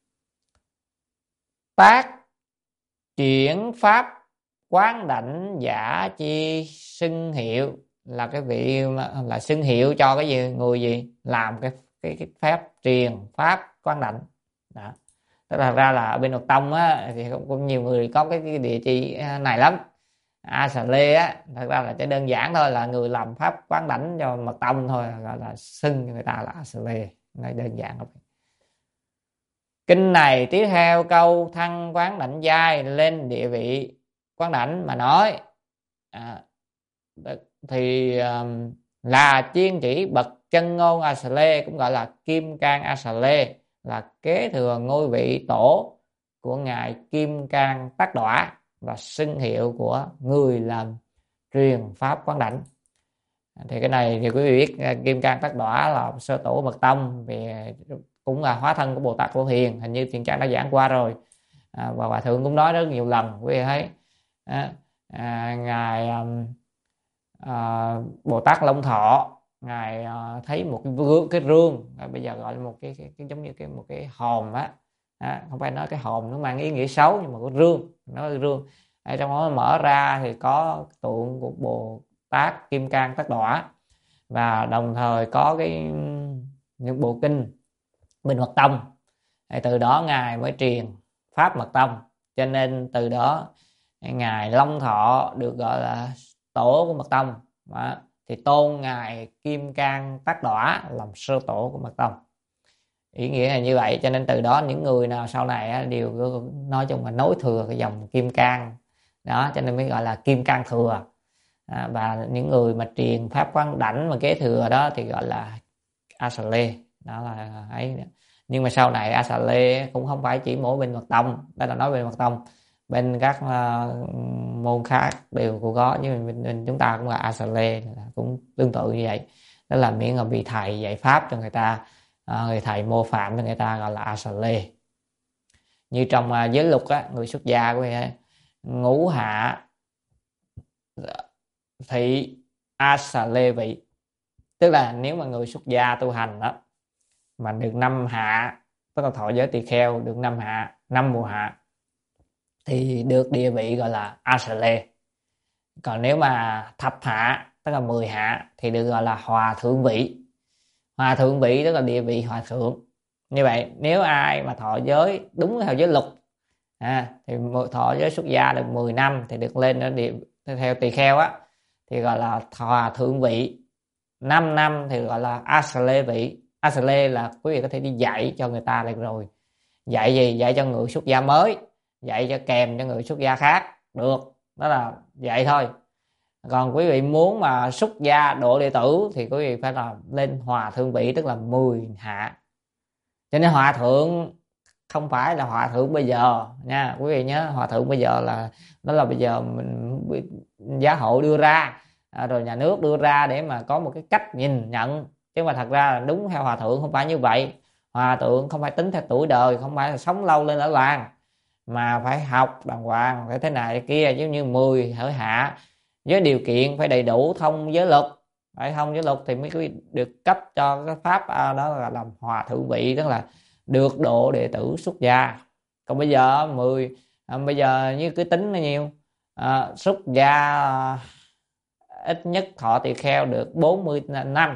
Tác chuyển pháp quán đảnh giả chi xưng hiệu, là cái vị là xưng hiệu cho cái gì, người gì làm cái cái, cái phép truyền pháp quán đảnh đó. Tức là ra là ở bên Mật Tông á, thì cũng, cũng nhiều người có cái, cái địa chỉ này lắm. A Sa Lê á, thật ra là chỉ đơn giản thôi, là người làm pháp quán đảnh cho Mật Tông thôi, gọi là xưng người ta là A Sa Lê, này đơn giản thôi. Kinh này tiếp theo câu thăng quán đảnh giai lên địa vị quán đảnh mà nói, à, thì um, là chuyên chỉ bậc chân ngôn A Sa Lê, cũng gọi là Kim Cang A Sa Lê, là kế thừa ngôi vị tổ của ngài Kim Cang Tất Đọa, và xưng hiệu của người làm truyền pháp quán đảnh. Thì cái này thì quý vị biết Kim Cang Tất Đọa là sơ tổ Mật Tông, về cũng là hóa thân của Bồ Tát Phổ Hiền, hình như Thiện Trang đã giảng qua rồi, à, và Hòa Thượng cũng nói rất nhiều lần quý vị thấy. À, à, ngài à, Bồ Tát Long Thọ, ngài à, thấy một cái rương, cái rương à, bây giờ gọi là một cái, cái, cái giống như cái một cái hòm á, à, không phải nói cái hòm nó mang ý nghĩa xấu, nhưng mà cái rương, nó cái rương ở trong đó mở ra thì có tượng của Bồ Tát Kim Cang Tất Đọa, và đồng thời có cái những bộ kinh bên Mật Tông. Thì từ đó ngài mới truyền pháp Mật Tông, cho nên từ đó ngài Long Thọ được gọi là tổ của Mật Tông. Đó. Thì tôn ngài Kim Cang Tất Đọa làm sơ tổ của Mật Tông, ý nghĩa là như vậy. Cho nên từ đó những người nào sau này đều nói chung là nối thừa cái dòng Kim Cang đó, cho nên mới gọi là Kim Cang thừa. À, và những người mà truyền pháp quán đảnh mà kế thừa đó thì gọi là A Sa Lê, đó là ấy. Nhưng mà sau này A Sa Lê cũng không phải chỉ mỗi bên Mật Tông, đó là nói về Mật Tông, bên các uh, môn khác đều cũng có, nhưng bên, bên chúng ta cũng là A Sa Lê, cũng tương tự như vậy. Đó là miễn là vị thầy dạy pháp cho người ta, uh, người thầy mô phạm cho người ta gọi là A Sa Lê. Như trong uh, giới luật á, người xuất gia của người ngũ hạ thị A Sa Lê vị, tức là nếu mà người xuất gia tu hành đó mà được năm hạ, tức là thọ giới tỳ kheo được năm hạ, năm mùa hạ, thì được địa vị gọi là A Sa Lê. Còn nếu mà thập hạ, tức là mười hạ, thì được gọi là hòa thượng vị. Hòa thượng vị tức là địa vị hòa thượng. Như vậy nếu ai mà thọ giới đúng theo giới luật à, thì thọ giới xuất gia được mười năm thì được lên ở địa theo tỳ kheo á, thì gọi là hòa thượng vị. Năm năm thì gọi là A Sa Lê vị. A Sa Lê là quý vị có thể đi dạy cho người ta được rồi. Dạy gì? Dạy cho người xuất gia mới, dạy cho kèm cho người xuất gia khác được, đó là vậy thôi. Còn quý vị muốn mà xuất gia độ đệ tử thì quý vị phải là lên hòa thượng vị, tức là mười hạ. Cho nên hòa thượng không phải là hòa thượng bây giờ nha, quý vị nhớ. Hòa thượng bây giờ là đó là bây giờ mình giáo hội đưa ra, à, rồi nhà nước đưa ra để mà có một cái cách nhìn nhận, chứ mà thật ra là đúng theo hòa thượng không phải như vậy. Hòa thượng không phải tính theo tuổi đời, không phải là sống lâu lên ở làng, mà phải học đàng hoàng, phải thế này thế kia, giống như mười hỡi hạ với điều kiện phải đầy đủ thông giới luật, phải thông giới luật thì mới được cấp cho cái pháp à, đó là làm hòa thượng vị, tức là được độ đệ tử xuất gia. Còn bây giờ mười à, bây giờ như cứ tính là nhiều à, xuất gia à, ít nhất thọ tỳ kheo được bốn mươi năm,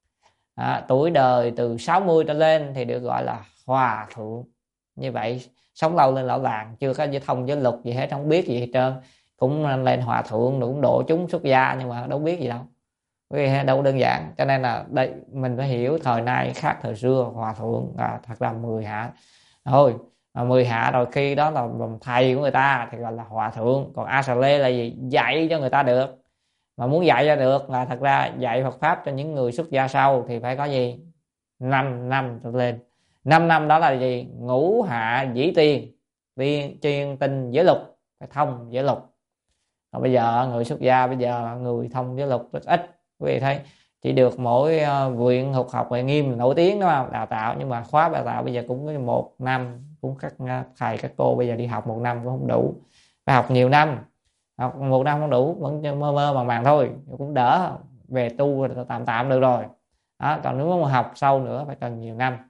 à, tuổi đời từ sáu mươi trở lên thì được gọi là hòa thượng. Như vậy sống lâu lên lão làng, chưa có thông giới luật gì hết, không biết gì hết trơn, cũng lên hòa thượng, cũng độ chúng xuất gia, nhưng mà đâu biết gì đâu, vì đâu đơn giản. Cho nên là đây mình phải hiểu thời nay khác thời xưa. Hòa thượng à, thật là mười hạ thôi, mười hạ rồi khi đó là làm thầy của người ta thì gọi là hòa thượng. Còn A Sa Lê là gì? Dạy cho người ta được. Mà muốn dạy cho được là thật ra dạy Phật pháp cho những người xuất gia sau thì phải có gì? năm năm trở lên. Năm năm đó là gì? Ngũ hạ dĩ tiên, tiên chuyên tinh giới luật, phải thông giới luật. Còn bây giờ người xuất gia bây giờ người thông giới luật rất ít. Quý vị thấy chỉ được mỗi uh, viện Thuộc học Huệ Nghiêm nổi tiếng đúng không, đào tạo, nhưng mà khóa đào tạo bây giờ cũng có một năm, cũng các thầy các cô bây giờ đi học một năm cũng không đủ, phải học nhiều năm. Học một năm không đủ, vẫn mơ mơ màng màng thôi, cũng đỡ, về tu tạm tạm được rồi đó. Còn nếu mà học sâu nữa phải cần nhiều năm,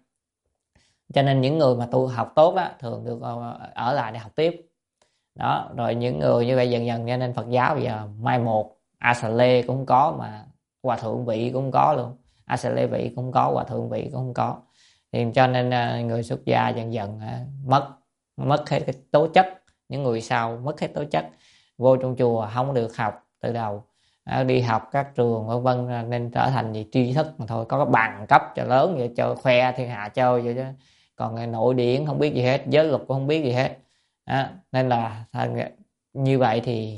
cho nên những người mà tu học tốt đó thường được ở lại để học tiếp đó. Rồi những người như vậy dần dần, cho nên Phật giáo bây giờ mai một, A Xà Lê cũng có, mà Hòa Thượng Vị cũng có luôn, A Xà Lê Vị cũng có, Hòa Thượng Vị cũng có. Thì cho nên người xuất gia dần dần mất mất hết cái tố chất, những người sau mất hết tố chất, vô trong chùa không được học từ đầu, đi học các trường vân vân, nên trở thành gì tri thức mà thôi, có cái bằng cấp cho lớn vậy, cho khoe thiên hạ chơi vậy chứ, còn nội điển không biết gì hết, giới luật cũng không biết gì hết đó. Nên là như vậy thì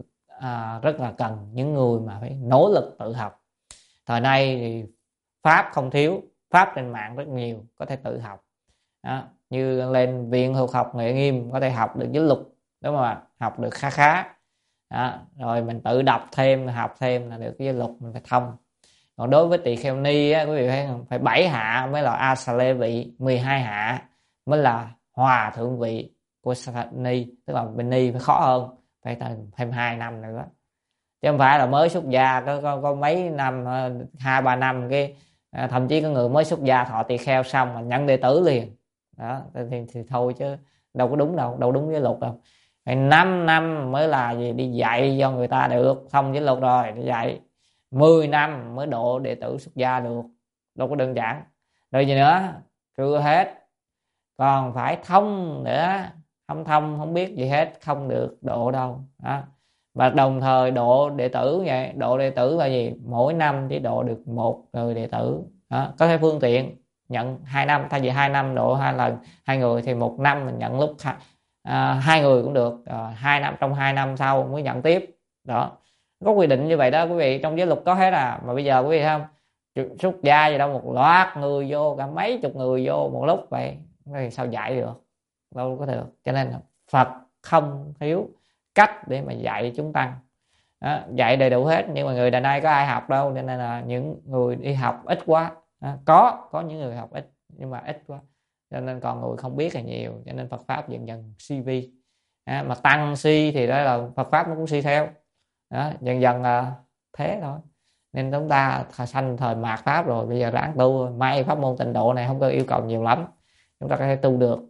à, rất là cần những người mà phải nỗ lực tự học. Thời nay thì pháp không thiếu, pháp trên mạng rất nhiều, có thể tự học đó. Như lên viện Thuộc học Huệ Nghiêm có thể học được giới luật, đúng không ạ, học được khá khá đó. Rồi mình tự đọc thêm, học thêm là được cái giới luật mình phải thông. Còn đối với tỳ kheo ni á, quý vị thấy không, phải bảy hạ mới là A Xà Lê Vị, mười hai hạ mới là Hòa Thượng Vị của ni, tức là bên ni phải khó hơn, phải thêm hai năm nữa, chứ không phải là mới xuất gia có có, có mấy năm, hai ba năm cái thậm chí có người mới xuất gia thọ tỳ kheo xong mà nhận đệ tử liền đó. Thì, thì thôi chứ đâu có đúng đâu, đâu đúng với luật đâu. Năm năm mới là gì đi dạy cho người ta được, thông với luật rồi đi dạy, mười năm mới độ đệ tử xuất gia được, đâu có đơn giản. Rồi gì nữa, chưa hết, còn phải thông nữa, không thông không biết gì hết không được độ đâu đó. Và đồng thời độ đệ tử vậy, độ đệ tử là gì, mỗi năm chỉ độ được một người đệ tử đó. Có thể phương tiện nhận hai năm, thay vì hai năm độ hai lần hai người thì một năm mình nhận lúc à, hai người cũng được, à, hai năm trong hai năm sau mới nhận tiếp đó. Có quy định như vậy đó quý vị, trong giới luật có hết à. Mà bây giờ quý vị thấy không, xuất gia gì đâu một loạt người vô, cả mấy chục người vô một lúc vậy thì sao dạy được, đâu có được. Cho nên Phật không thiếu cách để mà dạy chúng tăng đó, dạy đầy đủ hết, nhưng mà người đời nay có ai học đâu, nên là những người đi học ít quá đó. có có những người học ít nhưng mà ít quá, cho nên còn người không biết là nhiều, cho nên Phật pháp dần dần suy vi đó. Mà tăng suy thì đó là Phật pháp nó cũng suy theo đó, dần dần là thế thôi. Nên chúng ta sanh thời mạt pháp rồi, bây giờ ráng tu, may pháp môn tịnh độ này không có yêu cầu nhiều lắm, chúng ta có thể tu được.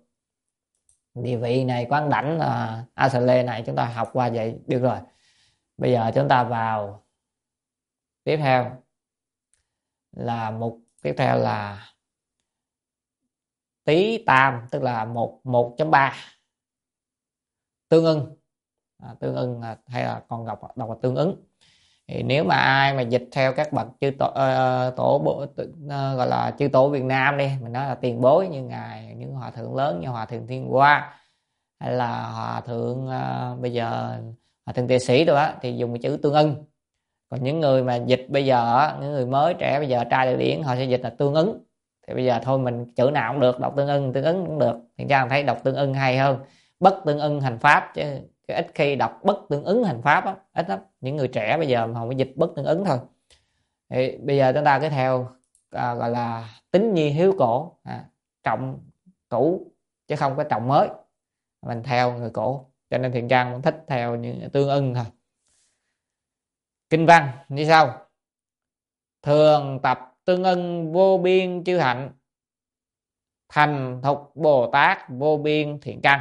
Địa vị này, quán đảnh là A Xà Lê này chúng ta học qua vậy được rồi. Bây giờ chúng ta vào tiếp theo là mục tiếp theo là Tý Tam, tức là một một chấm ba tương ưng, à, tương ưng hay là còn gặp đọc là tương ứng. Thì nếu mà ai mà dịch theo các bậc chư tổ, uh, tổ bộ, uh, gọi là chư tổ Việt Nam đi, mình nói là tiền bối như ngài, những hòa thượng lớn như hòa thượng Thiên Hoa hay là hòa thượng uh, bây giờ hòa thượng Tệ Sĩ rồi á, thì dùng cái chữ tương ưng. Còn những người mà dịch bây giờ, những người mới trẻ bây giờ trai đại điển, họ sẽ dịch là tương ứng. Thì bây giờ thôi mình chữ nào cũng được, đọc tương ưng, tương ứng cũng được. Thì cha thấy đọc tương ưng hay hơn, bất tương ưng hành pháp, chứ ít khi đọc bất tương ứng hành pháp á, ít lắm. Những người trẻ bây giờ mà họ mới dịch bất tương ứng thôi. Thì bây giờ chúng ta cứ theo à, gọi là tín nhi hiếu cổ, à, trọng cũ chứ không có trọng mới, mình theo người cổ. Cho nên Thiện Trang cũng thích theo những tương ưng thôi. Kinh văn như sau: thường tập tương ưng vô biên chư hạnh, thành thục Bồ Tát vô biên thiện căn.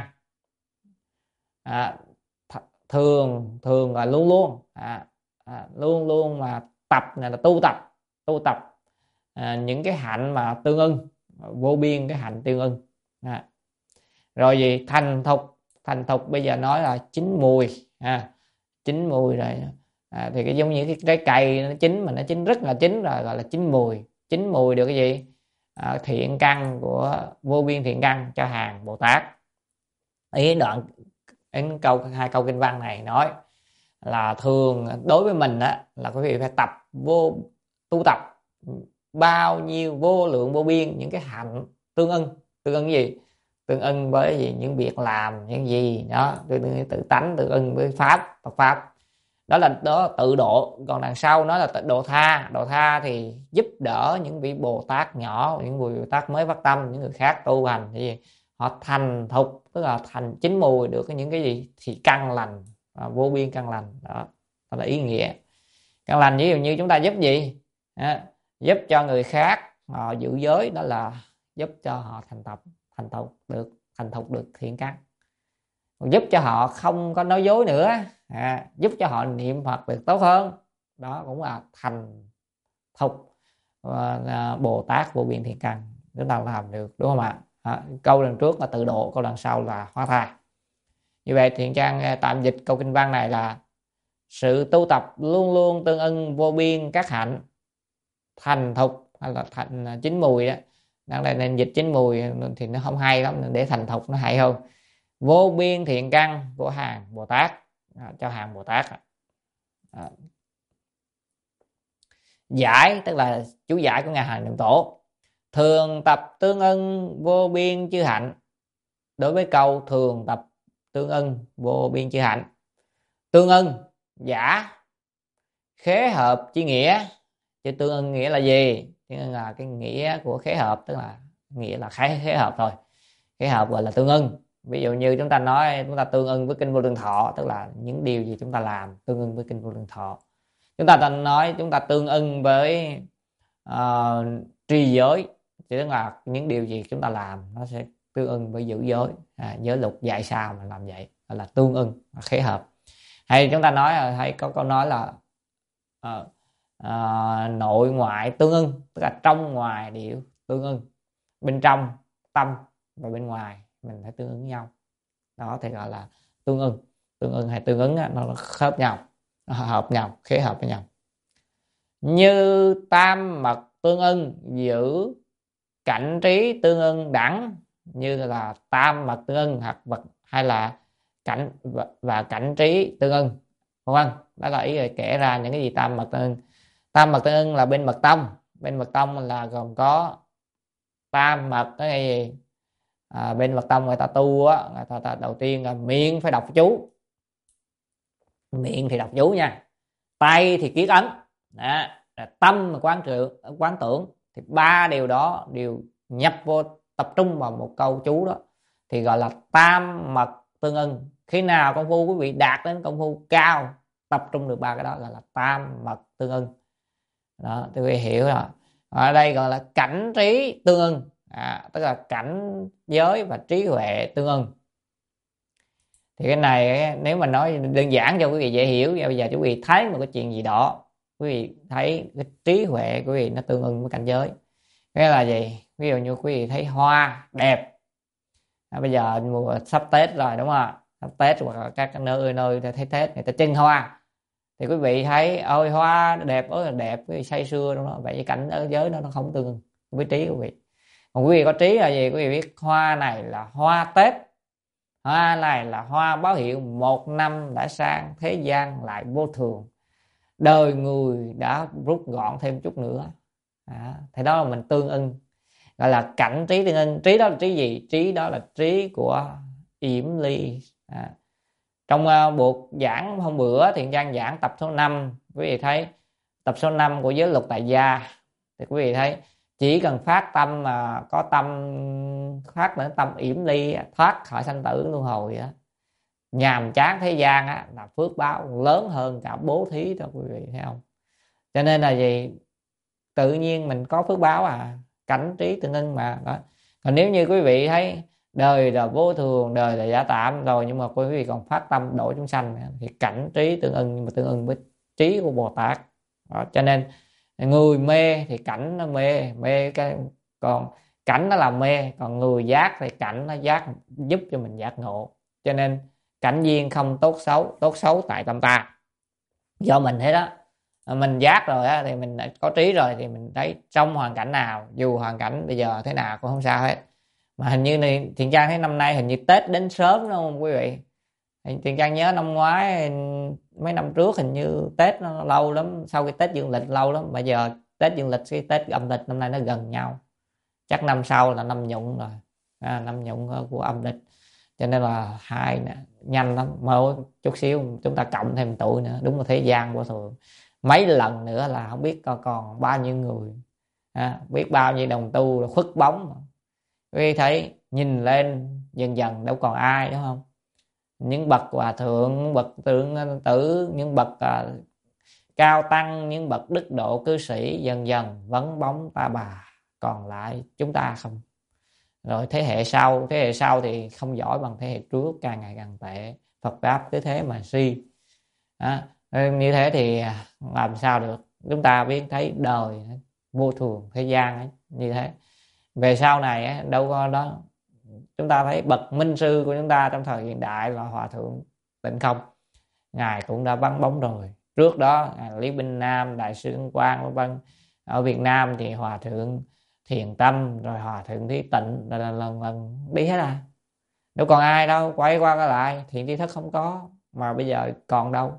À, thường thường là luôn luôn, à, à, luôn luôn mà tập này là tu tập, tu tập à, những cái hạnh mà tương ưng, vô biên cái hạnh tương ưng. À, rồi gì thành thục, thành thục bây giờ nói là chín mùi, à, chín mùi rồi. À, thì cái giống như cái trái cây nó chín mà nó chín rất là chín rồi, gọi là chín mùi. Chín mùi được cái gì? À, thiện căn của vô biên thiện căn cho hàng Bồ Tát. Ý đoạn đến câu hai câu kinh văn này nói là thường đối với mình á, là quý vị phải tập vô tu tập bao nhiêu vô lượng vô biên những cái hạnh tương ưng. Tương ưng gì? Tương ưng với gì? Những việc làm, những gì đó, tương ưng tự tánh, tương ưng với pháp, Phật pháp. đó là đó tự độ. Còn đằng sau nó là độ tha. Độ tha thì giúp đỡ những vị Bồ Tát nhỏ, những vị Bồ Tát mới phát tâm, những người khác tu hành thì họ thành thục, tức là thành chín mùi được những cái gì thì căn lành, à, vô biên căn lành. Đó, đó là ý nghĩa căn lành. Ví dụ như chúng ta giúp gì, à, giúp cho người khác họ giữ giới, đó là giúp cho họ thành tập thành thục được thành thục được thiện căn. Còn giúp cho họ không có nói dối nữa, à, giúp cho họ niệm Phật được tốt hơn, đó cũng là thành thục uh, Bồ Tát vô biên thiện căn. Chúng ta làm được, đúng không ạ? À, câu lần trước là tự độ, câu lần sau là hóa tha. Như vậy Thiện Trang tạm dịch câu kinh văn này là sự tu tập luôn luôn tương ưng vô biên các hạnh, thành thục hay là thành chín mùi đó. Đang đây nên dịch chín mùi thì nó không hay lắm, để thành thục nó hay hơn. Vô biên thiện căn của hàng Bồ Tát, à, cho hàng Bồ Tát. À. Giải tức là chú giải của ngài Hàng Niệm Tổ. Thường tập tương ưng vô biên chư hạnh. Đối với câu thường tập tương ưng vô biên chư hạnh, tương ưng giả khế hợp chi nghĩa. Chứ tương ưng nghĩa là gì? Tương ưng là cái nghĩa của khế hợp, tức là nghĩa là khế, khế hợp thôi. Khế hợp gọi là tương ưng. Ví dụ như chúng ta nói chúng ta tương ưng với kinh Vô Lượng Thọ, tức là những điều gì chúng ta làm tương ưng với kinh Vô Lượng Thọ. Chúng ta nói chúng ta tương ưng với uh, trì giới, tức là những điều gì chúng ta làm nó sẽ tương ưng với giữ giới, à, giới luật dạy sao mà làm vậy, đó là tương ưng, khế hợp. Hay chúng ta nói hay có câu nói là uh, uh, nội ngoại tương ưng, tức là trong ngoài đều tương ưng, bên trong tâm và bên ngoài mình phải tương ứng với nhau, đó thì gọi là tương ưng. Tương ưng hay tương ứng nó khớp nhau, nó hợp nhau, khế hợp với nhau. Như tam mật tương ưng giữ cảnh trí tương ưng đẳng, như là tam mật tương ưng hoặc vật hay là cảnh và, và cảnh trí tương ưng, đúng không? Đó là ý kể ra những cái gì tam mật tương ưng. Tam mật tương ưng là bên mật tông. Bên mật tông là gồm có tam mật cái gì? À, bên mật tông người ta tu á, người ta, ta đầu tiên là miệng phải đọc chú, miệng thì đọc chú nha, tay thì kiết ấn, đó, tâm quán trượng quán tưởng, thì ba điều đó đều nhập vô tập trung vào một câu chú đó thì gọi là tam mật tương ưng. Khi nào công phu quý vị đạt đến công phu cao tập trung được ba cái đó gọi là tam mật tương ưng. Đó quý vị hiểu rồi. Ở đây gọi là cảnh trí tương ưng, à, tức là cảnh giới và trí huệ tương ưng. Thì cái này nếu mà nói đơn giản cho quý vị dễ hiểu, bây giờ quý vị thấy một cái chuyện gì đó, quý vị thấy cái trí huệ của quý vị nó tương ưng với cảnh giới. Cái là gì? Ví dụ như quý vị thấy hoa đẹp, à, bây giờ mùa sắp Tết rồi đúng không? Sắp Tết hoặc là các nơi nơi thấy Tết người ta trưng hoa, thì quý vị thấy ôi hoa đẹp ơi là đẹp, quý vị say sưa đúng không? Vậy cảnh giới nó nó không tương ưng với trí của quý vị. Còn quý vị có trí là gì? Quý vị biết hoa này là hoa Tết, hoa này là hoa báo hiệu một năm đã sang, thế gian lại vô thường, đời người đã rút gọn thêm chút nữa, à, thì đó là mình tương ưng, gọi là cảnh trí tương ưng. Trí đó là trí gì? Trí đó là trí của yểm ly. À, trong uh, buộc giảng hôm bữa Thiện Trang giảng tập số năm, quý vị thấy tập số năm của giới luật tại gia thì quý vị thấy chỉ cần phát tâm mà có tâm phát đến tâm yểm ly, thoát khỏi sanh tử luân hồi á, nhàm chán thế gian á, là phước báo lớn hơn cả bố thí đó quý vị thấy không? Cho nên là gì? Tự nhiên mình có phước báo à, cảnh trí tương ưng mà đó. Còn nếu như quý vị thấy đời là vô thường, đời là giả tạm rồi, nhưng mà quý vị còn phát tâm độ chúng sanh thì cảnh trí tương ưng, nhưng mà tương ưng với trí của Bồ Tát đó. Cho nên người mê thì cảnh nó mê mê cái, còn cảnh nó làm mê, còn người giác thì cảnh nó giác, giúp cho mình giác ngộ. Cho nên cảnh duyên không tốt xấu, tốt xấu tại tâm ta, do mình thế đó. Mình giác rồi á, thì mình có trí rồi thì mình thấy trong hoàn cảnh nào, dù hoàn cảnh bây giờ thế nào cũng không sao hết. Mà hình như này Thiện Trang thấy năm nay hình như Tết đến sớm đúng không quý vị? Thiện Trang nhớ năm ngoái mấy năm trước hình như Tết nó lâu lắm, sau cái Tết dương lịch lâu lắm, bây giờ Tết dương lịch cái Tết âm lịch năm nay nó gần nhau, chắc năm sau là năm Nhụng rồi, à, năm Nhụng của âm lịch. cho nên là hai nhanh lắm, mỗi chút xíu chúng ta cộng thêm tuổi nữa, đúng là thế gian vô thường, mấy lần nữa là không biết còn, còn bao nhiêu người, à, biết bao nhiêu đồng tu là khuất bóng. Quý thấy nhìn lên dần dần đâu còn ai, đúng không? Những bậc hòa thượng, những bậc tượng tử, những bậc uh, cao tăng, những bậc đức độ cư sĩ dần dần vắng bóng ta bà, còn lại chúng ta không. Rồi thế hệ sau, thế hệ sau thì không giỏi bằng thế hệ trước, càng ngày càng tệ, Phật pháp cứ thế mà suy. Đó. Như thế thì làm sao được? Chúng ta biết thấy đời vô thường, thế gian ấy, như thế. Về sau này ấy, đâu có đó, chúng ta thấy bậc minh sư của chúng ta trong thời hiện đại là Hòa thượng Tịnh Không, ngài cũng đã vắng bóng rồi. Trước đó Lý Binh Nam, Đại sư Ấn Quang vân vân. Ở Việt Nam thì Hòa thượng Thiền Tâm, rồi Hòa thượng Thí Tịnh là lần lần, lần đi hết à, đâu còn ai đâu. Quay qua cái lại Thiện Tri Thức không có, mà bây giờ còn đâu?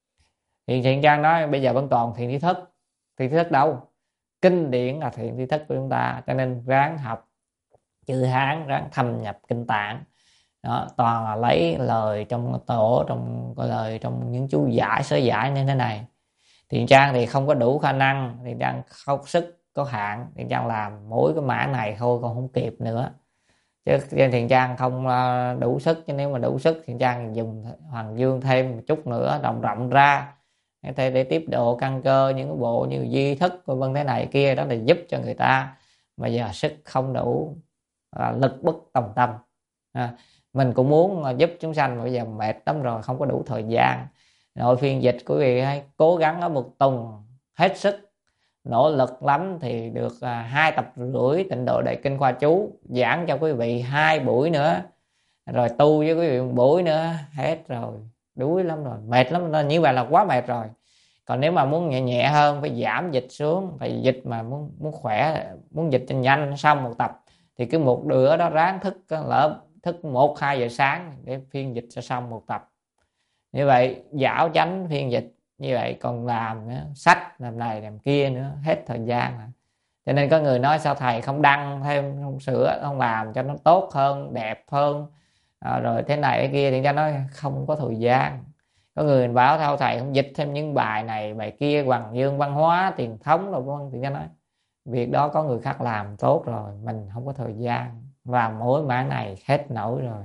Thiện Thiện Trang nói bây giờ vẫn còn Thiện Tri Thức. Thiện Tri Thức đâu? Kinh điển là Thiện Tri Thức của chúng ta, cho nên ráng học chữ Hán, ráng thâm nhập kinh tạng. Đó, toàn là lấy lời trong tổ, trong cái lời trong những chú giải, sớ giải như thế này. Thiện Trang thì không có đủ khả năng, Thiện Trang không sức có hạn, Thiện Trang làm mỗi cái mảng này thôi còn không kịp nữa, chứ Thiện Trang không đủ sức. Chứ nếu mà đủ sức Thiện Trang dùng Hoàng Dương thêm một chút nữa, rộng rộng ra để, để tiếp độ căn cơ những cái bộ như Di Thức vân vân thế này kia, đó là giúp cho người ta. Mà giờ sức không đủ, lực bất tòng tâm. À, mình cũng muốn giúp chúng sanh, bây giờ mệt lắm rồi, không có đủ thời gian. Nội phiên dịch quý vị hãy cố gắng ở một tuần hết sức nỗ lực lắm thì được à, hai tập rưỡi Tịnh Độ Đại Kinh Khoa Chú, giảng cho quý vị hai buổi nữa, rồi tu với quý vị một buổi nữa, hết rồi. Đuối lắm rồi, mệt lắm rồi, như vậy là quá mệt rồi. Còn nếu mà muốn nhẹ nhẹ hơn, phải giảm dịch xuống, phải dịch mà muốn muốn khỏe, muốn dịch cho nhanh xong một tập thì cứ một bữa đó ráng thức lỡ thức một hai giờ sáng để phiên dịch cho xong một tập. Như vậy dảo chánh phiên dịch như vậy, còn làm nữa, sách làm này làm kia nữa, hết thời gian à. Cho nên có người nói sao thầy không đăng thêm, không sửa, không làm cho nó tốt hơn, đẹp hơn, à, rồi thế này thế kia, thì cho nói không có thời gian. Có người bảo sao thầy không dịch thêm những bài này bài kia, Hoàng Dương văn hóa truyền thống rồi vân, thì cho nói việc đó có người khác làm tốt rồi, mình không có thời gian, và mỗi mảng này hết nổi rồi,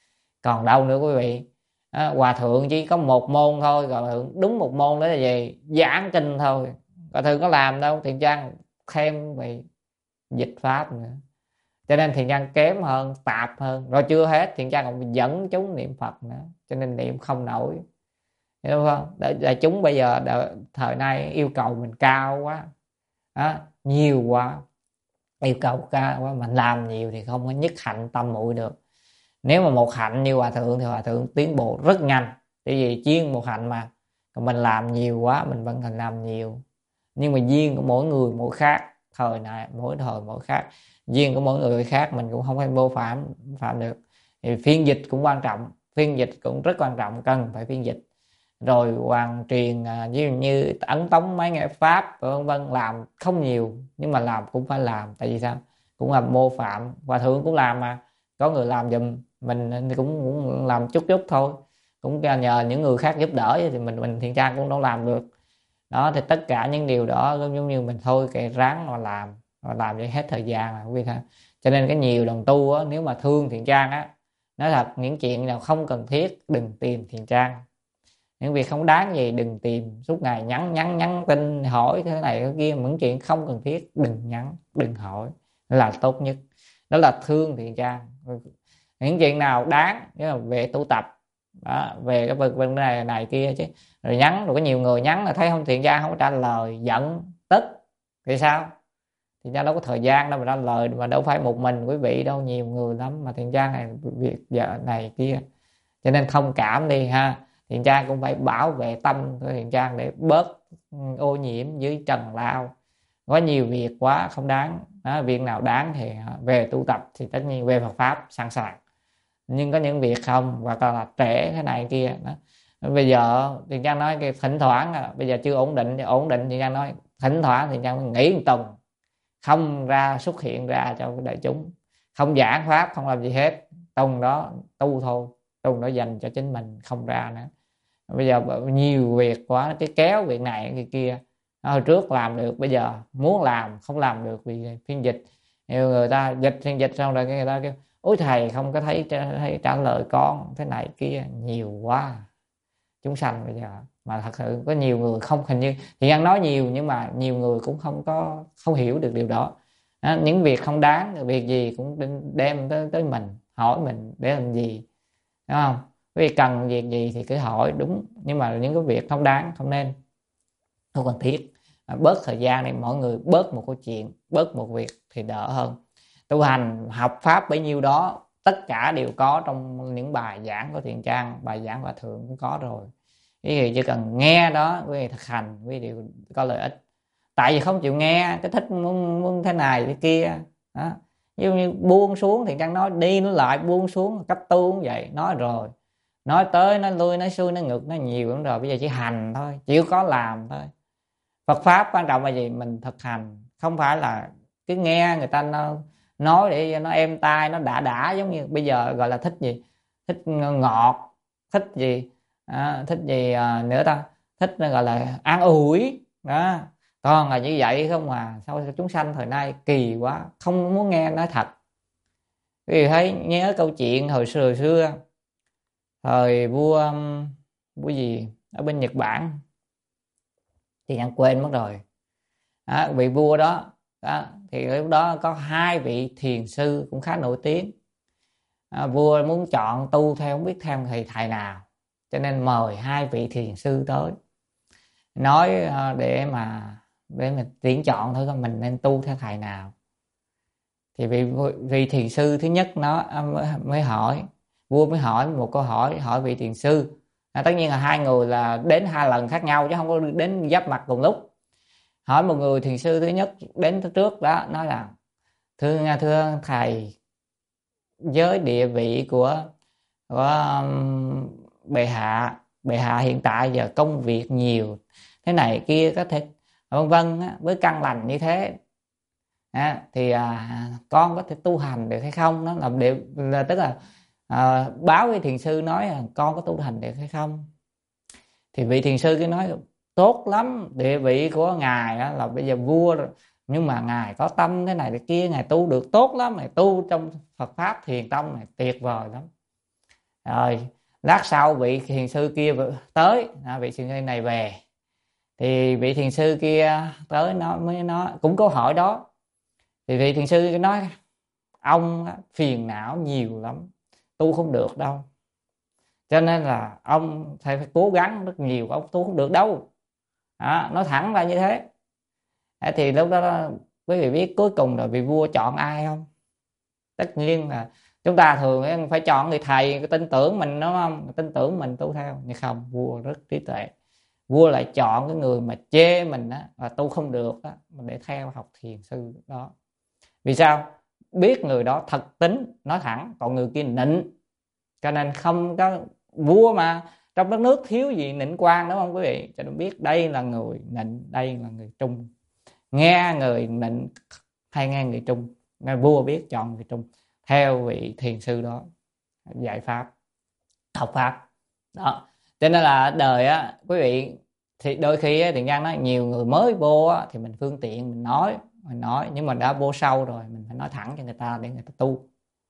còn đâu nữa quý vị. À, Hòa thượng chỉ có một môn thôi, Hòa thượng đúng một môn đó là gì? Giảng kinh thôi. Hòa thượng có làm đâu, Thiện Trang thêm về dịch pháp nữa, cho nên Thiện Trang kém hơn, tạp hơn. Rồi chưa hết, Thiện Trang còn dẫn chúng niệm Phật nữa, cho nên niệm không nổi, hiểu không? Để, để chúng bây giờ đợi, thời nay yêu cầu mình cao quá, đó, nhiều quá, yêu cầu cao quá, mình làm nhiều thì không có nhất hạnh tâm muội được. Nếu mà một hạnh như Hòa thượng thì Hòa thượng tiến bộ rất nhanh, tại vì chuyên một hạnh mà. Còn mình làm nhiều quá, mình vẫn cần làm nhiều, nhưng mà duyên của mỗi người mỗi khác, thời này mỗi thời mỗi khác, duyên của mỗi người khác, mình cũng không thể mô phạm phạm được. Thì phiên dịch cũng quan trọng, phiên dịch cũng rất quan trọng, cần phải phiên dịch. Rồi hoàng truyền như, như ấn tống mấy nghệ pháp vân vân, làm không nhiều nhưng mà làm cũng phải làm. Tại vì sao? Cũng là mô phạm, Hòa thượng cũng làm mà, có người làm giùm mình thì cũng, cũng làm chút chút thôi, cũng nhờ những người khác giúp đỡ thì mình mình Thiện Trang cũng đâu làm được. Đó, thì tất cả những điều đó giống như mình thôi kệ, ráng mà làm, mà làm để hết thời gian là quý vị. Cho nên cái nhiều đồng tu á, nếu mà thương Thiện Trang á, nói thật, những chuyện nào không cần thiết đừng tìm Thiện Trang. Những việc không đáng gì đừng tìm, suốt ngày nhắn nhắn nhắn tin hỏi thế này thế kia, những chuyện không cần thiết đừng nhắn đừng hỏi là tốt nhất. Đó là thương Thiện Trang. Những chuyện nào đáng về tu tập đó, về cái vấn đề này, này kia chứ. Rồi nhắn, rồi có nhiều người nhắn là thấy không Thiện Trang không trả lời, giận tức thì sao? Thiện Trang đâu có thời gian đâu mà trả lời, mà đâu phải một mình quý vị đâu, nhiều người lắm mà Thiện Trang này việc giờ này kia. Cho nên thông cảm đi ha. Thiện Trang cũng phải bảo vệ tâm của Thiện Trang để bớt ô nhiễm dưới trần lao. Có nhiều việc quá không đáng đó, việc nào đáng thì về tu tập thì tất nhiên về Phật pháp sẵn sàng, nhưng có những việc không, và còn là trễ thế này kia đó. Bây giờ Thiện Trang nói cái thỉnh thoảng bây giờ chưa ổn định, ổn định Thiện Trang nói thỉnh thoảng Thiện Trang nghỉ một tuần, không ra xuất hiện ra cho đại chúng, không giảng pháp, không làm gì hết, trong đó tu thôi, trong đó dành cho chính mình, không ra nữa. Bây giờ nhiều việc quá, cái kéo việc này việc kia. Hồi trước làm được, bây giờ muốn làm không làm được vì phiên dịch. Nhiều người ta dịch phiên dịch xong rồi người ta kêu ôi thầy không có thấy, thấy trả lời con thế này kia, nhiều quá. Chúng sanh bây giờ mà thật sự có nhiều người không, hình như thì ăn nói nhiều nhưng mà nhiều người cũng không có không hiểu được điều đó. Đó, những việc không đáng, việc gì cũng đem tới, tới mình, hỏi mình để làm gì, đúng không? Vì cần việc gì thì cứ hỏi đúng, nhưng mà những cái việc không đáng, không nên, không cần thiết. Bớt thời gian này, mọi người bớt một câu chuyện, bớt một việc thì đỡ hơn. Tu hành học pháp bấy nhiêu đó, tất cả đều có trong những bài giảng của Thiện Trang, bài giảng Hòa Thượng cũng có rồi. Quý vị chỉ cần nghe đó, quý vị thực hành, quý vị đều có lợi ích. Tại vì không chịu nghe, cái thích muốn, muốn thế này thế kia đó. Như, như buông xuống thì Trang nói đi nó lại, buông xuống cách tu cũng vậy. Nói rồi, nói tới nói lui nói xuôi nói ngược, nói nhiều lắm rồi, bây giờ chỉ hành thôi, chịu có làm thôi. Phật pháp quan trọng là gì? Mình thực hành, không phải là cứ nghe người ta nói để nó êm tai, nó đã đã. Giống như bây giờ gọi là thích gì? Thích ngọt, thích gì à, thích gì à, nữa ta? Thích gọi là an ủi đó. Toàn là như vậy không à. Sao chúng sanh thời nay kỳ quá, không muốn nghe nói thật. Vì thấy nhớ câu chuyện hồi xưa, hồi xưa thời vua vua gì ở bên Nhật Bản thì anh quên mất rồi. Đó, vị vua đó, đó thì lúc đó có hai vị thiền sư cũng khá nổi tiếng. À, vua muốn chọn tu theo, không biết theo thầy thầy nào, cho nên mời hai vị thiền sư tới nói để mà để mà tuyển chọn thôi, mình nên tu theo thầy nào. Thì vị vị thiền sư thứ nhất nó mới hỏi, vua mới hỏi một câu hỏi, hỏi vị thiền sư. À, tất nhiên là hai người là đến hai lần khác nhau chứ không có đến giáp mặt cùng lúc. Hỏi một người thiền sư thứ nhất đến trước đó, nói là thưa thưa thầy, với địa vị của của um, bệ hạ bệ hạ hiện tại giờ công việc nhiều thế này kia có thể vân vân, với căn lành như thế à, thì à, con có thể tu hành được hay không? Nó là điều là tức là à, báo với thiền sư nói là con có tu hành được hay không. Thì vị thiền sư cứ nói tốt lắm, địa vị của ngài á, là bây giờ vua rồi, nhưng mà ngài có tâm thế này thế kia, ngài tu được tốt lắm, ngài tu trong Phật pháp thiền tông này tuyệt vời lắm. Rồi lát sau vị thiền sư kia tới, à, vị thiền sư này về thì vị thiền sư kia tới nó mới nói cũng câu hỏi đó. Thì vị thiền sư nói ông phiền não nhiều lắm, tu không được đâu, cho nên là ông phải, phải cố gắng rất nhiều, ông tu không được đâu. Đó, nói thẳng ra như thế. À, thì lúc đó quý vị biết cuối cùng là vị vua chọn ai không? Tất nhiên là chúng ta thường phải chọn người thầy tin tưởng mình, đúng không? Tin tưởng mình tu theo. Nhưng không, vua rất trí tuệ, vua lại chọn cái người mà chê mình á, và tu không được á, để theo học thiền sư đó. Vì sao? Biết người đó thật tính nói thẳng, còn người kia nịnh, cho nên không có. Vua mà trong đất nước thiếu gì nịnh quan, đúng không quý vị? Cho nên biết đây là người nịnh, đây là người trung. Nghe người nịnh hay nghe người trung, nên vua biết chọn người trung, theo vị thiền sư đó dạy pháp, học pháp đó. Cho nên là đời á quý vị, thì đôi khi á, Thiện Nhân nói nhiều người mới vô á, thì mình phương tiện mình nói mình nói nhưng mà đã vô sâu rồi mình phải nói thẳng cho người ta để người ta tu.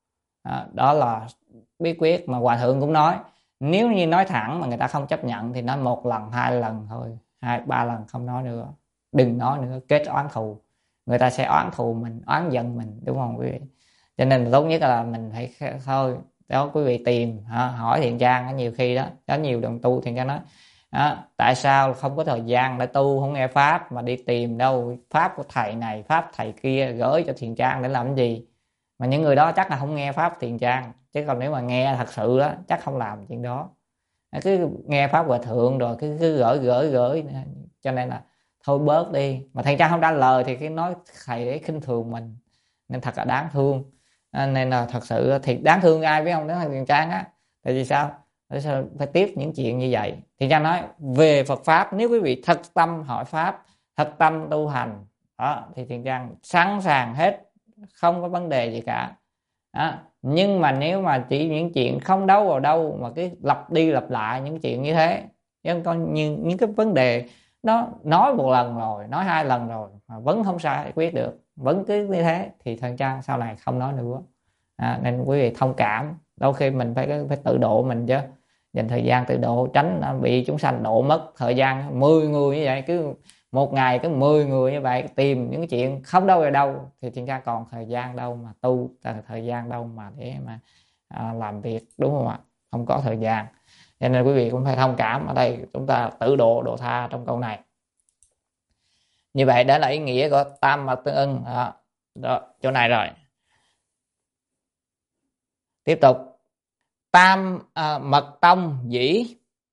Đó, đó là bí quyết mà Hòa Thượng cũng nói. Nếu như nói thẳng mà người ta không chấp nhận thì nói một lần hai lần thôi, hai ba lần không nói nữa, đừng nói nữa, kết oán thù. Người ta sẽ oán thù mình, oán giận mình, đúng không quý vị? Cho nên tốt nhất là mình phải thôi đó, quý vị tìm hỏi Thiện Trang. Nhiều khi đó có nhiều đồng tu Thiện Trang nói đó, tại sao không có thời gian để tu, không nghe pháp mà đi tìm đâu pháp của thầy này pháp thầy kia gửi cho Thiện Trang để làm cái gì? Mà những người đó chắc là không nghe pháp Thiện Trang, chứ còn nếu mà nghe thật sự đó chắc không làm chuyện đó. Cứ nghe pháp Hòa Thượng rồi cứ, cứ gửi gửi gửi cho nên là thôi bớt đi. Mà Thiện Trang không trả lời thì cái nói thầy để khinh thường mình, nên thật là đáng thương. Nên là thật sự thiệt đáng thương ai biết không? Đó là Thiện Trang á. Tại vì sao? Tại sao phải tiếp những chuyện như vậy? Thiện Trang nói về Phật pháp, nếu quý vị thật tâm hỏi pháp, thật tâm tu hành đó, thì Thiện Trang sẵn sàng hết, không có vấn đề gì cả. đó. Nhưng mà nếu mà chỉ những chuyện không đâu vào đâu mà cái lặp đi lặp lại những chuyện như thế, chứ có như những cái vấn đề nó nói một lần rồi, nói hai lần rồi mà vẫn không giải quyết được, vẫn cứ như thế, thì thần cha sau này không nói nữa. À, nên quý vị thông cảm, đôi khi mình phải phải tự độ mình chứ, dành thời gian tự độ, tránh bị chúng sanh độ mất thời gian. Mười người như vậy, cứ một ngày có mười người như vậy tìm những chuyện không đâu về đâu, thì thiên cha còn thời gian đâu mà tu, thời gian đâu mà để mà à, làm việc, đúng không ạ? Không có thời gian. Cho nên quý vị cũng phải thông cảm, ở đây chúng ta tự độ độ tha trong câu này. Như vậy đó là ý nghĩa của tam mật tương ưng. Đó, đó chỗ này rồi. Tiếp tục. Tam à, mật tông dĩ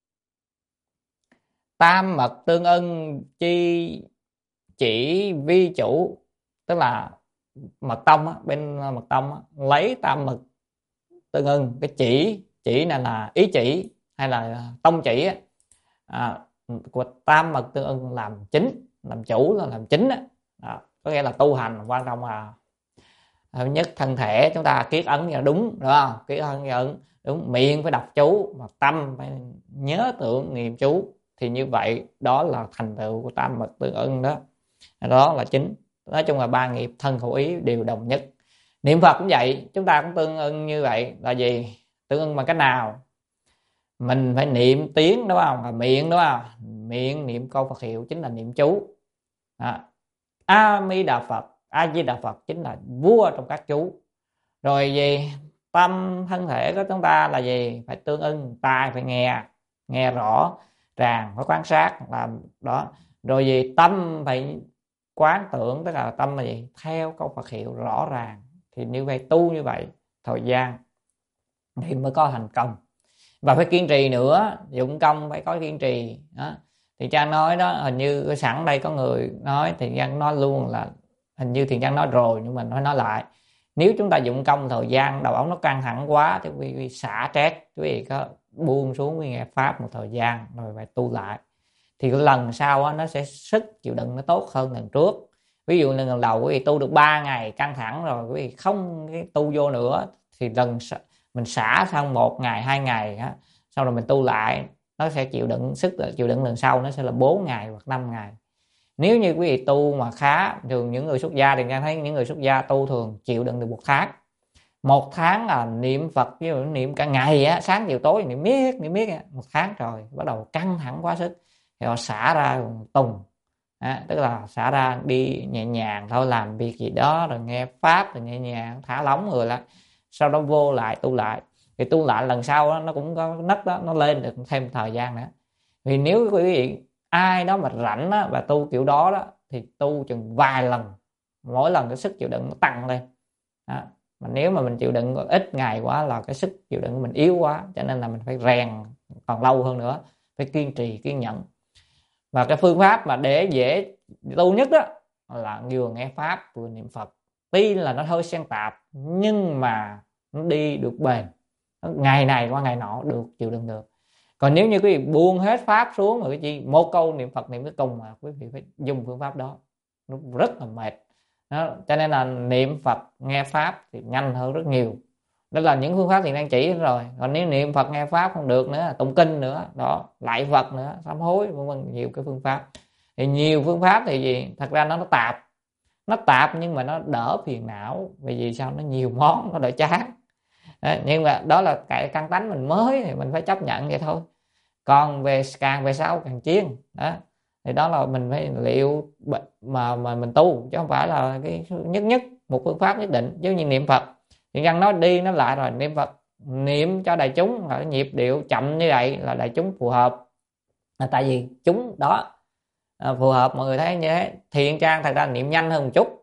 tam mật tương ưng chi chỉ vi chủ, tức là mật tông á, bên mật tông á, lấy tam mật tương ưng, cái chỉ chỉ này là ý chỉ hay là tông chỉ á, à, của tam mật tương ưng làm chính, làm chủ, là làm chính á. Đó, có nghĩa là tu hành quan trọng là thứ nhất thân thể chúng ta kiết ấn là đúng, đúng không? Kiết ấn nhận đúng, miệng phải đọc chú, mà tâm phải nhớ tưởng niệm chú, thì như vậy đó là thành tựu của tam mật tương ưng đó. Đó là chính. Nói chung là ba nghiệp thân khẩu ý đều đồng nhất. Niệm Phật cũng vậy, chúng ta cũng tương ưng như vậy. Là gì? Tương ưng bằng cách nào? Mình phải niệm tiếng, đúng không? Là miệng, đúng không? Miệng niệm câu Phật hiệu chính là niệm chú. A Di Đà Phật, A Di Đà Phật chính là vua trong các chú. Rồi gì? Tâm thân thể của chúng ta là gì? Phải tương ưng, tai phải nghe, nghe rõ ràng, phải quan sát làm đó. Rồi gì? Tâm phải quán tưởng, tức là tâm là gì? Theo câu Phật hiệu rõ ràng. Thì như vậy tu như vậy thời gian thì mới có thành công. Và phải kiên trì nữa, dụng công phải có kiên trì đó. Thì cha nói đó, hình như sẵn đây có người nói, thì Giang nói luôn là hình như thì Giang nói rồi nhưng mà nói nói lại. Nếu chúng ta dụng công thời gian đầu óc nó căng thẳng quá thì quý vị xả stress, quý vị có buông xuống nghe pháp một thời gian rồi phải tu lại, thì cái lần sau á, nó sẽ sức chịu đựng nó tốt hơn lần trước. Ví dụ như lần đầu quý vị tu được ba ngày căng thẳng rồi quý vị không tu vô nữa, thì lần mình xả xong một ngày hai ngày á, sau rồi mình tu lại, nó sẽ chịu đựng sức chịu đựng lần sau nó sẽ là bốn ngày hoặc năm ngày. Nếu như quý vị tu mà khá, thường những người xuất gia thì nghe thấy những người xuất gia tu thường chịu đựng được một tháng. Một tháng là niệm Phật, ví dụ niệm cả ngày á, sáng chiều tối niệm miết niệm miết á, một tháng rồi bắt đầu căng thẳng quá sức thì họ xả ra tùng. À, tức là xả ra đi nhẹ nhàng thôi, làm việc gì đó rồi nghe pháp rồi nhẹ nhàng thả lỏng người lại, sau đó vô lại tu lại. Thì tu lại lần sau đó, nó cũng có nấc đó, nó lên được thêm thời gian nữa. Vì nếu quý vị ai đó mà rảnh đó, và tu kiểu đó đó thì tu chừng vài lần, mỗi lần cái sức chịu đựng nó tăng lên đó. Mà nếu mà mình chịu đựng ít ngày quá là cái sức chịu đựng của mình yếu quá, cho nên là mình phải rèn còn lâu hơn nữa, phải kiên trì kiên nhẫn. Và cái phương pháp mà để dễ tu nhất đó là vừa nghe pháp vừa niệm Phật. Tuy là nó hơi xen tạp nhưng mà nó đi được bền, ngày này qua ngày nọ được, chịu đựng được. Còn nếu như quý vị buông hết pháp xuống rồi chỉ một câu niệm Phật niệm tới cùng mà quý vị phải dùng phương pháp đó, nó rất là mệt đó. Cho nên là niệm Phật nghe pháp thì nhanh hơn rất nhiều. Đó là những phương pháp thì đang chỉ rồi. Còn nếu niệm Phật nghe pháp không được nữa, tụng kinh nữa đó, lại Phật nữa, sám hối, vân vân, nhiều cái phương pháp. Thì nhiều phương pháp thì gì, thật ra nó nó tạp, nó tạp nhưng mà nó đỡ phiền não. Vì vì sao? Nó nhiều món, nó đỡ chán. Đó, nhưng mà đó là cái căn tánh mình mới thì mình phải chấp nhận vậy thôi. Còn về càng về sau càng chiên đó, thì đó là mình phải liệu mà mà mình tu, chứ không phải là cái nhất nhất một phương pháp nhất định. Giống như niệm Phật thì Nhân nói đi nó lại rồi, niệm Phật niệm cho đại chúng là nhịp điệu chậm như vậy là đại chúng phù hợp, là tại vì chúng đó à, phù hợp, mọi người thấy như thế. Thiện Trang thật ra niệm nhanh hơn một chút,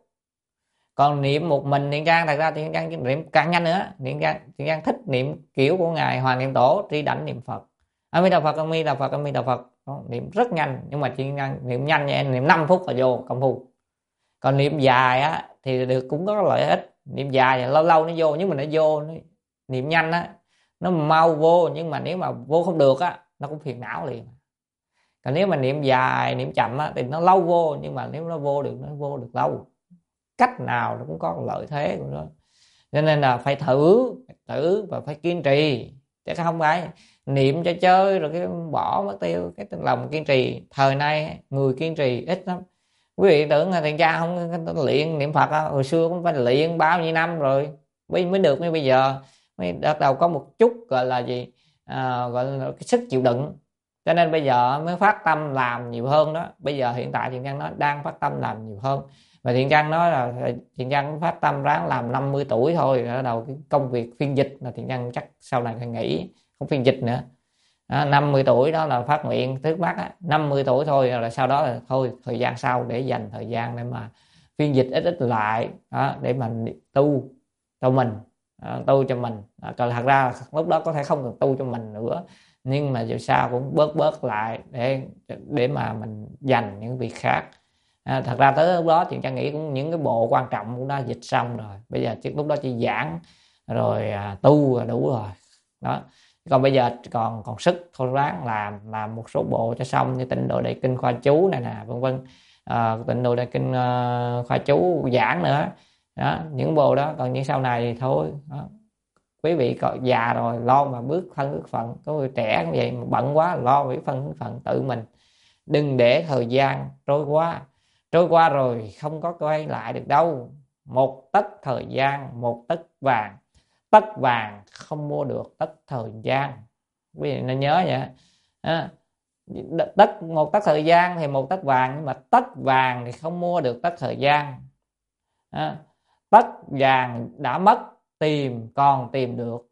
còn niệm một mình Thiện Trang thật ra Thiện Trang niệm càng nhanh nữa. Thiện Trang, Thiện Trang thích niệm kiểu của ngài Hoàng Niệm Tổ, tri đảnh niệm Phật A Di Đà Phật, A Di Đà Phật, A Di Đà Phật, niệm rất nhanh. Nhưng mà Thiện Trang niệm nhanh nha, niệm năm phút là vô công phu. Còn niệm dài á thì được, cũng có lợi ích. Niệm dài lâu lâu nó vô, nhưng mà nó vô nó, niệm nhanh á nó mau vô, nhưng mà nếu mà vô không được á nó cũng phiền não liền. Còn nếu mà niệm dài niệm chậm á thì nó lâu vô, nhưng mà nếu nó vô được nó vô được lâu. Cách nào nó cũng có lợi thế của nó. Cho nên là phải thử thử và phải kiên trì, chứ không phải niệm cho chơi rồi cái bỏ mất tiêu. Cái lòng kiên trì thời nay người kiên trì ít lắm. Quý vị tưởng là thằng cha không luyện niệm Phật á, hồi xưa cũng phải luyện bao nhiêu năm rồi mới mới được, như bây giờ mới bắt đầu có một chút gọi là gì, à, gọi là cái sức chịu đựng. Cho nên bây giờ mới phát tâm làm nhiều hơn đó. Bây giờ hiện tại Thiện Căn nói đang phát tâm làm nhiều hơn, và Thiện Căn nói là Thiện Căn phát tâm ráng làm năm mươi tuổi thôi, ở đầu cái công việc phiên dịch là Thiện Căn chắc sau này phải nghỉ không phiên dịch nữa. Đó, năm mươi tuổi đó là phát nguyện trước mắt á, năm mươi tuổi thôi, rồi sau đó là thôi thời gian sau để dành thời gian để mà phiên dịch ít ít lại đó, để mình tu cho mình, à, tu cho mình. À, còn thật ra lúc đó có thể không cần tu cho mình nữa, nhưng mà dù sao cũng bớt bớt lại để để mà mình dành những việc khác. À, thật ra tới lúc đó Thiện Căn nghĩ cũng những cái bộ quan trọng cũng đã dịch xong rồi, bây giờ trước lúc đó chỉ giảng rồi à, tu là đủ rồi đó. Còn bây giờ còn còn sức thôi ráng làm làm một số bộ cho xong, như Tịnh Độ Đại Kinh khoa chú này nè, vân vân. À, Tịnh Độ Đại Kinh uh, khoa chú giảng nữa đó, những bộ đó. Còn những sau này thì thôi đó. Quý vị còn già rồi lo mà bước phân bước phận, có người trẻ cũng vậy mà bận quá lo với phân bước phận tự mình. Đừng để thời gian trôi qua, trôi qua rồi không có quay lại được đâu. Một tấc thời gian một tấc vàng, tấc vàng không mua được tấc thời gian, quý vị nên nhớ vậy. À, tấc một tấc thời gian thì một tấc vàng, nhưng mà tấc vàng thì không mua được tấc thời gian. À, tấc vàng đã mất tìm còn tìm được.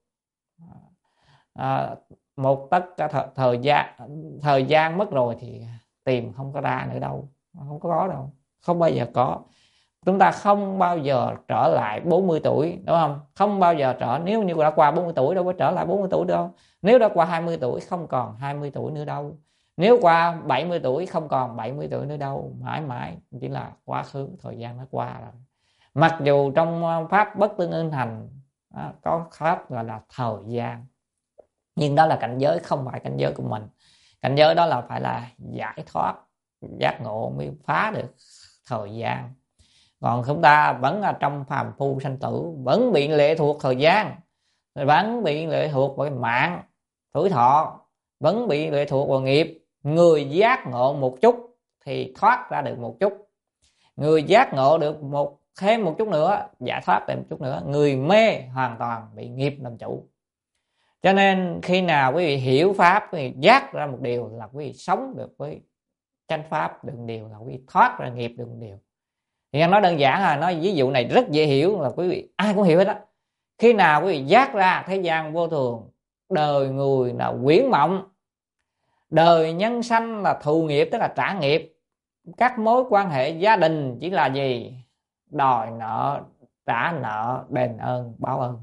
À, một tấc th- thời gian thời gian mất rồi thì tìm không có ra nữa đâu, không có đâu, không bao giờ có. Chúng ta không bao giờ trở lại bốn mươi tuổi, đúng không? Không bao giờ trở, nếu như đã qua bốn mươi tuổi đâu có trở lại bốn mươi tuổi đâu. Nếu đã qua hai mươi tuổi không còn hai mươi tuổi nữa đâu. Nếu qua bảy mươi tuổi không còn bảy mươi tuổi nữa đâu. Mãi mãi chỉ là quá khứ, thời gian nó qua rồi. Mặc dù trong pháp bất tương ưng hành có pháp gọi là thời gian, nhưng đó là cảnh giới, không phải cảnh giới của mình. Cảnh giới đó là phải là giải thoát, giác ngộ mới phá được thời gian. Còn chúng ta vẫn là trong phàm phu sanh tử, vẫn bị lệ thuộc thời gian, vẫn bị lệ thuộc vào mạng tuổi thọ, vẫn bị lệ thuộc vào nghiệp. Người giác ngộ một chút thì thoát ra được một chút, người giác ngộ được một thêm một chút nữa, giải thoát thêm một chút nữa. Người mê hoàn toàn bị nghiệp làm chủ. Cho nên khi nào quý vị hiểu pháp, quý vị giác ra một điều là quý vị sống được với chánh pháp, được điều là quý vị thoát ra nghiệp được một điều. Thì anh nói đơn giản là nói ví dụ này rất dễ hiểu, là quý vị ai cũng hiểu hết á. Khi nào quý vị giác ra thế gian vô thường, đời người là quyển mộng, đời nhân sanh là thù nghiệp, tức là trả nghiệp. Các mối quan hệ gia đình chỉ là gì? Đòi nợ, trả nợ, đền ơn, báo ơn.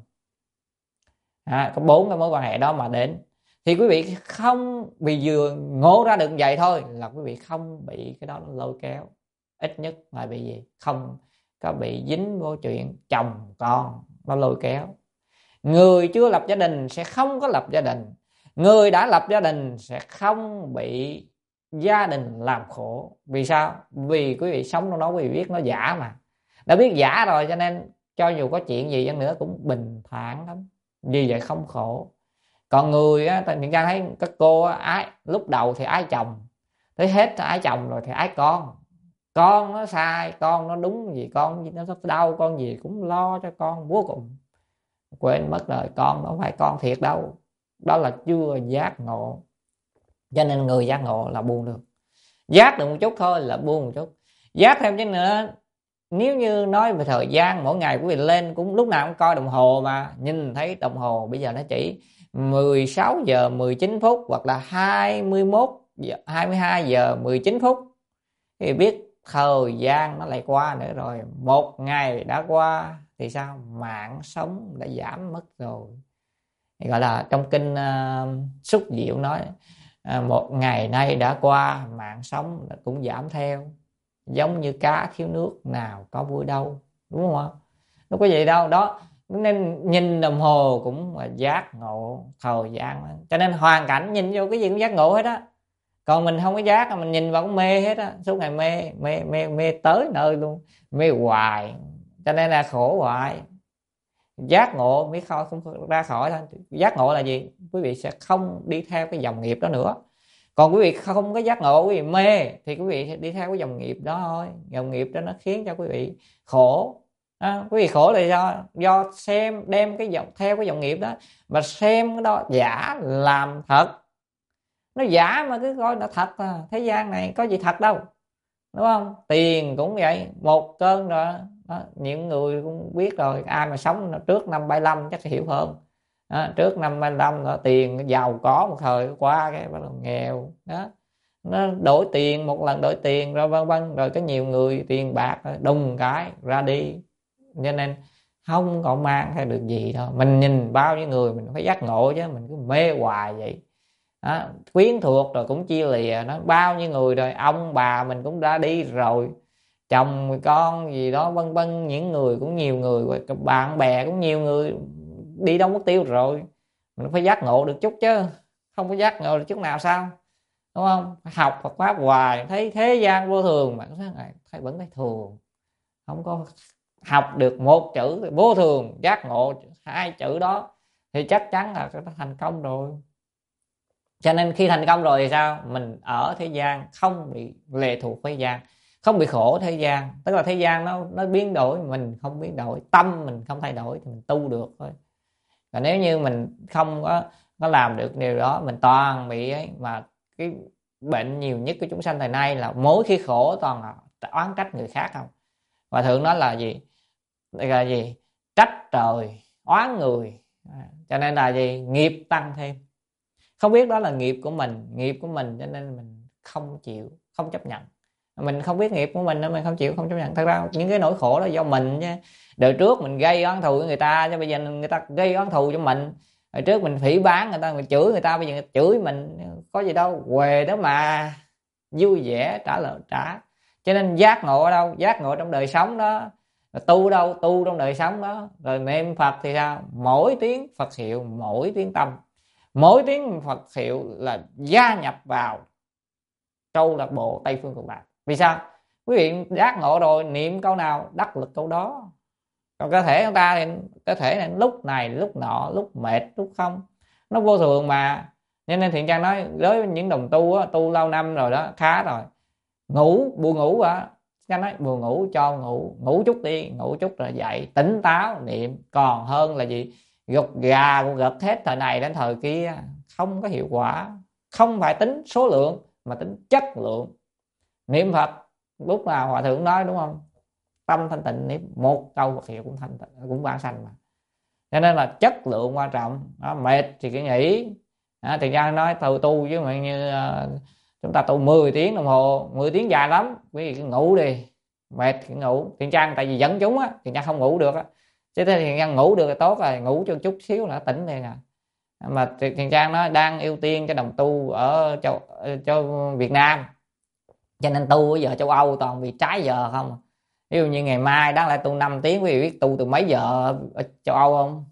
À, có bốn cái mối quan hệ đó mà đến. Thì quý vị không, vì vừa ngộ ra được vậy thôi là quý vị không bị cái đó lôi kéo. Ít nhất là bị gì? Không có bị dính vô chuyện chồng con nó lôi kéo. Người chưa lập gia đình sẽ không có lập gia đình, người đã lập gia đình sẽ không bị gia đình làm khổ. Vì sao? Vì quý vị sống trong đó, quý vị biết nó giả mà. Đã biết giả rồi cho nên cho dù có chuyện gì chăng nữa cũng bình thản lắm, vì vậy không khổ. Còn người á, mình thấy các cô á, ái lúc đầu thì ái chồng, tới hết ái chồng rồi thì ái con. Con nó sai, con nó đúng gì, con gì nó đau, con gì cũng lo cho con vô cùng, quên mất rồi con nó không phải con thiệt đâu. Đó là chưa giác ngộ. Cho nên người giác ngộ là buông được, giác được một chút thôi là buông một chút. Giác thêm chứ nữa, nếu như nói về thời gian, mỗi ngày quý vị lên cũng lúc nào cũng coi đồng hồ mà nhìn thấy đồng hồ bây giờ nó chỉ mười sáu giờ mười chín phút, hoặc là hai mươi mốt giờ, hai mươi hai giờ mười chín phút, thì biết thời gian nó lại qua nữa rồi. Một ngày đã qua thì sao? Mạng sống đã giảm mất rồi. Thì gọi là trong kinh uh, Xúc Diệu nói uh, một ngày nay đã qua, mạng sống cũng giảm theo. Giống như cá thiếu nước nào có vui đâu, đúng không? Đâu có gì đâu đó. Nên nhìn đồng hồ cũng là giác ngộ thời gian. Cho nên hoàn cảnh nhìn vô cái gì cũng giác ngộ hết á. Còn mình không có giác, mình nhìn vào cũng mê hết á, suốt ngày mê mê mê mê tới nơi luôn, mê hoài, cho nên là khổ hoài. Giác ngộ mới khỏi không ra khỏi thôi. Giác ngộ là gì? Quý vị sẽ không đi theo cái dòng nghiệp đó nữa. Còn quý vị không có giác ngộ, quý vị mê thì quý vị đi theo cái dòng nghiệp đó thôi. Dòng nghiệp đó nó khiến cho quý vị khổ. À, quý vị khổ là do do xem đem cái dòng theo cái dòng nghiệp đó, mà xem cái đó giả làm thật. Nó giả mà cứ coi nó thật à. Thế gian này có gì thật đâu, đúng không? Tiền cũng vậy, một cơn rồi đó, những người cũng biết rồi, ai mà sống trước năm bảy mươi lăm chắc hiểu hơn. Đó, trước năm bảy mươi lăm đó, tiền giàu có một thời qua cái bắt đầu nghèo đó, nó đổi tiền một lần, đổi tiền rồi vân vân, rồi có nhiều người tiền bạc đùng cái ra đi. Cho nên không còn mang theo được gì đâu. Mình nhìn bao nhiêu người mình phải giác ngộ, chứ mình cứ mê hoài vậy đó. Quyến thuộc rồi cũng chia lìa, nó bao nhiêu người rồi, ông bà mình cũng đã đi rồi, chồng con gì đó vân vân, những người cũng nhiều người, bạn bè cũng nhiều người đi đâu mất tiêu rồi. Mình phải giác ngộ được chút chứ, không có giác ngộ được chút nào sao, đúng không? Phải học Phật pháp hoài, thấy thế gian vô thường mà thấy vẫn thấy thường, không có học được một chữ thì vô thường giác ngộ, hai chữ đó thì chắc chắn là nó thành công rồi. Cho nên khi thành công rồi thì sao? Mình ở thế gian không bị lệ thuộc thế gian, không bị khổ thế gian. Tức là thế gian nó nó biến đổi, mình không biến đổi, tâm mình không thay đổi thì mình tu được thôi. Và nếu như mình không có có làm được điều đó, mình toàn bị ấy. Mà cái bệnh nhiều nhất của chúng sanh thời nay là mỗi khi khổ toàn là oán trách người khác không. Và thường nói là gì? Là gì? Trách trời oán người. Cho nên là gì? Nghiệp tăng thêm. Không biết đó là nghiệp của mình, nghiệp của mình cho nên mình không chịu, không chấp nhận. Mình không biết nghiệp của mình nên mình không chịu, không chấp nhận. Thật ra những cái nỗi khổ đó do mình chứ. Đời trước mình gây oán thù với người ta, cho bây giờ người ta gây oán thù cho mình. Hồi trước mình phỉ báng người ta, mình chửi người ta, bây giờ người ta chửi mình, có gì đâu, huề đó mà vui vẻ trả lời trả. Cho nên giác ngộ ở đâu? Giác ngộ trong đời sống đó. Rồi tu đâu? Tu trong đời sống đó. Rồi niệm Phật thì sao? Mỗi tiếng Phật hiệu, mỗi tiếng tâm, mỗi tiếng Phật hiệu là gia nhập vào câu lạc bộ Tây Phương Cực Lạc. Vì sao? Quý vị giác ngộ rồi, niệm câu nào đắc lực câu đó. Còn cơ thể chúng ta thì cơ thể này lúc này lúc nọ, lúc mệt lúc không, nó vô thường mà. Nên nên Thiện Trang nói đối với những đồng tu á, tu lâu năm rồi đó, khá rồi, ngủ buồn ngủ á, Trang nói buồn ngủ cho ngủ, ngủ chút đi, ngủ chút rồi dậy tỉnh táo niệm, còn hơn là gì? Gục gà cũng gật hết thời này đến thời kia, không có hiệu quả. Không phải tính số lượng mà tính chất lượng. Niệm Phật lúc nào Hòa Thượng nói đúng không? Tâm thanh tịnh niệm một câu Phật hiệu cũng thanh tịnh, cũng vãng sanh mà. Cho nên là chất lượng quan trọng đó. Mệt thì cứ nghỉ. Thì ra nói tu tu chứ mà như uh, chúng ta tu mười tiếng đồng hồ, mười tiếng dài lắm, quý vị cứ ngủ đi, mệt thì ngủ. Thiện Trang tại vì dẫn chúng á, Thiện Trang không ngủ được á, chứ Thiện Trang ngủ được là tốt rồi, ngủ cho chút xíu là tỉnh liền à. Mà Thiện Trang nó đang ưu tiên cho đồng tu ở châu cho Việt Nam, cho nên tu bây giờ châu Âu toàn bị trái giờ không. Ví dụ như ngày mai đáng lẽ tu năm tiếng, quý vị biết tu từ mấy giờ ở châu Âu không?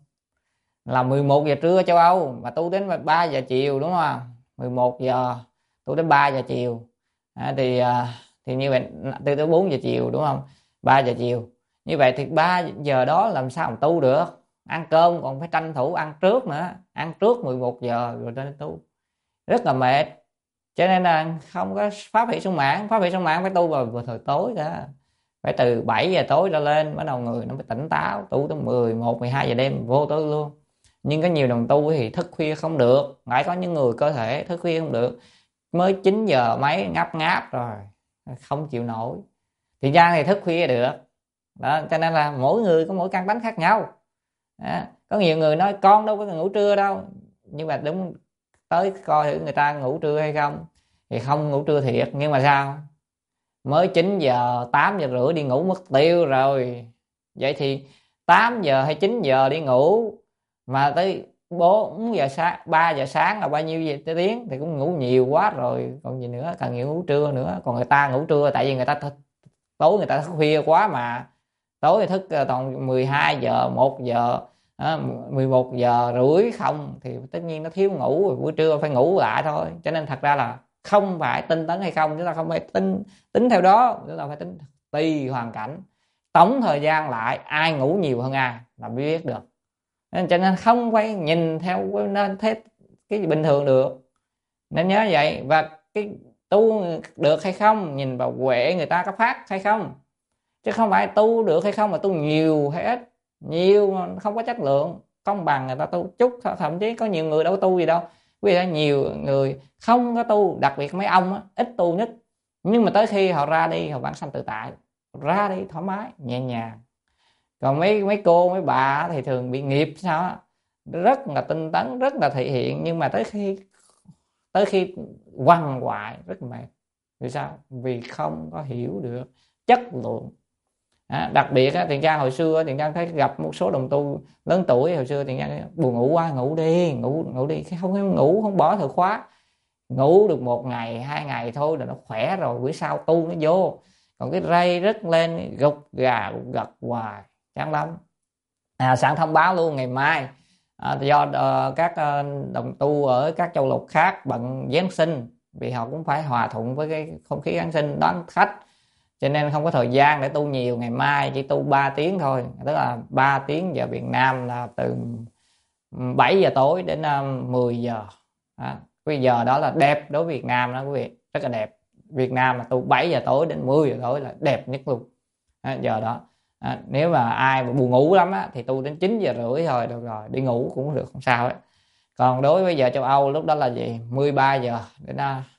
Là mười một giờ trưa ở châu Âu, mà tu đến ba giờ chiều đúng không? mười một giờ tu đến ba giờ chiều. À, thì thì như vậy từ tới bốn giờ chiều đúng không? ba giờ chiều. Như vậy thì ba giờ đó làm sao mà tu được? Ăn cơm còn phải tranh thủ ăn trước nữa, ăn trước mười một giờ rồi đến tu. Rất là mệt. Cho nên là không có pháp hỷ sung mãn. Pháp hỷ sung mãn phải tu vào, vào thời tối đó. Phải từ bảy giờ tối ra lên bắt đầu người nó mới tỉnh táo, tu tới mười một, mười hai giờ đêm vô tối luôn. Nhưng có nhiều đồng tu thì thức khuya không được, phải có những người cơ thể thức khuya không được, mới chín giờ mấy ngáp ngáp rồi không chịu nổi. Thì ra thì thức khuya được đó. Cho nên là mỗi người có mỗi căn tánh khác nhau đó. Có nhiều người nói con đâu có ngủ trưa đâu, nhưng mà đúng tới coi thử người ta ngủ trưa hay không, thì không ngủ trưa thiệt. Nhưng mà sao? Mới chín giờ, tám giờ rưỡi đi ngủ mất tiêu rồi. Vậy thì tám giờ hay chín giờ đi ngủ, mà tới bốn giờ sáng, ba giờ sáng là bao nhiêu giờ tới tiếng, thì cũng ngủ nhiều quá rồi. Còn gì nữa, cần nhiều ngủ trưa nữa. Còn người ta ngủ trưa tại vì người ta th- tối người ta thức khuya quá mà. Tối thì thức toàn mười hai giờ, một giờ, mười một giờ rưỡi không, thì tất nhiên nó thiếu ngủ rồi, buổi trưa phải ngủ lại thôi. Cho nên thật ra là không phải tinh tấn hay không, chúng ta không phải tính tính theo đó, chúng ta phải tính tùy hoàn cảnh, tổng thời gian lại ai ngủ nhiều hơn ai là mới biết được. Nên cho nên không phải nhìn theo nên thế cái bình thường được, nên nhớ vậy. Và cái tu được hay không nhìn vào huệ người ta có phát hay không, chứ không phải tu được hay không mà tu nhiều hay ít. Nhiều mà không có chất lượng, không bằng người ta tu chút. Thậm chí có nhiều người đâu có tu gì đâu. Vì vậy nhiều người không có tu, đặc biệt mấy ông á, ít tu nhất, nhưng mà tới khi họ ra đi họ vãng sanh tự tại, ra đi thoải mái nhẹ nhàng. Còn mấy mấy cô mấy bà thì thường bị nghiệp sao á, rất là tinh tấn, rất là thể hiện, nhưng mà tới khi tới khi quằn quại rất mệt. Vì sao? Vì không có hiểu được chất lượng. À, đặc biệt á, Tiền Trang hồi xưa Tiền Trang thấy gặp một số đồng tu lớn tuổi hồi xưa, Tiền Trang buồn ngủ quá, ngủ đi ngủ ngủ đi không không ngủ, không bỏ thời khóa, ngủ được một ngày hai ngày thôi là nó khỏe rồi, bữa sau tu nó vô. Còn cái ray rất lên gục gà gục gật hoài chán lắm. À, sẵn thông báo luôn, ngày mai à, do uh, các uh, đồng tu ở các châu lục khác bận Giáng sinh, vì họ cũng phải hòa thuận với cái không khí Giáng sinh đón khách, cho nên không có thời gian để tu nhiều. Ngày mai chỉ tu ba tiếng thôi, tức là ba tiếng giờ Việt Nam là từ bảy giờ tối đến mười giờ. À, cái giờ đó là đẹp đối với Việt Nam đó quý vị, rất là đẹp. Việt Nam là tu bảy giờ tối đến mười giờ tối là đẹp nhất luôn. À, giờ đó à, nếu mà ai mà buồn ngủ lắm á, thì tu đến chín giờ rưỡi thôi được rồi, đi ngủ cũng được, không sao ấy. Còn đối với giờ châu Âu lúc đó là gì, mười ba giờ đến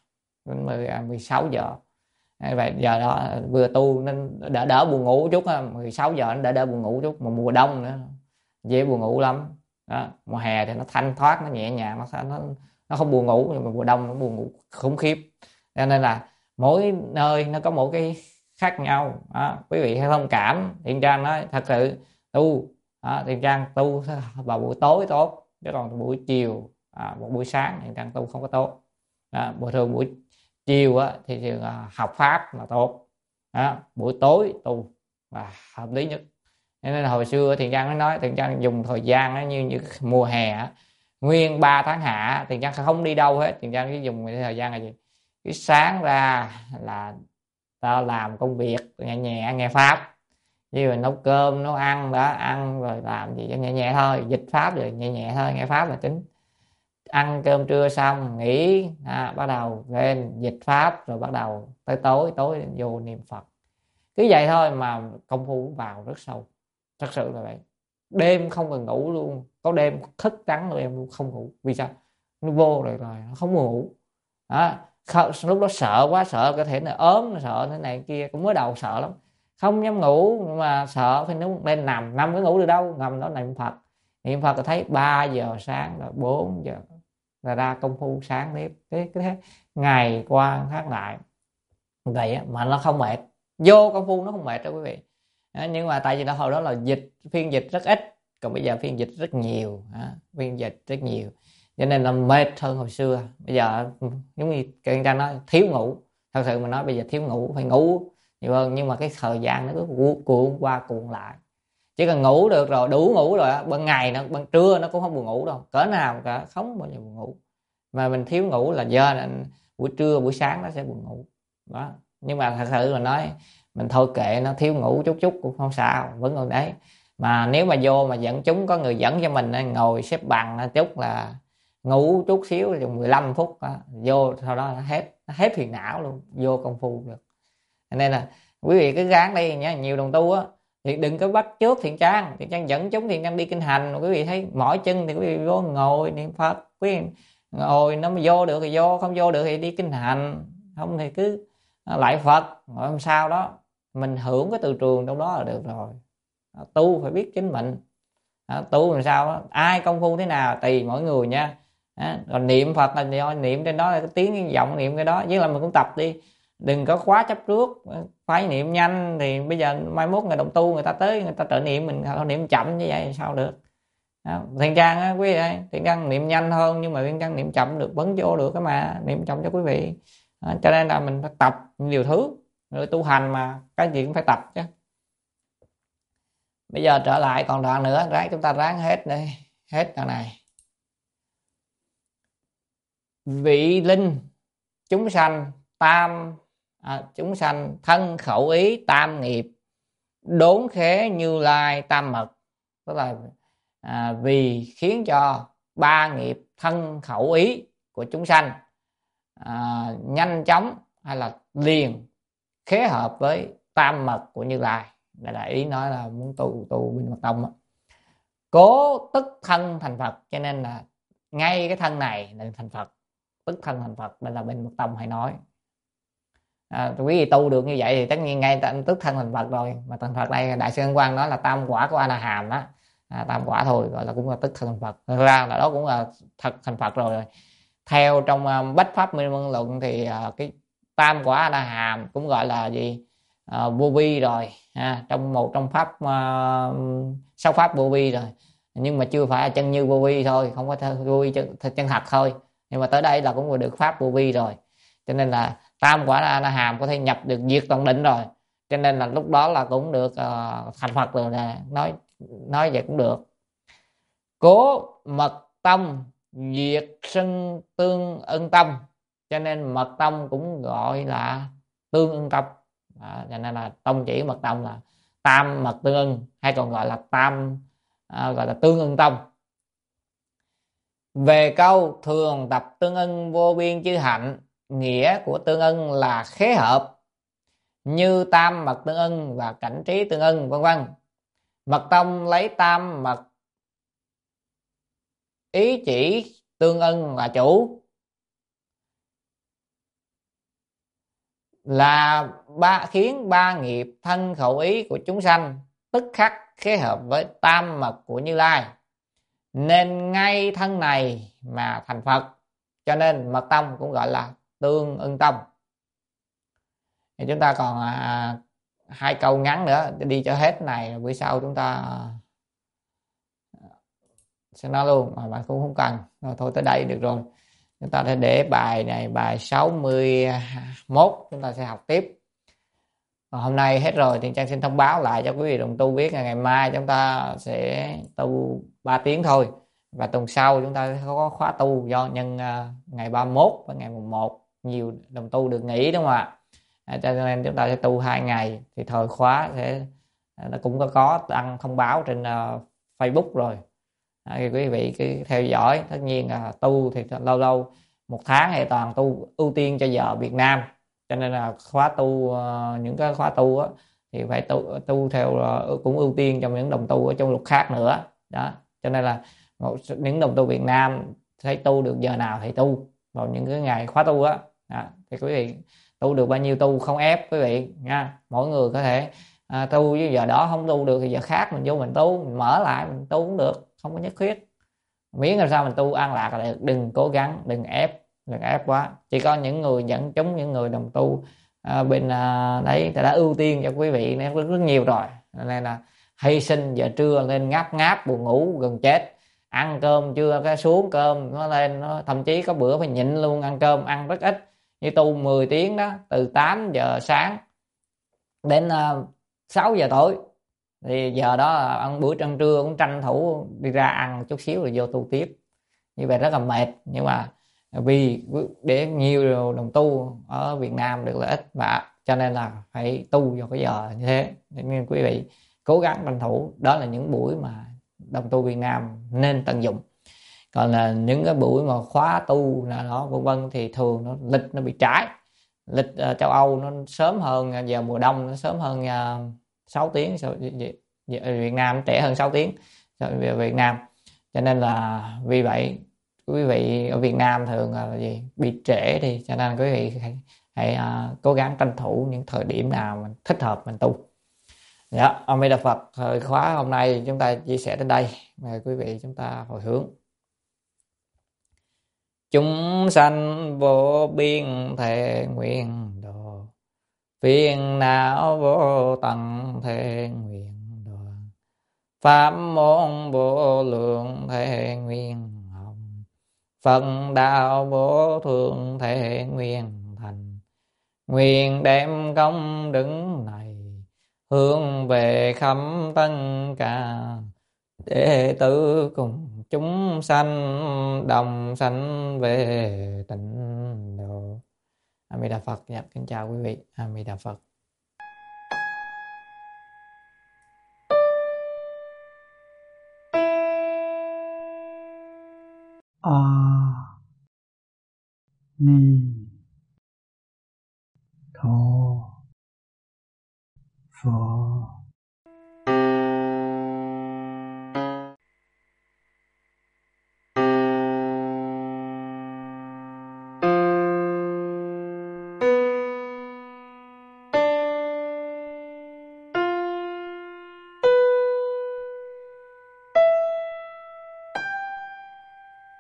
mười sáu giờ. Vậy giờ đó vừa tu nên đỡ đỡ buồn ngủ chút, mười sáu giờ nó đỡ đỡ buồn ngủ chút. Mà mùa đông nữa dễ buồn ngủ lắm đó. Mùa hè thì nó thanh thoát, nó nhẹ nhàng, nó nó, nó không buồn ngủ, nhưng mà mùa đông nó buồn ngủ khủng khiếp. Cho nên là mỗi nơi nó có một cái khác nhau đó. Quý vị hãy thông cảm. Thiện Trang nói thật sự tu đó, Thiện Trang tu vào buổi tối tốt, chứ còn buổi chiều à, một buổi sáng Thiện Trang tu không có tốt đó. Buổi thường buổi chiều á, thì thường học pháp là tốt đó. Buổi tối tu và hợp lý nhất. Nên là hồi xưa Thiện Trang nói Thiện Trang dùng thời gian đó, như, như mùa hè á, nguyên ba tháng hạ Thiện Trang không đi đâu hết. Thiện Trang chỉ dùng thời gian là gì, cái sáng ra là tao làm công việc nhẹ nhẹ nghe pháp, như là nấu cơm nấu ăn đó, ăn rồi làm gì cho nhẹ nhẹ thôi, dịch pháp rồi nhẹ nhẹ thôi, nghe pháp là chính. Ăn cơm trưa xong nghỉ à, bắt đầu lên dịch pháp, rồi bắt đầu tới tối tối vô niệm Phật. Cứ vậy thôi mà công phu vào rất sâu, thật sự là vậy. Đêm không cần ngủ luôn, có đêm thức trắng rồi em không ngủ. Vì sao? Nó vô rồi rồi nó không ngủ đó. Lúc đó sợ quá, sợ có thể là ốm, sợ thế này kia, cũng mới đầu sợ lắm, không dám ngủ, nhưng mà sợ phải nó lên nằm nằm cái ngủ được đâu, nằm đó niệm Phật. Niệm Phật thấy ba giờ sáng rồi bốn giờ là ra công phu sáng tiếp. Cái cái ngày qua tháng lại vậy á, mà nó không mệt, vô công phu nó không mệt đâu quý vị. Đó, nhưng mà tại vì nó hồi đó là dịch, phiên dịch rất ít, còn bây giờ phiên dịch rất nhiều. Đó, phiên dịch rất nhiều cho nên là mệt hơn hồi xưa. Bây giờ giống như Kiên Trang nói thiếu ngủ, thật sự mà nói bây giờ thiếu ngủ, phải ngủ nhiều hơn, nhưng mà cái thời gian nó cứ cuộn qua cuộn lại. Chỉ cần ngủ được rồi, đủ ngủ rồi á, ban ngày nó ban trưa nó cũng không buồn ngủ đâu, cỡ nào cả, không bao giờ buồn ngủ. Mà mình thiếu ngủ là do là buổi trưa buổi sáng nó sẽ buồn ngủ đó. Nhưng mà thật sự mà nói mình thôi kệ nó, thiếu ngủ chút chút cũng không sao, vẫn còn đấy. Mà nếu mà vô mà dẫn chúng, có người dẫn cho mình ngồi xếp bằng chút là ngủ chút xíu chừng mười lăm phút đó, vô sau đó nó hết nó hết phiền não luôn, vô công phu được. Nên là quý vị cứ gắng đi nhé. Nhiều đồng tu á thì đừng có bắt trước Thiện Trang. Thiện Trang dẫn chúng Thiện Trang đi kinh hành, quý vị thấy mỏi chân thì quý vị vô ngồi niệm Phật, quý vị ngồi nó mà vô được thì vô, không vô được thì đi kinh hành, không thì cứ lại Phật rồi làm sao đó mình hưởng cái từ trường trong đó là được rồi. Tu phải biết chính mình. À, tu làm sao đó, ai công phu thế nào tùy mỗi người nha. À, rồi niệm Phật là do niệm trên đó là cái tiếng cái giọng niệm cái đó, với là mình cũng tập đi, đừng có quá chấp trước. Phải niệm nhanh thì bây giờ mai mốt người đồng tu người ta tới người ta trợ niệm mình, họ niệm chậm như vậy sao được. À, Thiện Trang á quý vị ơi, Thiện Trang niệm nhanh hơn nhưng mà Thiện Trang niệm chậm được, vẫn vô được cái mà niệm chậm cho quý vị. À, cho nên là mình phải tập nhiều thứ, rồi tu hành mà cái gì cũng phải tập chứ. Bây giờ trở lại còn đoạn nữa, ráng chúng ta ráng hết đây, hết đoạn này. Vị linh chúng sanh tam à, chúng sanh thân khẩu ý tam nghiệp, đốn khế Như Lai tam mật. Tức là à, vì khiến cho ba nghiệp thân khẩu ý của chúng sanh à, nhanh chóng hay là liền khế hợp với tam mật của Như Lai. Đây là ý nói là muốn tu tu bên mật tông đó. Cố tức thân thành Phật, cho nên là ngay cái thân này là thành Phật, tức thân thành Phật. Đây là bên mật tông hay nói. À, quý vị tu được như vậy thì tất nhiên ngay tức thân thành Phật rồi. Mà thành Phật đây Đại sư Ấn Quang nói là tam quả của A La Hàm đó, à, tam quả thôi gọi là cũng là tức thân thành Phật. Thực ra là đó cũng là thật thành Phật rồi. rồi Theo trong uh, Bách Pháp Minh Môn Luận thì uh, cái tam quả A La Hàm cũng gọi là gì, uh, vô vi rồi, ha, trong một trong pháp uh, sáu pháp vô vi rồi, nhưng mà chưa phải là chân như vô vi thôi, không có vô vi chân, chân thật thôi, nhưng mà tới đây là cũng được pháp vô vi rồi. Cho nên là tam quả A La Hàm có thể nhập được diệt toàn định rồi, cho nên là lúc đó là cũng được uh, thành Phật rồi nè. Nói nói vậy cũng được. Cố mật tông diệt sinh tương ưng tâm, cho nên mật tông cũng gọi là tương ưng tâm. Đó, cho nên là tông chỉ mật tông là tam mật tương ưng, hay còn gọi là tam à, gọi là tương ưng tông. Về câu thường tập tương ưng vô biên chư hạnh, nghĩa của tương ưng là khế hợp như tam mật tương ưng và cảnh trí tương ưng, vân vân. Mật tông lấy tam mật ý chỉ tương ưng là chủ, là ba khiến ba nghiệp thân khẩu ý của chúng sanh tức khắc khế hợp với tam mật của Như Lai, nên ngay thân này mà thành Phật. Cho nên mật tông cũng gọi là tương ưng tông. Thì chúng ta còn à, hai câu ngắn nữa đi cho hết này, bữa sau chúng ta sẽ nói luôn, mà bạn cũng không cần. Rồi, thôi tới đây được rồi. Chúng ta sẽ để bài này, bài sáu mươi mốt chúng ta sẽ học tiếp. Còn hôm nay hết rồi thì Trang xin thông báo lại cho quý vị đồng tu biết là ngày mai chúng ta sẽ tu ba tiếng thôi, và tuần sau chúng ta sẽ có khóa tu do nhân uh, ngày ba mươi mốt và ngày mùng một nhiều đồng tu được nghỉ, đúng không ạ? À, cho nên chúng ta sẽ tu hai ngày, thì thời khóa sẽ nó cũng có có đăng thông báo trên uh, Facebook rồi. À, thì quý vị cứ theo dõi. Tất nhiên là tu thì lâu lâu một tháng thì toàn tu ưu tiên cho giờ Việt Nam, cho nên là khóa tu uh, những cái khóa tu á, thì phải tu, tu theo uh, cũng ưu tiên cho những đồng tu ở trong luật khác nữa đó. Cho nên là một, những đồng tu Việt Nam thấy tu được giờ nào thì tu vào những cái ngày khóa tu á. Thì quý vị tu được bao nhiêu tu, không ép quý vị nha. Mỗi người có thể à, tu với giờ đó, không tu được thì giờ khác mình vô mình tu, mình mở lại mình tu cũng được, không có nhất thiết. Miễn làm sao mình tu an lạc là được, đừng cố gắng, đừng ép, đừng ép quá. Chỉ có những người dẫn chúng, những người đồng tu à, bên à, đấy ta đã ưu tiên cho quý vị rất, rất nhiều rồi. Nên là hy sinh giờ trưa lên ngáp ngáp buồn ngủ gần chết, ăn cơm chưa cái xuống cơm nó lên, nó thậm chí có bữa phải nhịn luôn ăn cơm, ăn rất ít. Như tu mười tiếng đó, từ tám giờ sáng đến uh, sáu giờ tối, thì giờ đó là ăn bữa trưa trưa cũng tranh thủ đi ra ăn chút xíu rồi vô tu tiếp. Như vậy rất là mệt, nhưng mà vì để nhiều đồng tu ở Việt Nam được lợi ích, và cho nên là phải tu vào cái giờ như thế. Nên quý vị cố gắng tranh thủ, đó là những buổi mà đồng tu Việt Nam nên tận dụng. Còn là những cái buổi mà khóa tu nào đó vân vân thì thường nó lịch nó bị trái. Lịch uh, châu Âu nó sớm hơn, giờ mùa đông nó sớm hơn uh, sáu tiếng, Việt Nam nó trễ hơn sáu tiếng về Việt Nam. Cho nên là vì vậy quý vị ở Việt Nam thường là gì bị trễ đi, cho nên quý vị hãy, hãy uh, cố gắng tranh thủ những thời điểm nào mình thích hợp mình tu. Dạ, A Di Đà Phật. Thời khóa hôm nay chúng ta chia sẻ đến đây, mời quý vị chúng ta hồi hướng. Chúng sanh vô biên thể nguyện độ, phiền não vô tận thể nguyện đoàn, pháp môn vô lượng thể nguyện hồng, Phật đạo vô thượng thể nguyện thành. Nguyện đem công đức này hướng về khắp tất cả đệ tử cùng chúng sanh đồng sanh về tịnh độ. A Di Đà Phật. Dạ, kính chào quý vị. A Di Đà Phật. A Ni Tho Phật.